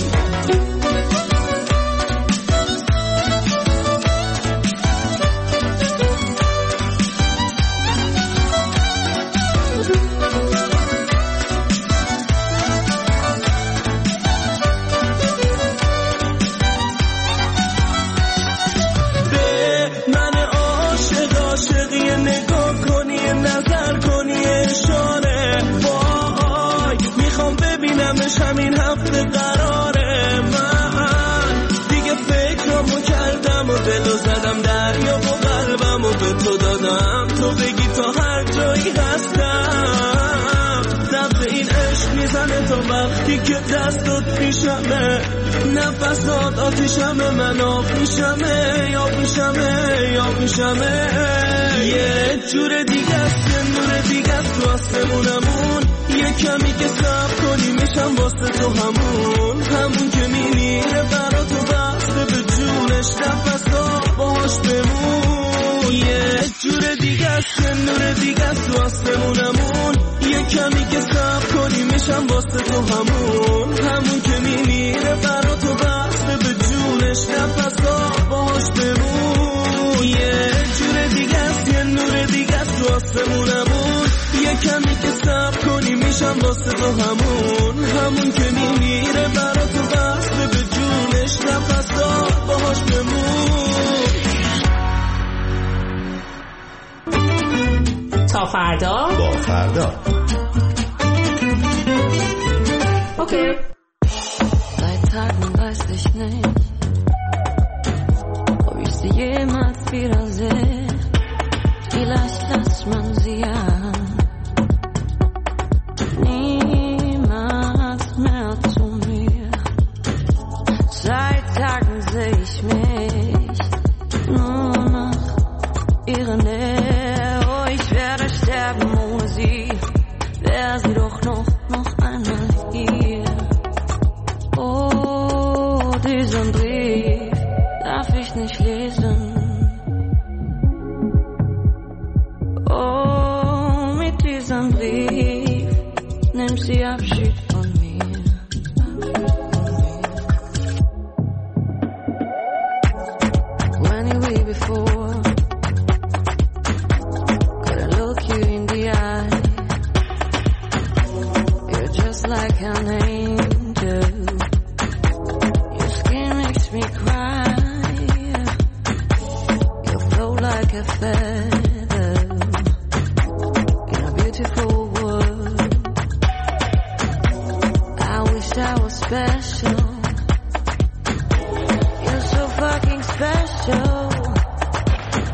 همین هفته قراره من دیگه فکرامو کردم و دلو زدم دریا و قلبمو به تو دادم، تو بگی تا هر جایی هستم. نبض این عشق میزنه تا وقتی که دستات پیشمه، نفسات آتیشمه، من آب میشمه یا میشمه یا میشمه. یه جور دیگه است، یه نور دیگه است تو آسمونمون، یه کمی که صبر کنی میشم واسه تو همون که میمیره برا تو بسته به جونش، نفسات باهاش بمون. یه جور دیگه است، یه نور دیگه است تو آسمونمون، یه کمی که صبر کنی میشم واسه تو همون که میمیره برا تو بسته به جونش، نفسات باهاش بمون. یه جور دیگه است، یه نور دیگه است تو آسمونمون، یه کمی که صبر کنی میشم واسه تو همون که میمیره برا تو بسته به جونش، نفسات باهاش بمون. تا فردا با فردا. اوکی. Seit Tagen weiß ich nicht, ob ich sie jemals wiedersehe. Vielleicht lässt man sie ja niemals mehr zu mir. Seit Tagen sehe ich mich nur nach ihrer Nähe. Oh, ich werde sterben ohne sie, wäre sie doch noch einmal hier. Oh, diesen Brief darf ich nicht lesen. Oh, mit diesem Brief nimmt sie Abschied von mir. When you were before, could I look you in the eye? You're just like an angel. Your skin makes me cry. You float like a feather in a beautiful world. I wish I was special. You're so fucking special.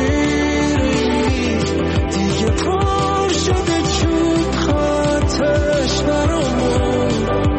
میری دیگه پر شده چون خاطرش برامون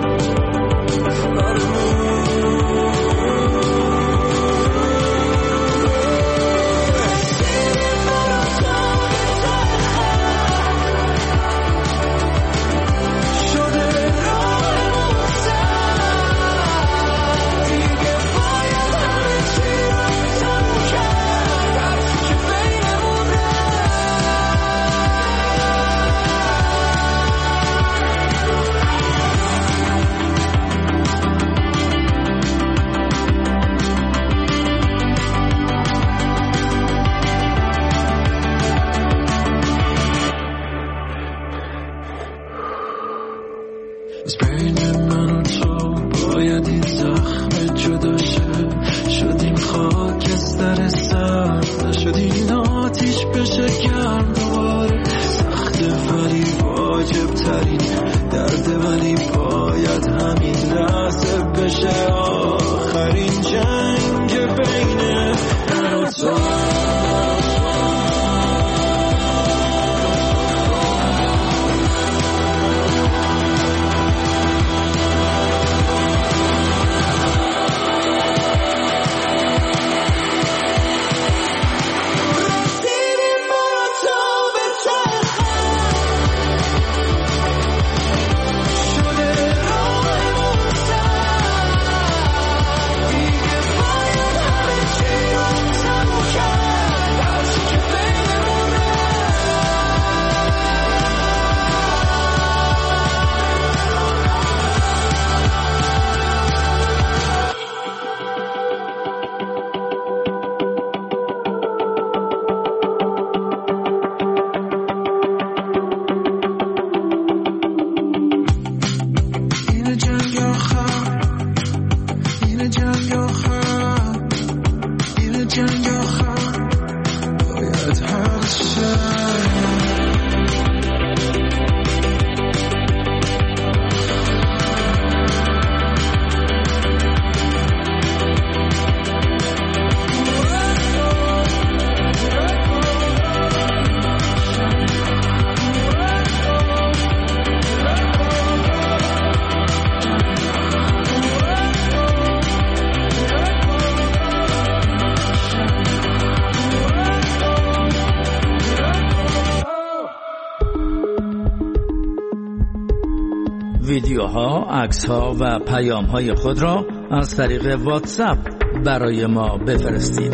ویدیوها، عکس‌ها و پیام‌های خود را از طریق واتساپ برای ما بفرستید.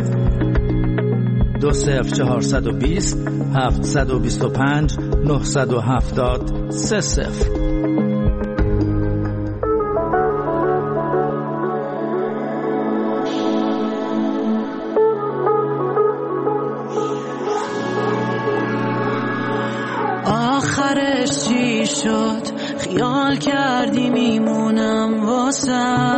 20420 725 970 30. آخرش چی شد؟ خیال کردی میمونم واسط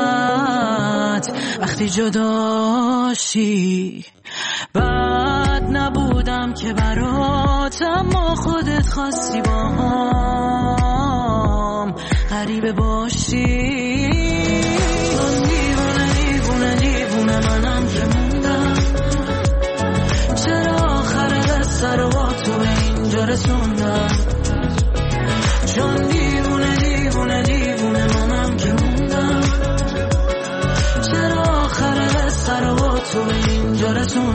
وقتی جداشی. بد نبودم که برات، اما خودت خواستی با هم غریبه باشی. من دیوونه دیوونه دیوونه منم که موندم. چرا آخر قصه رو با تو اینجا رسوندم؟ چون دیوونه دیوونه دیوونه منم که موندم. چرا آخر قصه رو با تو اینجا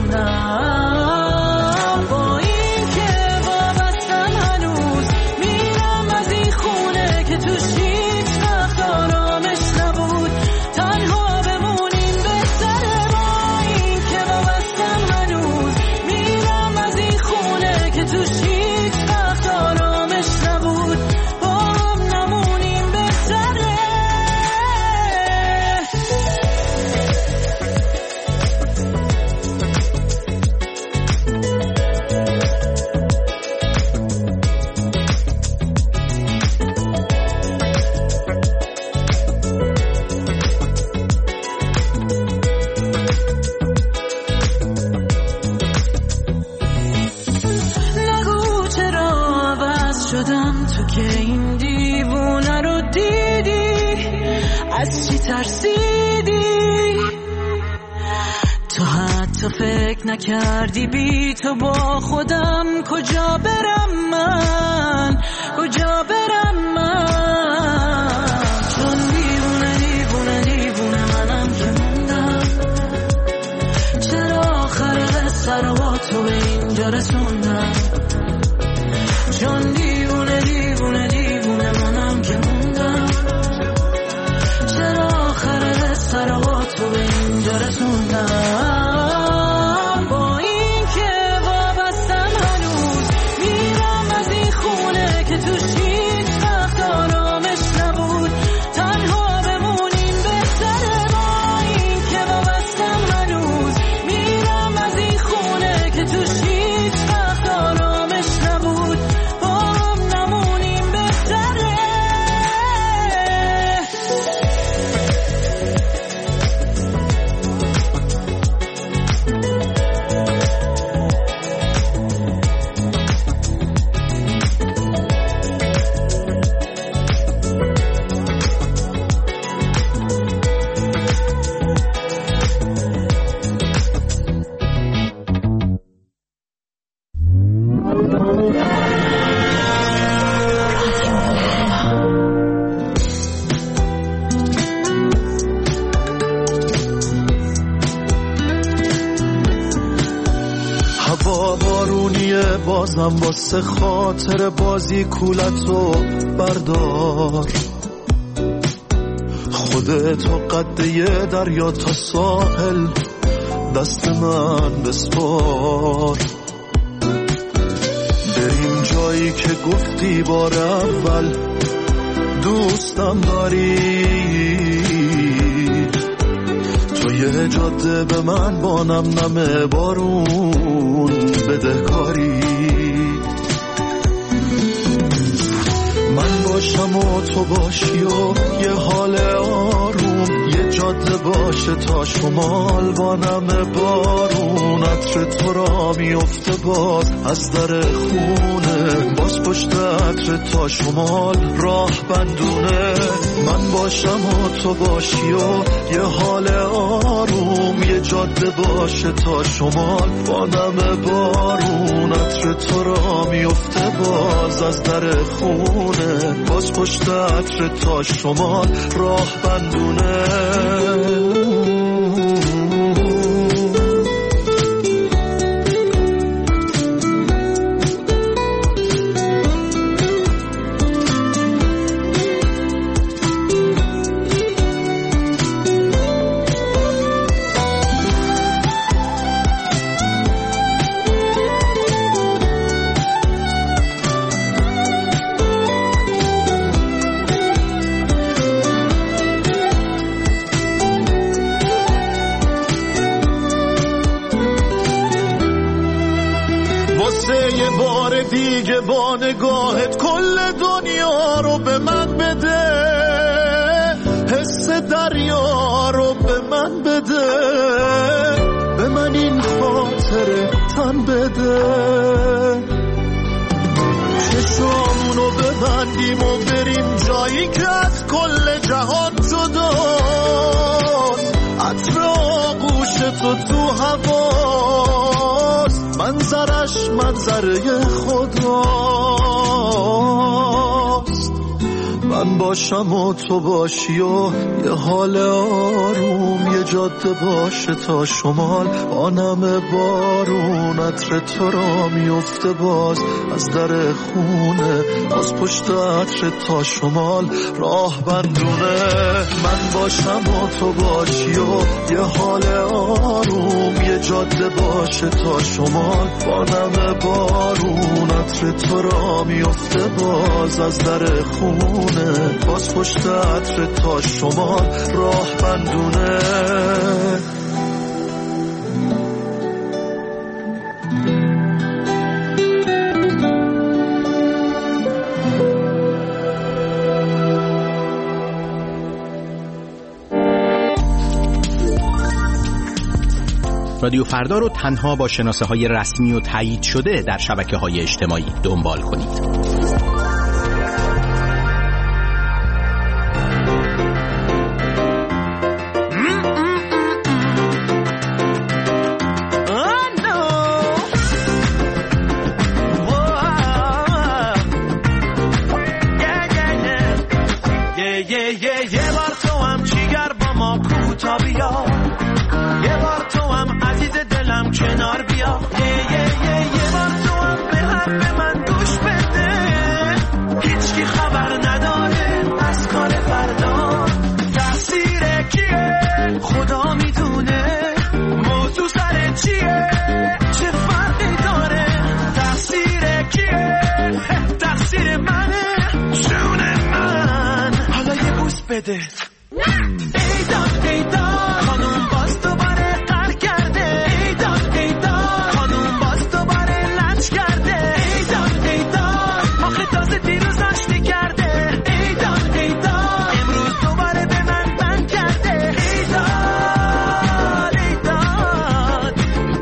رسوندم؟ با این که وابستم هنوز میرم از این خونه که توش هیچ وقت آرامش نبود. تنها بمونیم بهتره. با این که وابستم هنوز میرم از این خونه که توش هیچ وقت آرامش نبود. تو فکر نکردی بی تو با خودم کجا برم من، کجا برم من؟ چون دیوونه دیوونه دیوونه منم که موندم، چرا آخر قصه رو با تو به اینجا رسوندم؟ چون دیوونه دیوونه دیوونه منم که موندم، چرا آخر قصه رو با تو به اینجا رسوندم؟ با این که وابستم هنوز میرم از این خونه که توش هیچ وقت آرامش نبود، تنها بمونیم بهتره. با این که وابستم هنوز میرم از این خونه که توش هیچ وقت آرامش نبود، با هم نمونیم بهتره. هوا بارونیه بازم واسه خاطر بازی کولتو بردار، خودتو قد یه دریا تا ساحل دست من بسپار، بریم جایی که گفتی بار اول دوستم داری، تو یه جاده به من با نم نم بارون بدهکاری، من باشم و تو باشی و یه حال آروم، یه جاده باشه تا شمال با نم بارون، عطر تو را میفته باز از در خونه، باز پشت عطر تا شمال راه بندونه، من باشم و تو باشی و یه حال آروم، یه جاده باشه تا شمال با نم بارون، عطر تو را میفته باز از در خونه، باز پشت عطر تا شمال راه بندونه. یه بار دیگه با نگاهت کل دنیا رو به من بده، حس دریا رو به من بده، به من این خاطره تن بده، چشامونو ببندیم و بریم جایی که از کل جهان جداست، عطر آغوش تو هواست، منظرش منظره خداست، من باشم و تو باشی و یه حال آروم، یه جاده باشه تا شمال با نم بارون، عطر تو را میفته باز از در خونه، باز پشت عطر تا شمال راه بندونه، من باشم و تو باشی و یه حال آروم، یه جاده باشه تا شمال با نم بارون، عطر تو را میفته باز از در خونه، باز پشت عطر تا شمال راه بندونه. رادیو فردا رو تنها با شناسه‌های رسمی و تایید شده در شبکه‌های اجتماعی دنبال کنید. حرف من گوش بده. هیچکی خبر نداره از کار فردا. تقصیر کیه خدا میدونه. موضوع سر چیه چه فرقی داره. تقصیر کیه تقصیر منه جون من. حالا یه بوس بده. ایداد ایداد خانوم باز دوباره قهر کرده. ایداد ایداد خانوم باز دوباره لنج کرده. ایداد ایداد آخه تازه دیروز آشتی کرده. ایداد ایداد امروز دوباره به من بند کرده. ایداد ایداد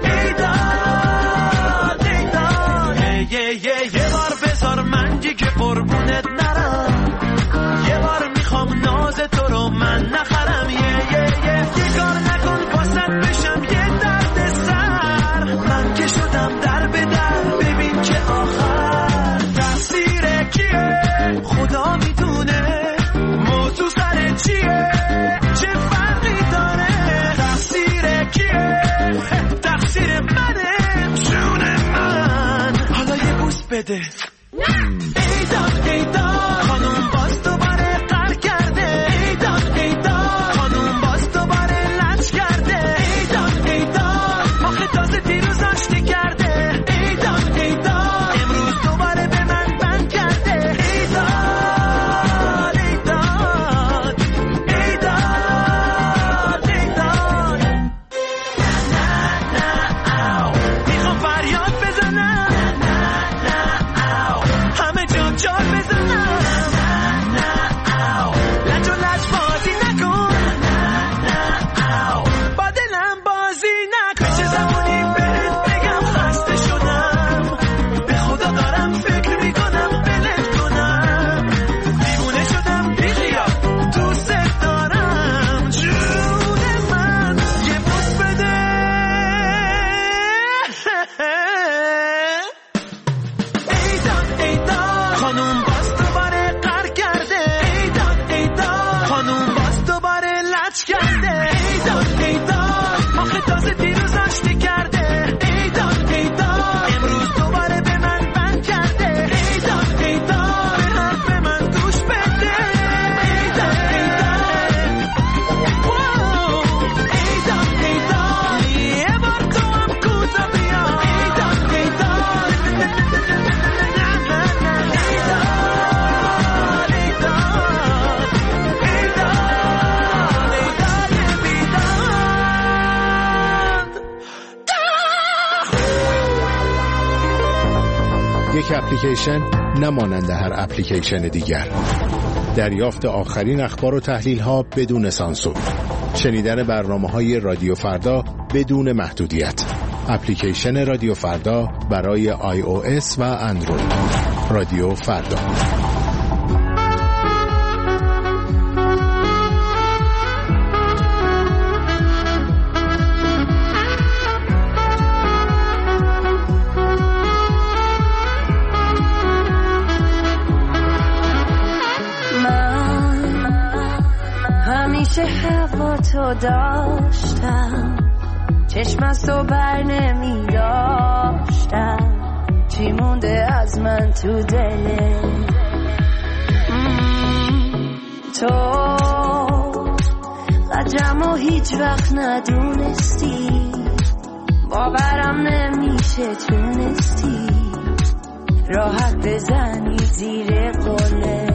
ایداد ایداد. یه بار بذار من که قربونت نرم. یه بار میخوام ناز تو رو من نخرم. یه کار نکن واسط بشم یه درد سر. من که شدم در به در ببین که آخر. تقصیر کیه خدا میدونه. موضوع سر چیه چه فرقی داره. تقصیر کیه تقصیر منه جون من. حالا یه بوس بده. ایداد ایداد خانوم باز دوباره قهر کرده. ایداد ایداد خانوم باز دوباره لنج کرده. ایداد ایداد آخه تازه دیروز آشتی کرده. ایداد ایداد امروز دوباره به من بند کرده. ایداد ایداد ایداد ایداد. میخوام فریاد بزنم. همه جا جار بزنم. لج و لج بازی نکن. با دلم بازی نکن. چه زمانی بهت بگم خسته شدم. به خدا دارم فکر میکنم بلت کنم. دیوونه شدم بیخیال دوست دارم جون من. یه بوس بده. ایداد ایداد خانوم باز دوباره قهر کرده. ایداد ایداد خانوم باز دوباره لج کرده. ایداد ایداد آخه تازه دیروز آشتی کرده. ایداد ایداد امروز دوباره به من بند کرده. ایداد ایداد به حرف من گوش بده. ایداد ایداد ایداد ایداد یه بار تو هم کوتا بیا. ایداد ایداد یک اپلیکیشن نمانند هر اپلیکیشن دیگر. دریافت آخرین اخبار و تحلیل ها بدون سانسور. شنیدن برنامه‌های رادیو فردا بدون محدودیت. اپلیکیشن رادیو فردا برای iOS و اندروید. رادیو فردا. همیشه هوا تو داشتم. چشم از تو بر نمی داشتم. چی مونده از من تو دلت. تو قدرمو هیچ وقت ندونستی. باورم نمیشه تونستی راحت بزنی زیر قله.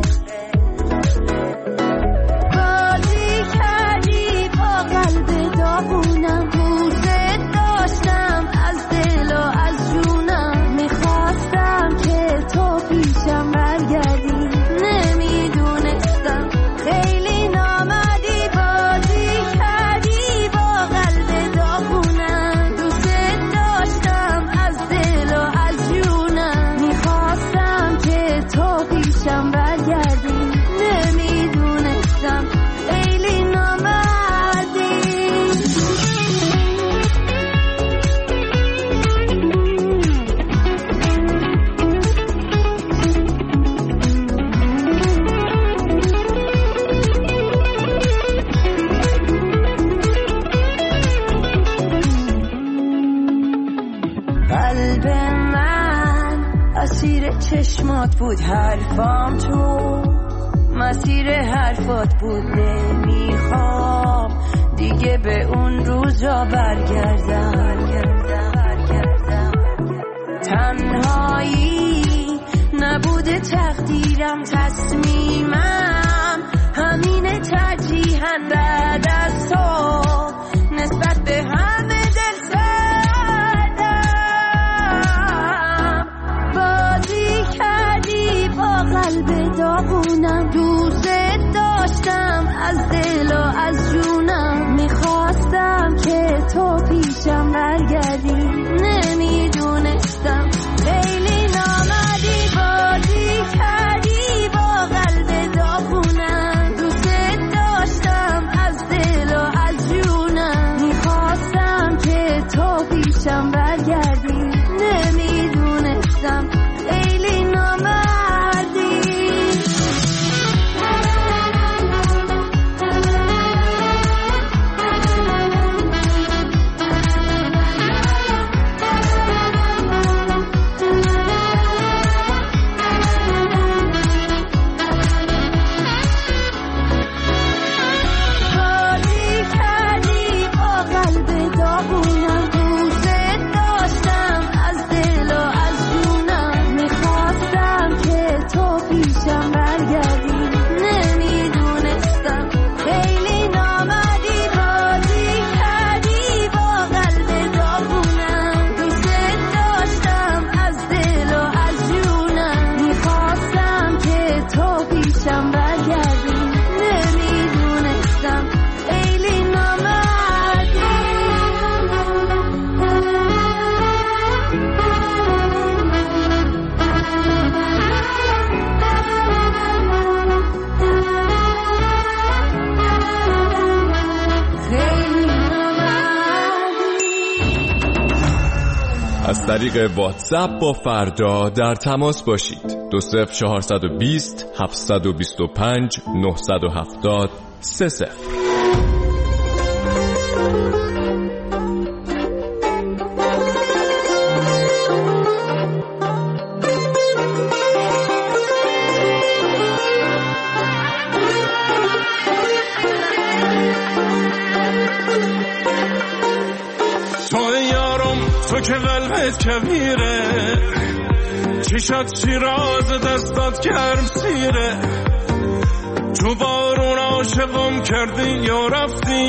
بازی کردی با قلب داغونم. دوست داشتم از دل و از جونم. میخواستم که تو پیشم برگردی. نمیدونستم خیلی نامدی. بازی کردی با قلب داغونم. دوست داشتم از دل و از جونم. میخواستم که تو مسیر چشمات بود حرفام تو، مسیر حرفات بود نمیخوام دیگه به اون روزا برگردم. تنهایی نبوده تقدیرم، تصمیمم همینه ترجیحاً بعد از تو نسبت به همه دل زدم. بازی کردی با قلب داغونم، دوست داشتم از دل و از جونم، میخواستم که تو پیشم برگردی، نمیدونستم خیلی نامدی. بازی کردی با قلب داغونم، دوست داشتم از دل و از جونم، میخواستم که تو پیشم برگردی، نمیدونستم خیلی نامدی. از طریق واتساپ با فردا در تماس باشید. 20420 725 970 30. تو که قلبت کبیره، چشات شیراز دستات گرم سیره، تو بارون عاشقم کردی یا رفتی،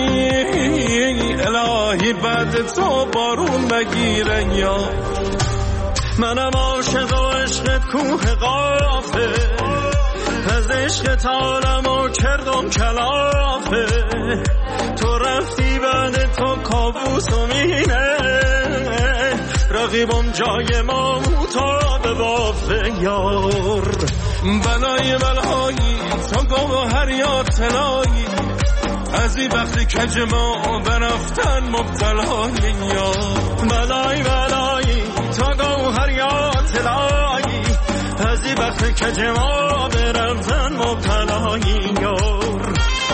الهی بعد تو بارون نگیره. یا منم عاشق و عشقت کوه قافه، از عشقت عالمو کردم کلافه، تو رفتی بعد تو کابوس و مینه، رقیبم جای ما موتا به بافه. یار بلای بلایی تو گوهر یا طلایی، از این وقتی کج ما برفتن مبتلایی. یار بلای بلایی تو گوهر یا طلایی، از این وقتی کج ما برفتن مبتلایی. یار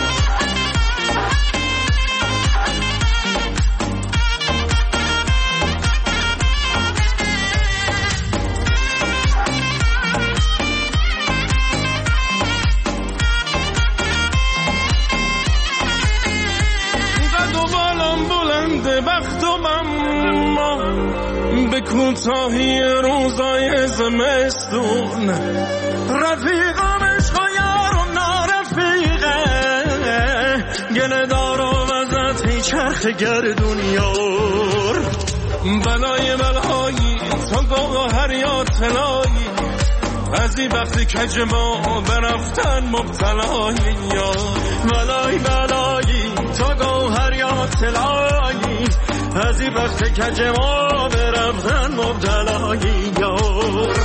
وقتم اما به کوتاهی روزای زمستون، رفیقم عشق و یارم نارفیقه، گله دارم ازت چرخ گردون. یار بلای بلایی تو گوهر یا طلایی، از این وقتی کج ما برفتن مبتلایی. یار بلای بلایی تو گوهر یا طلایی، از این وقت کج ما برفتن مبتلایی. یار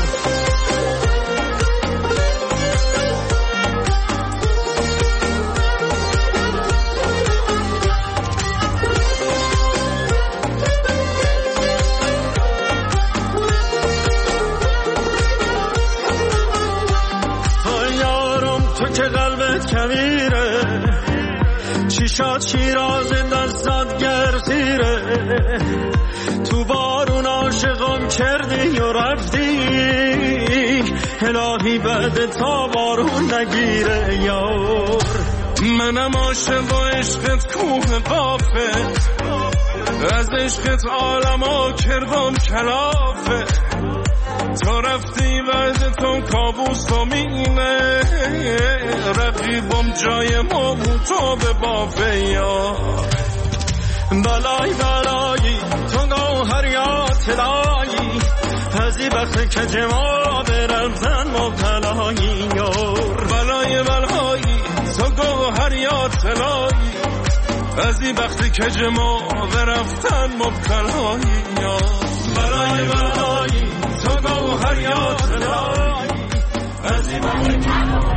تو که قلبت کبیره، چشات شیراز دستات گرسیره، تو بارون عاشقم کردی و رفتی، الهی بعد تا بارون نگیره یار. منم عاشق با عشقت کوه بافت، از عشقت عالمو کردم کلافه. تا رفتی بعد تو کابوس و مینه، رقیبم جای ما تو به بافه یار. بلای بلایی تو گوهر یا طلایی، هزی وقت که جما برفتن مبتلایی یار. بلای بلایی تو گوهر یا طلایی، هزی وقت که جما برفتن مبتلایی یار. بلای بلایی تو گوهر یا طلایی، هزی وقت که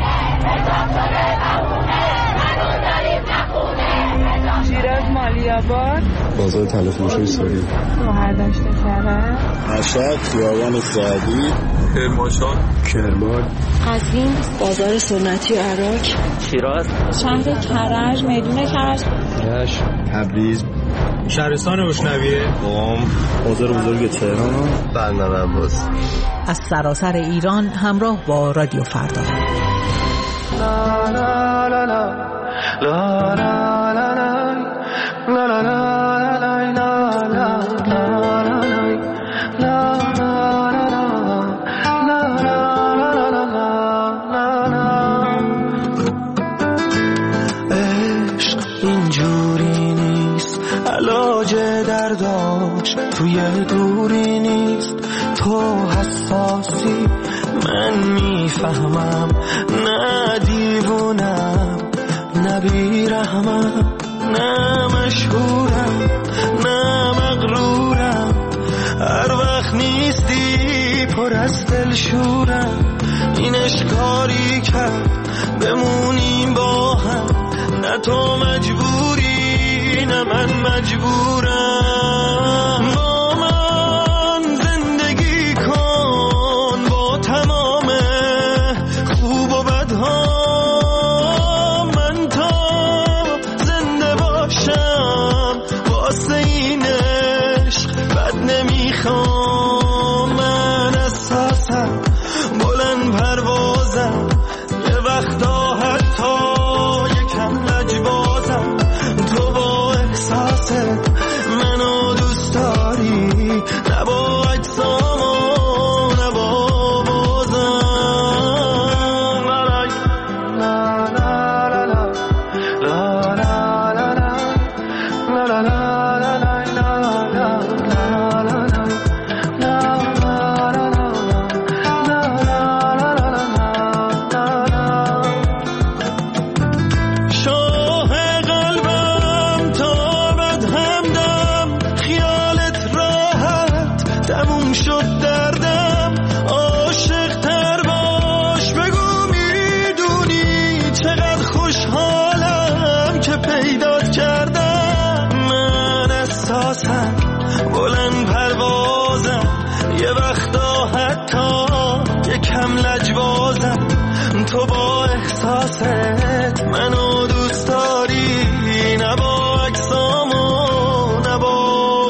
شیراز مالیاباد، بازار تلفروشی سوری، مهرداشت کرد، مشهد خیابان سعدی، کرمانشاه، کرمان، قزوین بازار سنتی عراق، شیراز شهر کرج میدون کرج، رشت، تبریز، شهرستان اشنویه، قم، بازار بزرگ تهران، بندر عباس. از سراسر ایران همراه با رادیو فردا. لا لا لا لا لا لا لا لا لا لا عشق اینجوری نیست، علاج درداش توی دوری نیست. تو حساسی من میفهمم، نه دیوونم نه بیرحمم، نه مشهورم نه مغرورم. هر وقت نیستی پر از دلشورم. این اشکاری کرد بمونیم با هم، نه تو مجبوری نه من مجبورم. با من زندگی کن با تمام خوب و بدها، من تا زنده باشم واسه این عشق بد نمیخوام. من احساسم بلند پروازم، یه وقتا حتی یکم لجبازم. تو با احساست منو دوست داری، نه با اجسام و نه با بازم. لا لا لا لا لا لا لا لا لا لا بلند پروازم، یه وقتا حتی یکم لجبازم. تو با احساست منو دوست داری، نه با اجسام و نه با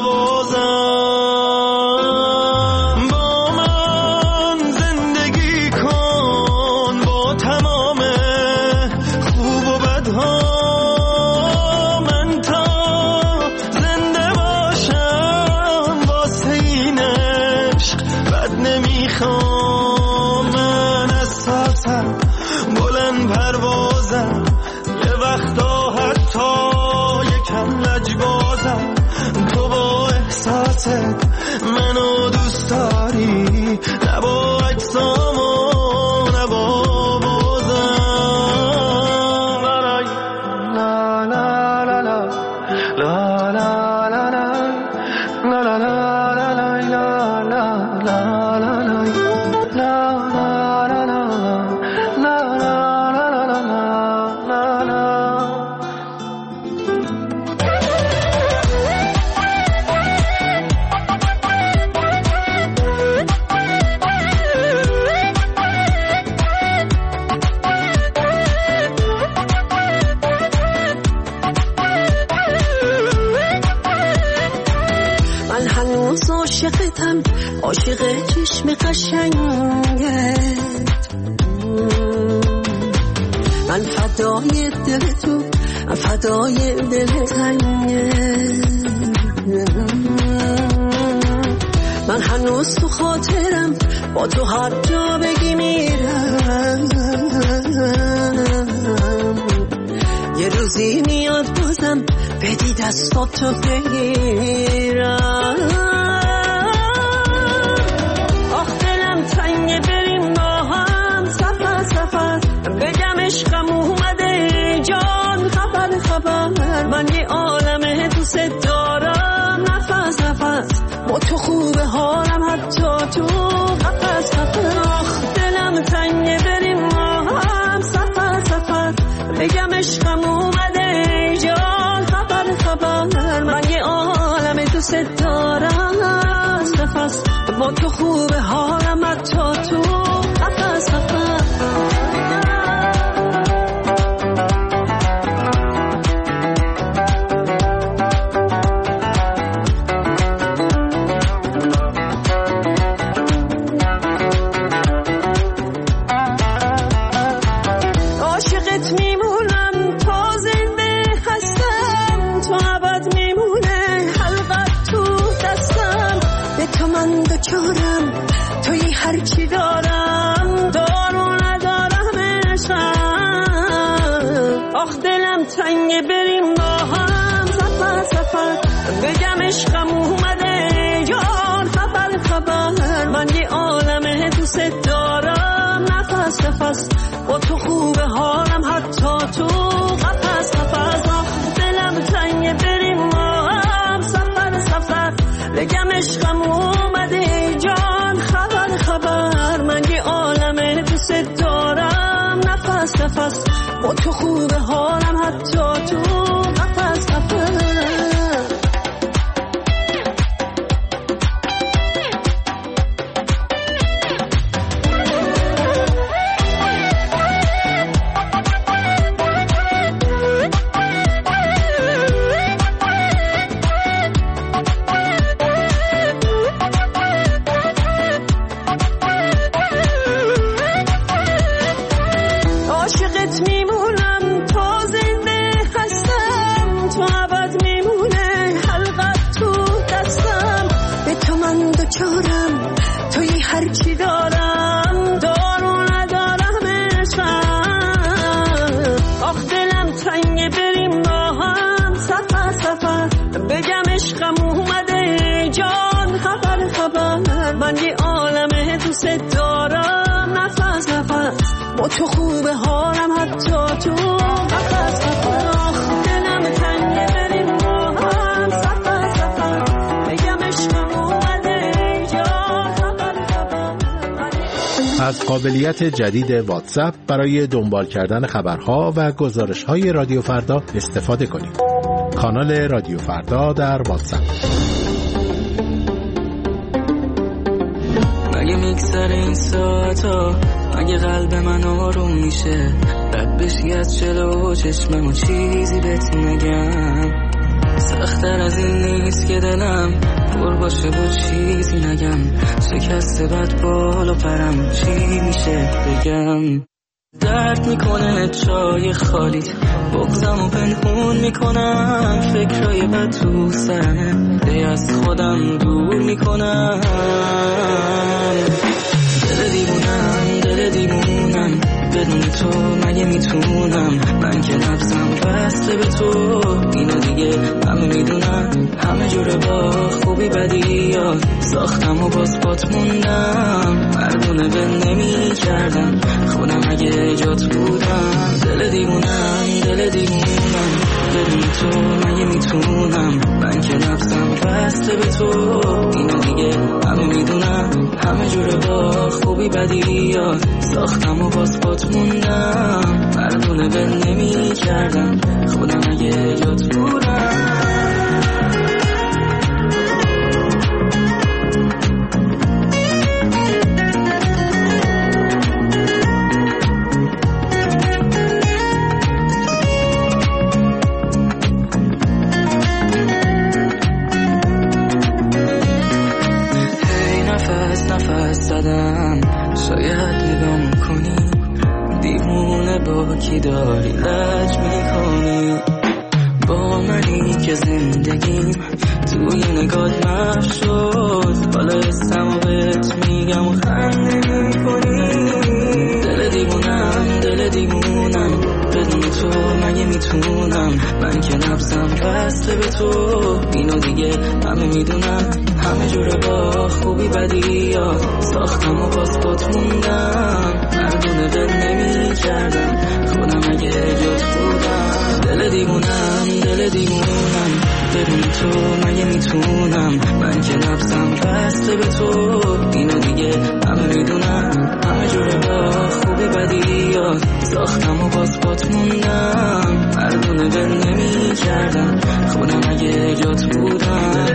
بازم. با من زندگی کن با تمام خوب و بدها، من احساسم بلند پروازم، یه وقتا حتی یکم لجبازم. تو با احساست منو دوست داری، نه با اجسام و نه با بازم. لا لا لا لا لا لا لا لا لا لا لا لا لا لا لا لا قشنگت، من فدای دل تو، من فدای دل تنگت. من هنوز تو خاطرم، با تو هر جا بگی میرم. یه روزی میاد بازم بدی دستاتو بگیرم. آخ دلم تنگه بریم با هم سفر سفر، بگم عشقم اومده جان خبر خبر. من یه عالمه دوست دارم نفس نفس، با تو خوبه حالم حتی تو قفس قفس. آخ دلم تنگه بریم با هم سفر سفر، بگم عشقم اومده جان خبر خبر. من یه عالم دوست دارم نفس نفس، با تو خوبه حالم حتی تو قفس قفس. توی هرچی دارم دارو ندارم عشقم. آخ دلم تنگه بریم با هم سفر سفر، بگم عشقم اومده جان خبر خبر. من یه عالمه دوست دارم نفس نفس، با تو خوبه حالم حتی تو قفس قفس. آخ دلم تنگه بریم با هم سفر سفر، بگم عشقم اومده جان خبر خبر. من یه عالمه دوست دارم نفس نفس، با تو خوبه حالم حتی تو قفس قفس. توی هرچی دارم دارو ندارم عشقم. آخ دلم تنگه بریم با هم سفر سفر، بگم عشقم اومده جان خبر خبر. من یه عالمه دوست دارم نفس نفس، با تو خوبه حالم حتی تو قفس قفس. آخ دلم تنگه بریم با هم سفر سفر، بگم عشقم از قابلیت جدید واتساپ برای دنبال کردن خبرها و گزارش‌های رادیو فردا استفاده کنید. کانال رادیو فردا در واتساپ. مگه میگذره این ساعتا، مگه قلب من آروم میشه، رد بشی از جلو چشمم و چیزی بهت نگم. سخت‌تر از این نیست که دلم پر باشه و چیزی نگم، شکسته بد بالا پرم چی میشه بگم. درد میکنه چای خالیت، بغضم و پنهون میکنم، فکرای بد تو سرمه دی از خودم دور میکنم. دل دیوونم بدون تو مگه میتونم، من که نفسم بسته به تو، اینو دیگه همه میدونم. همه جوره با خوبی بدی یاد ساختم و باز پات موندم، مردونه به نمی کردم خودم اگه جات بودم. دل دیوونم بدون تو مگه میتونم، من که نفسم بسته به تو، اینو دیگه همه میدونم. همه جوره با خوبی بدی یاد ساختم و باز پات موندم، مردونه به نمی کردم خودم اگه جات بودم. میکردم. شاید نگام کنی دیوونه با کی داری لج میکنی، با منی که زندگیم توی نگات محو شد. حالا اسمو بهت میگم و خنده میکنی. دل دیوونم بدون تو مگه میتونم، من که نفسم بسته به تو. اینو دیگه همه میدونم، همه جوره با خوبی بدی یا ساختم و باز پات موندم. مردونه دل نمی کردم خودم اگه جات بودم. دل دیوونم بدون تو مگه میتونم، من که نفسم بسته به تو. اینو دیگه همه میدونم، همه جوره با خوبی بدی یا ساختم و باز پات موندم. مردونه دل نمی کردم خودم اگه جات بودم.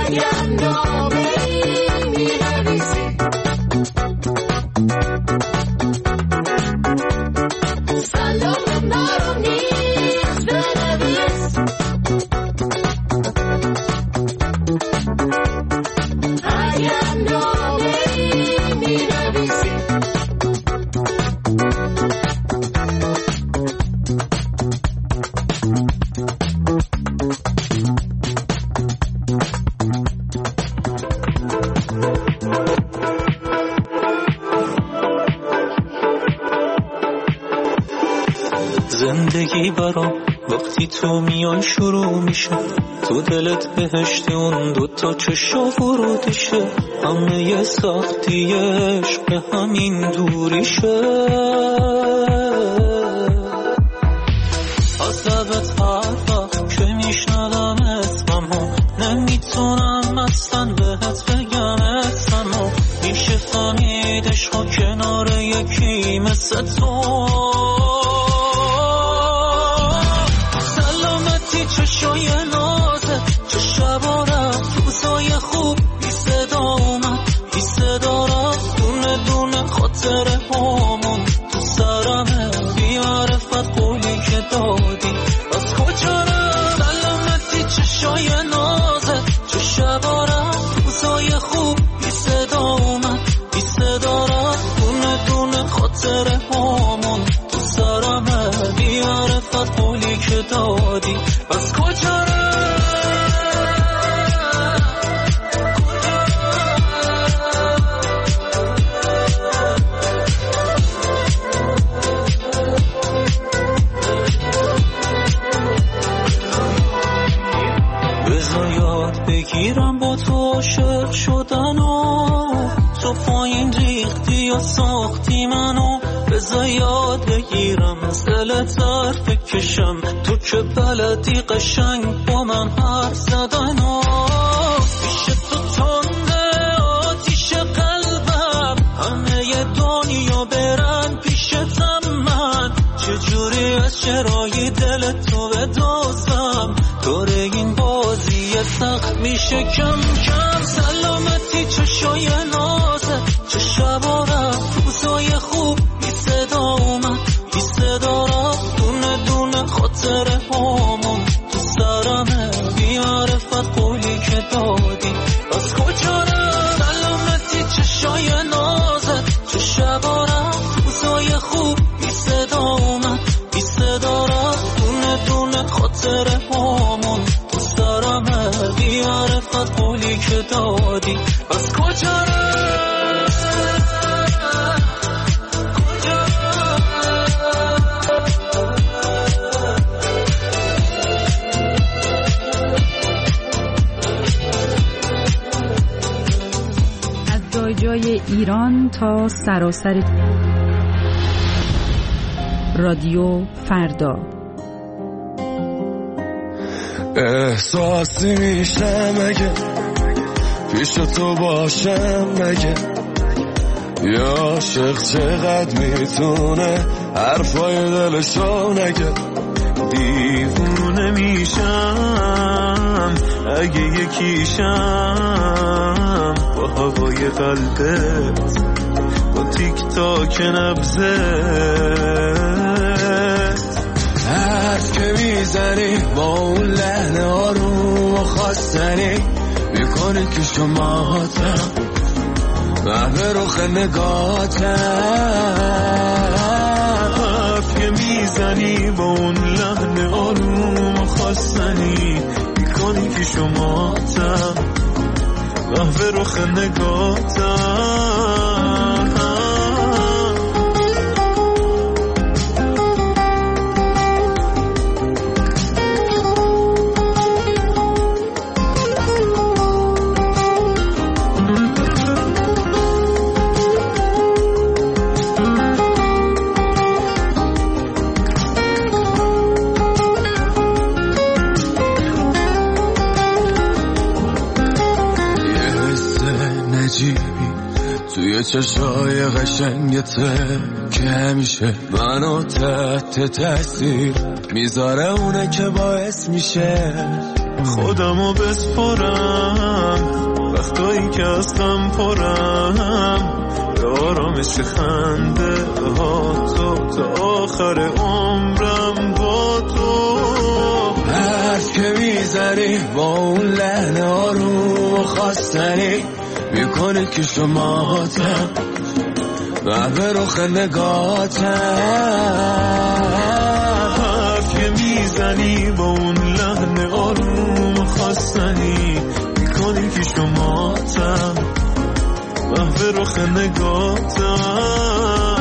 زندگی برام وقتی تو میای شروع میشه، تو دلت بهشتی اون دوتا چشا ورودشه، همه یه سختی عشق همین دوریشه. از لبت هر وقت که میشنوم اسممو نمیتونم اصلا بهت بگم اسممو، میشه فهمیدش ها کنار یکی مثل تو. چشای نازه چه شبا رفت روزای خوب بی صدا اومد بی صدا رفت، دونه دونه خاطره هامون تو سرمه، بی معرفت قولی که دادی از کجا رفت. سلامتی چشای نازه چه شبا رفت روزای خوب بی صدا اومد بی صدا رفت، دونه دونه خاطره هامون تو سرمه، بی معرفت قولی که دادی از کجا رفت. بذار یاد بگیرم با تو عاشق شدن و تو پایین ریختی یا ساختی منو، بذار یاد بگیرم مثل طرف کشم تو که بلدی قشنگ با من حرف زدن و پیش تو تنده آتیش قلبم، همه ی دنیا برن پیشتم، من چجوری از چرایی دل تو بدازم، دور این بازی سخت میشه کم کم. سلامتی چشای نازه چه شبا رفت روزای خوب بی صدا اومد بی صدا رفت، دونه دونه خاطره هامون تو سرمه، بی معرفت قولی که دادی از کجا رفت. سلامتی چشای نازه چه شبا رفت روزای خوب بی صدا اومد بی صدا رفت، دونه دونه خاطره هامون تو سرمه، بی معرفت قولی که دادی از کجا رفت. جای ایران تا سراسر رادیو فردا. احساسی میشم اگه پیش تو باشم، مگه یا عاشق چقدر میتونه حرفای دلشو نگه. دیوونه میشم اگه یکیشم با هوای قلبت، با تیک تاک نبضت. حرف که میزنی با اون لحن آروم و خواستنی، میکنی که شماهاتم محو رخ نگاتم. حرف که میزنی با اون لحن آروم و خواستنی، میکنی که شماهاتم محو رخ نگاتم. توی چشای قشنگته که همیشه منو تحت تاثیر میذاره، اونه که باعث میشه خودمو بسپرم وقتایی که از غم پرم به آرامش خنده ها تو تا آخر عمرم با تو. حرف که میزنی با اون لحن آروم و خواستنی میکنه که شماتم به رخ نگاتم. حرف که میزنی با اون لحن آروم خواستنی میکنی که شماتم به رخ نگاتم.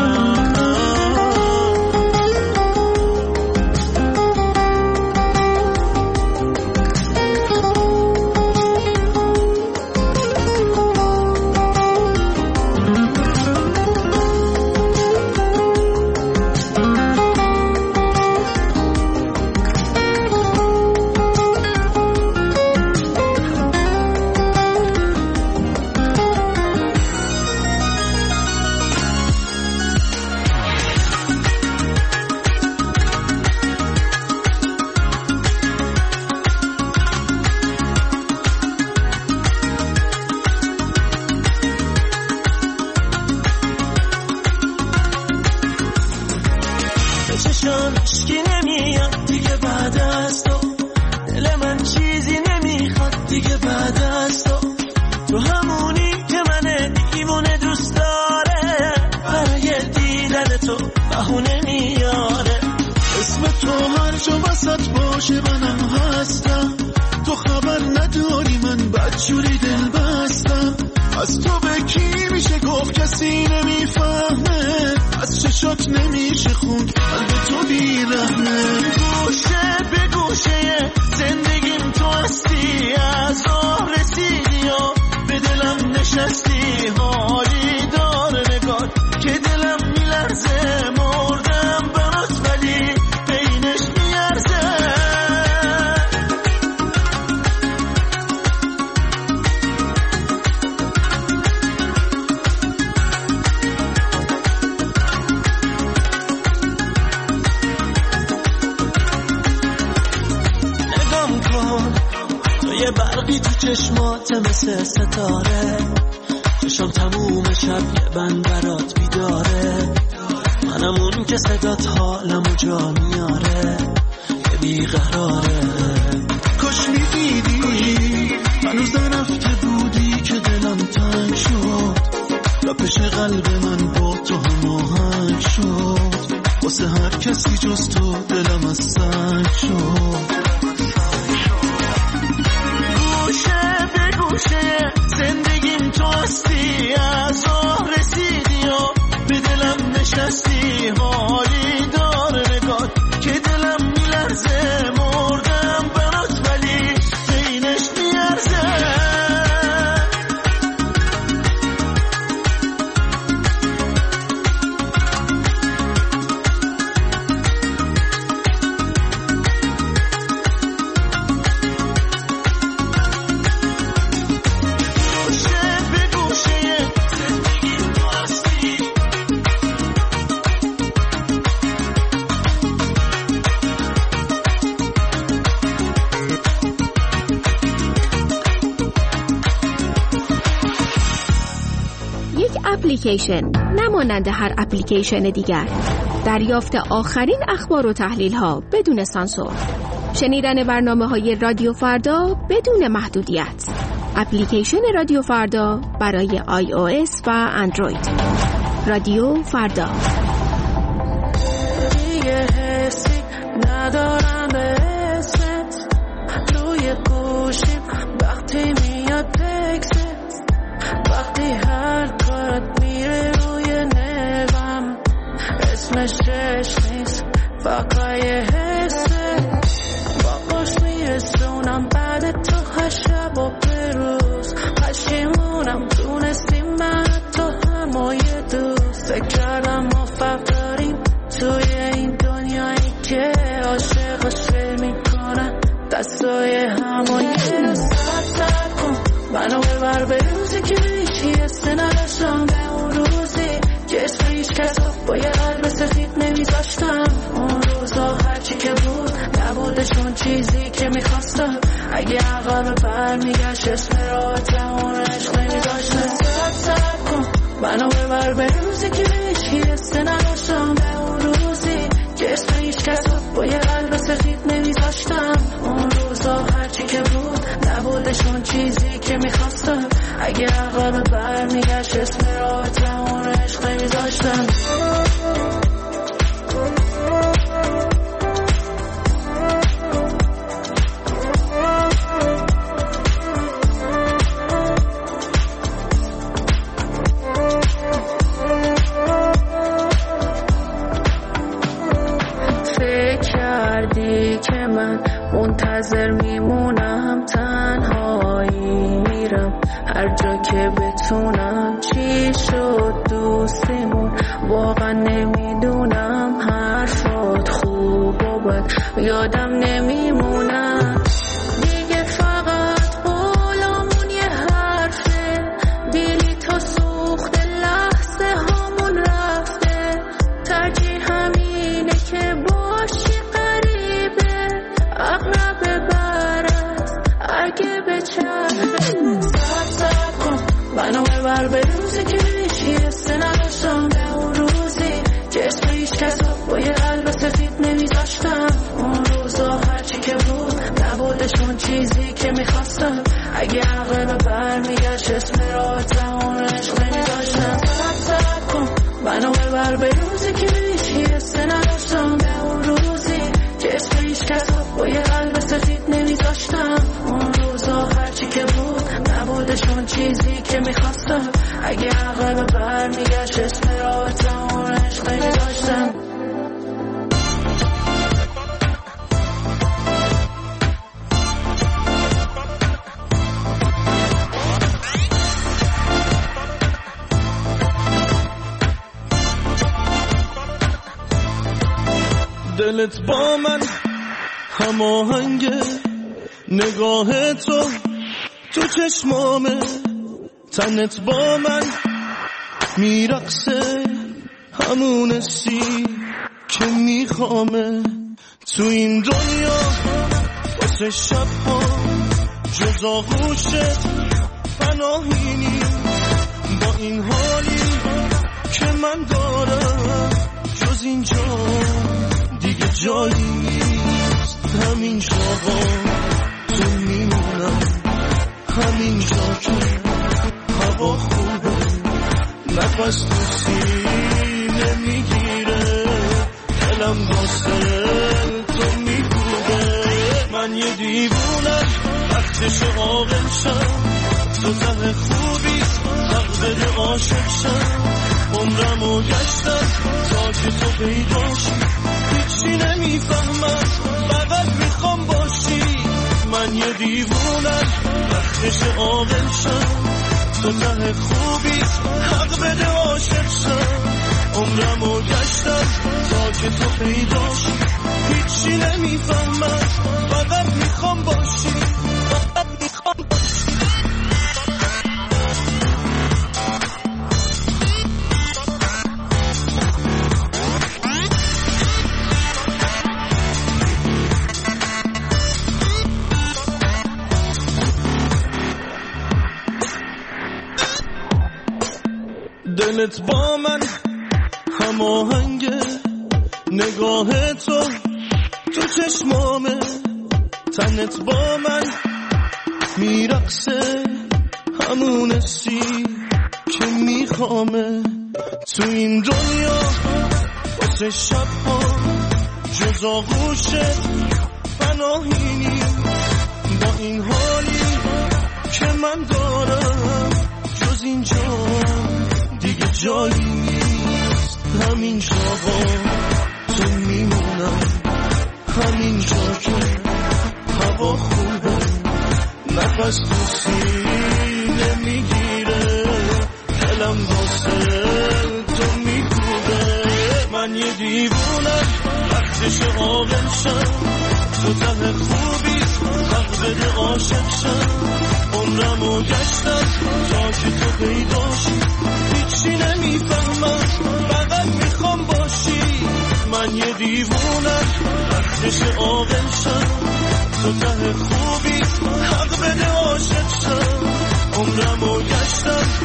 اپلیکیشن نمانند هر اپلیکیشن دیگر. دریافت آخرین اخبار و تحلیل ها بدون سانسور. شنیدن برنامه‌های رادیو فردا بدون محدودیت. اپلیکیشن رادیو فردا برای iOS و اندروید. رادیو فردا. دیگه حسی ندارم به اسمت روی گوشیم وقتی میاد تکست وقتی هر کارت میره روی نوام اسمش چشم نیست فقط یه حسه باقاش میرسونم بعد تو هر شب و بروز پشیمونم دونستیم من تو همای دوست فکر کردم موفق داریم توی این دنیایی که عاشق عاشق میکنن دستای همایی سر کن منو ببر به روزی که هیچی حسه نداشتم به اون روزی که اسم هیچ کس با یه قلب سفید نمیذاشتم اون روزا هرچی که بود نبودشون چیزی که میخواستم اگه عقل برمیگشت اسم راحت اون داشتم. صبر کن منو ببر به روزی که هیچکی حس نداشتم، به اون روزی که اسم هیچ کس با یه قلب سفید نمیذاشتم. اون روزا هرچی که بود نبودشون چیزی که میخواستم. اگه عقب برمیگشت اسم راحت اون عشق نمیذاشتم. که من منتظر میمونم، تنهایی میرم هر جا که بتونم. چی شد دوستیمون واقعا نمیدونم، حرفات خوب و بد یادم نمیمونم. دیگه فقط قولامون یه حرفه، بیلی تا سوخت لحظه هامون رفته. ترجیح همینه که باشی اقرب برست اگه بچرده. صبر کن منو ببر به روزی که هیچی حس نداشتم، به اون روزی که اسم هیچ کس با یه قلب سفید نمیذاشتم. اون روزا هرچی که بود نبودشون چیزی که میخواستم. اگه عقب برمیگشت اسم راحت اون عشق نمیذاشتم. صبر کن منو ببر به روزی که هیچی حس نداشتم، به اون روزی که اسم هیچ کس با یه قلب سفید نمیذاشتم. اون روزا هرچی که بود نبودشون چیزی که میخواستم. اگه عقب برمیگشت اسم راحت اون عشق نمیذاشتم. دلت با من هماهنگه، نگاه تو چشمامه، تنت با من میرقصه، همون حسی که میخوامه. تو این دنیا واسه شبها جز آغوشت پناهی نیست. با این حالی که من دارم جز اینجا دیگه جایی نیست. همین جاها تو میمونم، همین جا که هوا خوبه، نفس تو سینه میگیره، دلم واسه تو میکوبه. من یه دیوونم وقتش عاقل شم، تو ته خوبی حق بده عاشق شم. عمرمو گشتم تا که تو پیداشی، هیچی نمیفهمم فقط میخوام باشی. من یه دیوونم وقتش عاقل شم، تو ته خوبی حق بده عاشق شم. عمرمو گشتم تا که تو پیداشی، هیچی نمیفهمم فقط میخوام باشی، فقط میخوام باشی. دلت با من هماهنگه، نگاه تو چشمامه، تنت با من میرقصه، همون حسی که میخوامه. تو این دنیا واسه شبها جز آغوشت پناهی نیست. با این حالی که من دارم جز اینجا دیگه جایی نیست. همین جاها تو میمونم، همین جا که هوا خوبه، نفس تو سینه میگیره، دلم واسه تو میکوبه. من یه دیوونم وقتش عاقل شم، تو ته خوبی حق بده عاشق شم. عمرمو گشتم تا که تو پیداشی، هیچی نمیفهمم فقط میخوام باشی. من یه دیوونم وقتش عاقل شم، تو ته خوبی حق بده عاشق شم. عمرمو گشتم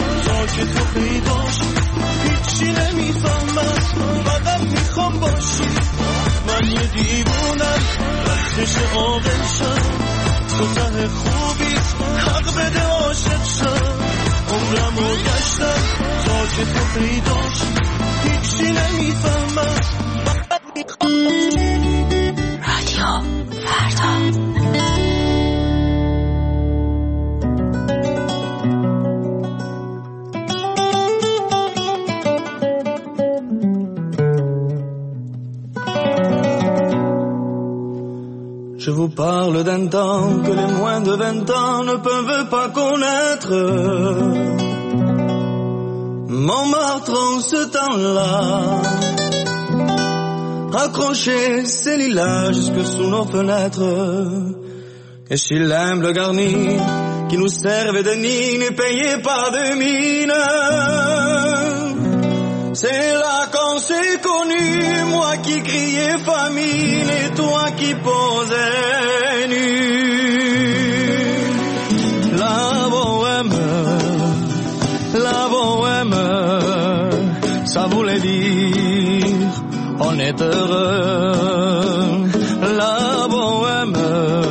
پیداش هیچی نمیفهمم فقط میخوام باشی من یه دیوونم وقتش عاقل شم تو ته خوبیت حق بده عاشق شم عمرمو گشتم تا که تو پیداش هیچی نمیفهمم فقط رادیو فردا Je vous parle d'un temps que les moins de 20 ans ne peuvent pas connaître. Montmartre en ce temps-là, accrochait ses lilas jusque sous nos fenêtres. Et si l'humble garni qui nous servait de nid ne payait pas de mine, c'est là qu'on s'est connus, moi qui criais famine et toi qui posais nu. La bohème, ça voulait dire on est heureux. La bohème,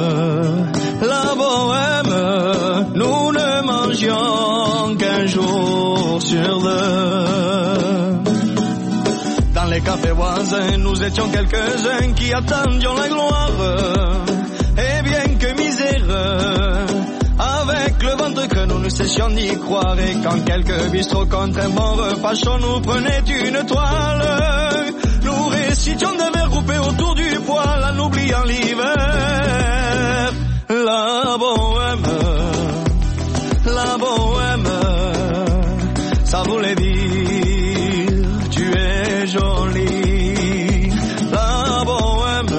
nous ne mangions qu'un jour sur deux. Dans les cafés voisins, nous étions quelques-uns qui attendions la gloire. Et bien que miséreux, avec le ventre que nous ne cessions d'y croire. Et quand quelques bistrots contre un bon repas chaud nous prenaient une toile, nous récitions des vers groupés autour du poêle en oubliant l'hiver. La bohème, ça voulait dire tu es jolie. La bohème,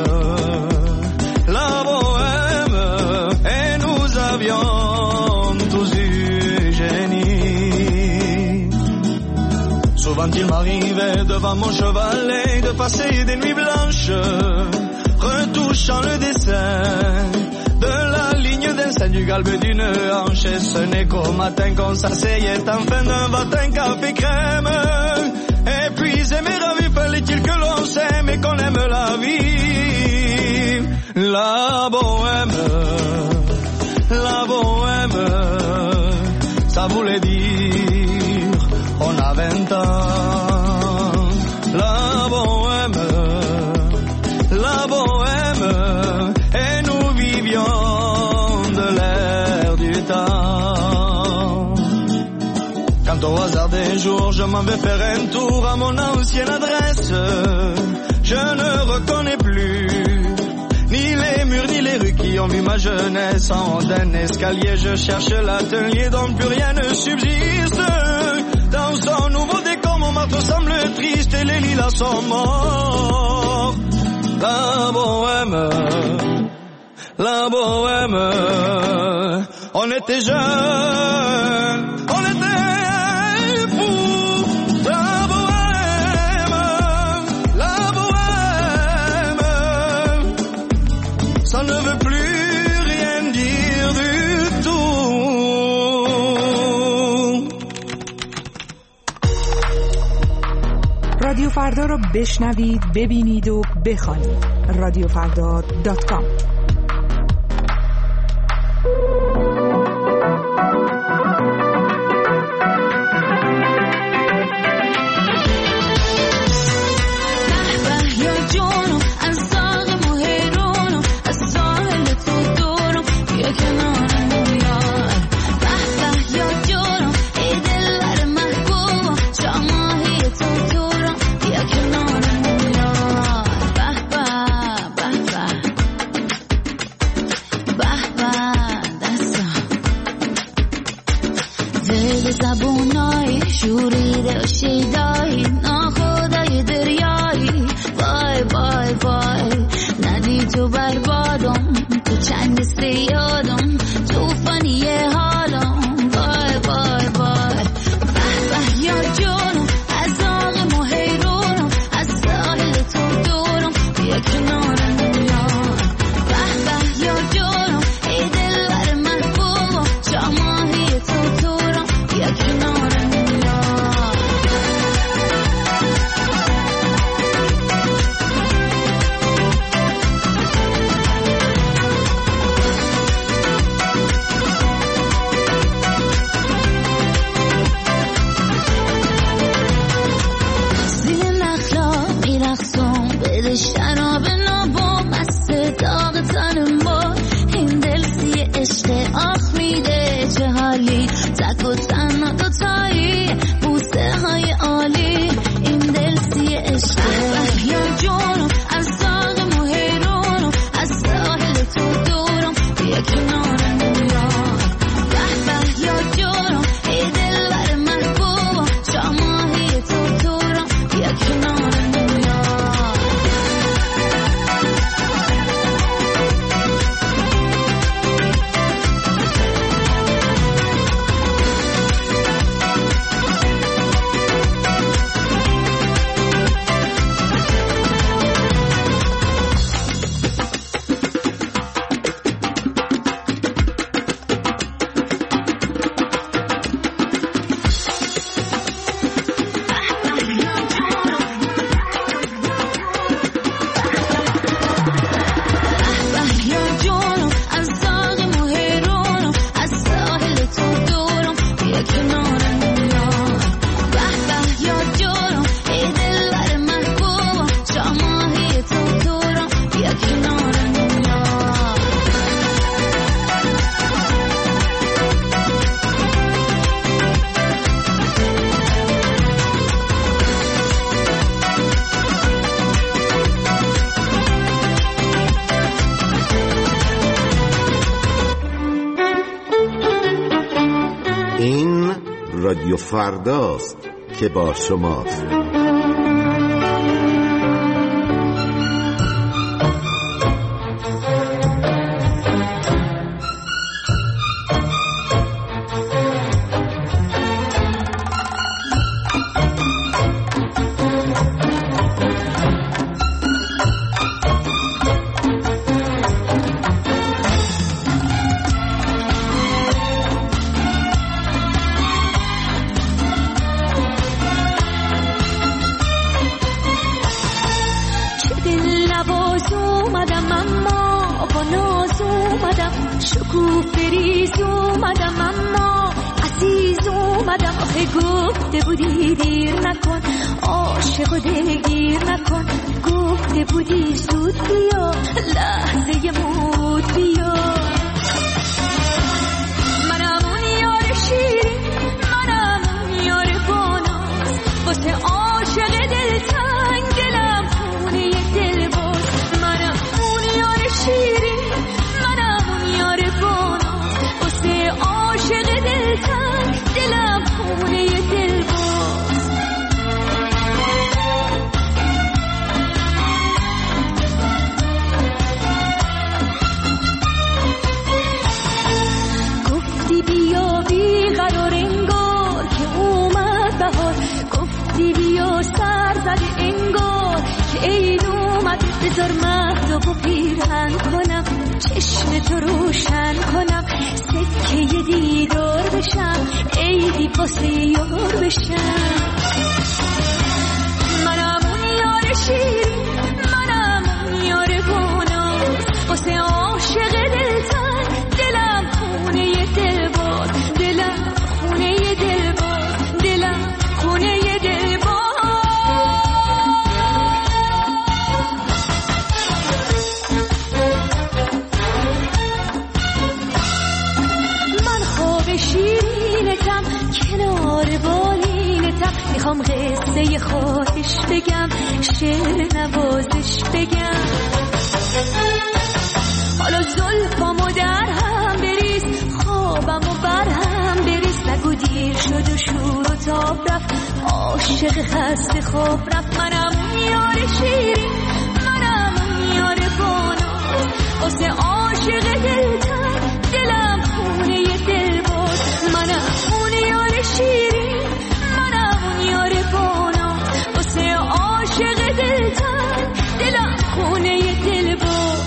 et nous avions tous eu génie. Souvent il m'arrivait devant mon chevalet de passer des nuits blanches, retouchant le dessin de la ligne d'un sein du galbe d'une hanche. Et ce n'est qu'au matin qu'on s'asseyait enfin d'un matin café crème. Épuisé mais ravi, fallait-il que l'on s'aime et qu'on aime la vie. La bohème, ça voulait dire on a 20 ans. La bohème, et nous vivions de l'air du temps. Quand au hasard des jours je m'en vais faire un tour à mon ancienne adresse, je ne reconnais plus ni les murs ni les rues qui ont vu ma jeunesse. En haut d'un escalier je cherche l'atelier dont plus rien ne subsiste. Dans son nouveau décor Montmartre semble triste et les lilas sont morts. La bohème, on était jeunes, on était fous. La bohème, ça ne veut plus rien dire du tout. رادیو فردا رو بشنوید، ببینید و بخوانید. radiofardar.com. زبونای شوریده و شیدایی ناخدای دریایی وای وای وای ندی تو بربادم تو چنگ سیادم توفانی حالم وای وای وای به به یا جونم از آغم و حیرونم از ساحل تو دورم بیا کنارم به به یا جونم ای دل بر محبوبم جاماهی تو دورم بیا کنارم تو تنها دوتایی بوسه های عالی این دل سی عشقه یا جونم از داغ موهیرونم از ساحل تو دورم بیا کنارم یار به یا جونم ای دل بر محبوبم شاماهی تو دورم بیا کنارم رادیو فرداست که با شماست. گفته بودی دیر نکن عاشق و دلگیر نکن گفته بودی زود بیا لحظه مود بیا منم اون یار شیرین منم اون یار باناز واسه عاشق دلتنگ دلم خونه دلباز منم اون یار شیرین منم اون یار باناز واسه عاشق دلتنگ دلم خونه دلباز گفتی بیا بی قرار انگار که اومد بهار گفتی بیا سر زده انگار که عید اومد بذار مهتاب و پیرهن کنم چشم تو روشن کنم سکه دیدار بشم عیدی واسه یار بشم منم اون یار شیرین منم اون یار باناز واسه عاشق دلتنگ دلم خونه دلباز دلم خونه دلباز دلم خونه دلباز من خواب شیرینتم کنار بالینتم میخوام قصه خواهش بگم شعر نوازش بگم حالا زلفامو در هم بریز خوابمو بر هم بریز نگو دیر شد و شور و تاب رفت عاشق خسته خواب رفت منم یار شیرین منم یار باناز واسه عاشق دلتنگ دلم خونه دلباز منم اون یار شیرین منم اون یار باناز واسه عاشق دلتنگ دلم خونه دلباز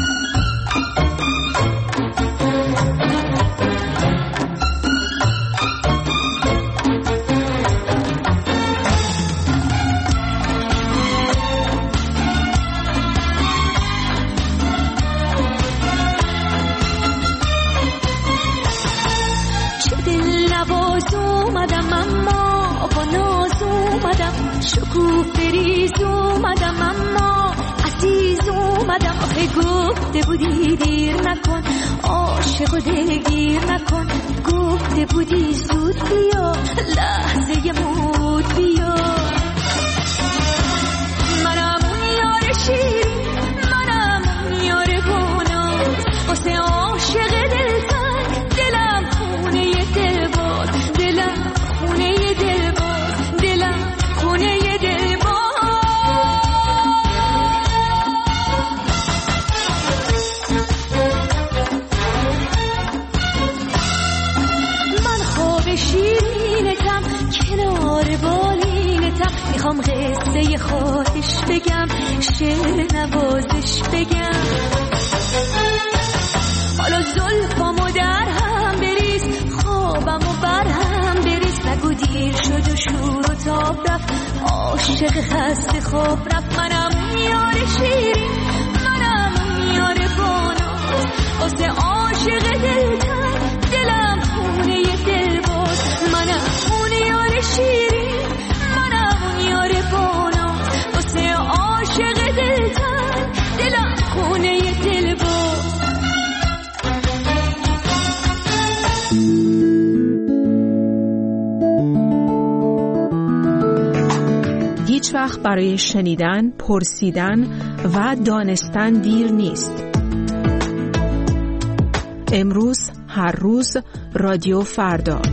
شکوفه ریز اومدم اما عزیز اومدم آخه گفته بودی دیر نکن عاشق و دلگیر نکن، گفته بودی زود بیا، لحظه مود بیا. منم اون یار شیرین، منم اون یار باناز، واسه عاشق دلتنگ دلم خونه دل باز، دلم خونه دل باز، دلم خونه دل باز. من خواب شیرینتم کنار بالینتم، میخوام قصه خودش بگم، شعر نوازش بگم. حالا زلفامو در هم بریز، خوابمو بر هم بریز، نگو دیر شد و شور و تاب رفت، عاشق خسته خواب رفت. منم اون یار شیرین، منم اون یار باناز، واسه عاشق دلتنگ دلم خونه دل باز. منم اون یار شیرین، منم اون یار باناز، واسه عاشق دلتنگ دلم خونه دل باز. هیچ وقت برای شنیدن، پرسیدن و دانستن دیر نیست. امروز، هر روز، رادیو فردا.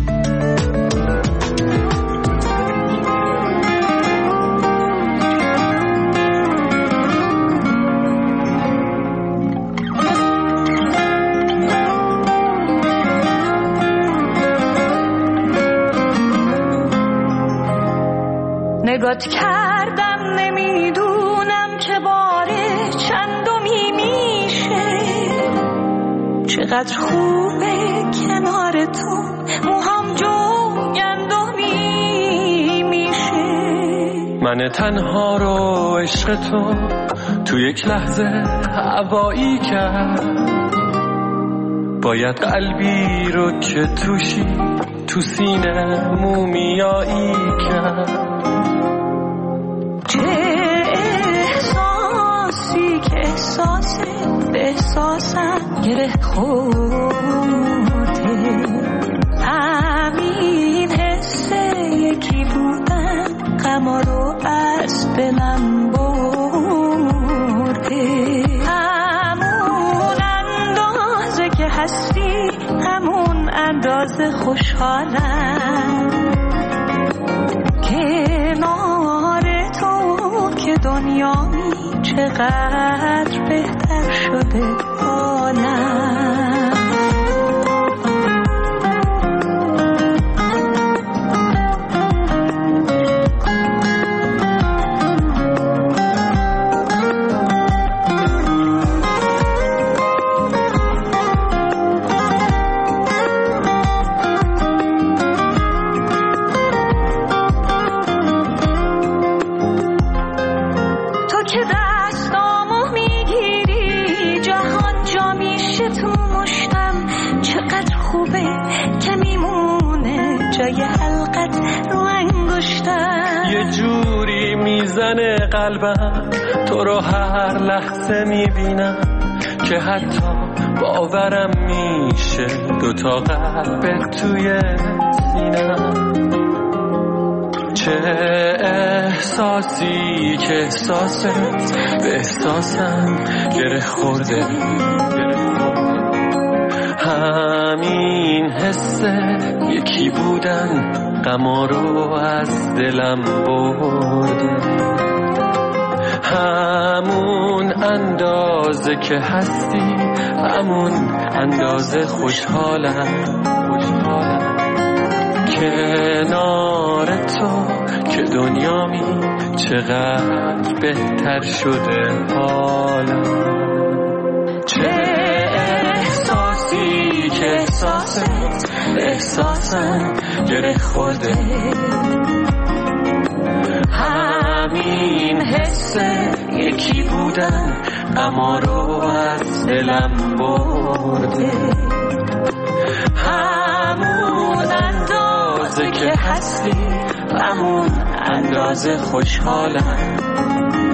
نگات کردم نمیدونم که باره چندمی میشه، چقدر خوبه کنار تو موهام جوگندمی میشه. من تنها رو عشق تو یک لحظه هوایی کرد، باید قلبی رو که توشی تو سینه مومیایی کرد. چه احساسی که احساسه به احساسم گره خورده، همین حسه یکی بودن غما رو از دلم برده. همون اندازه که هستی همون اندازه خوشحالم، کنار تو که دنیامی چقدر بهتر شده حالم. یه جوری میزنه قلبم تو رو هر لحظه میبینم که حتی باورم میشه دوتا قلب توی سینم. چه احساسی که احساسه به احساسم گره خورده، همین حسه یکی بودن غما رو از دلم برده. همون اندازه که هستی همون اندازه خوشحالم، کنار تو که دنیامی چقدر بهتر شده حالم. چه احساسی که احساست احساسم گره خورده، همین حسه یکی بودن غما رو از دلم برده. همون اندازه که هستی همون اندازه خوشحالم،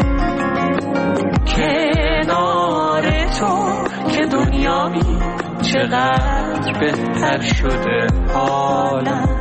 کنار تو که دنیامی چقدر بهتر شده حالم.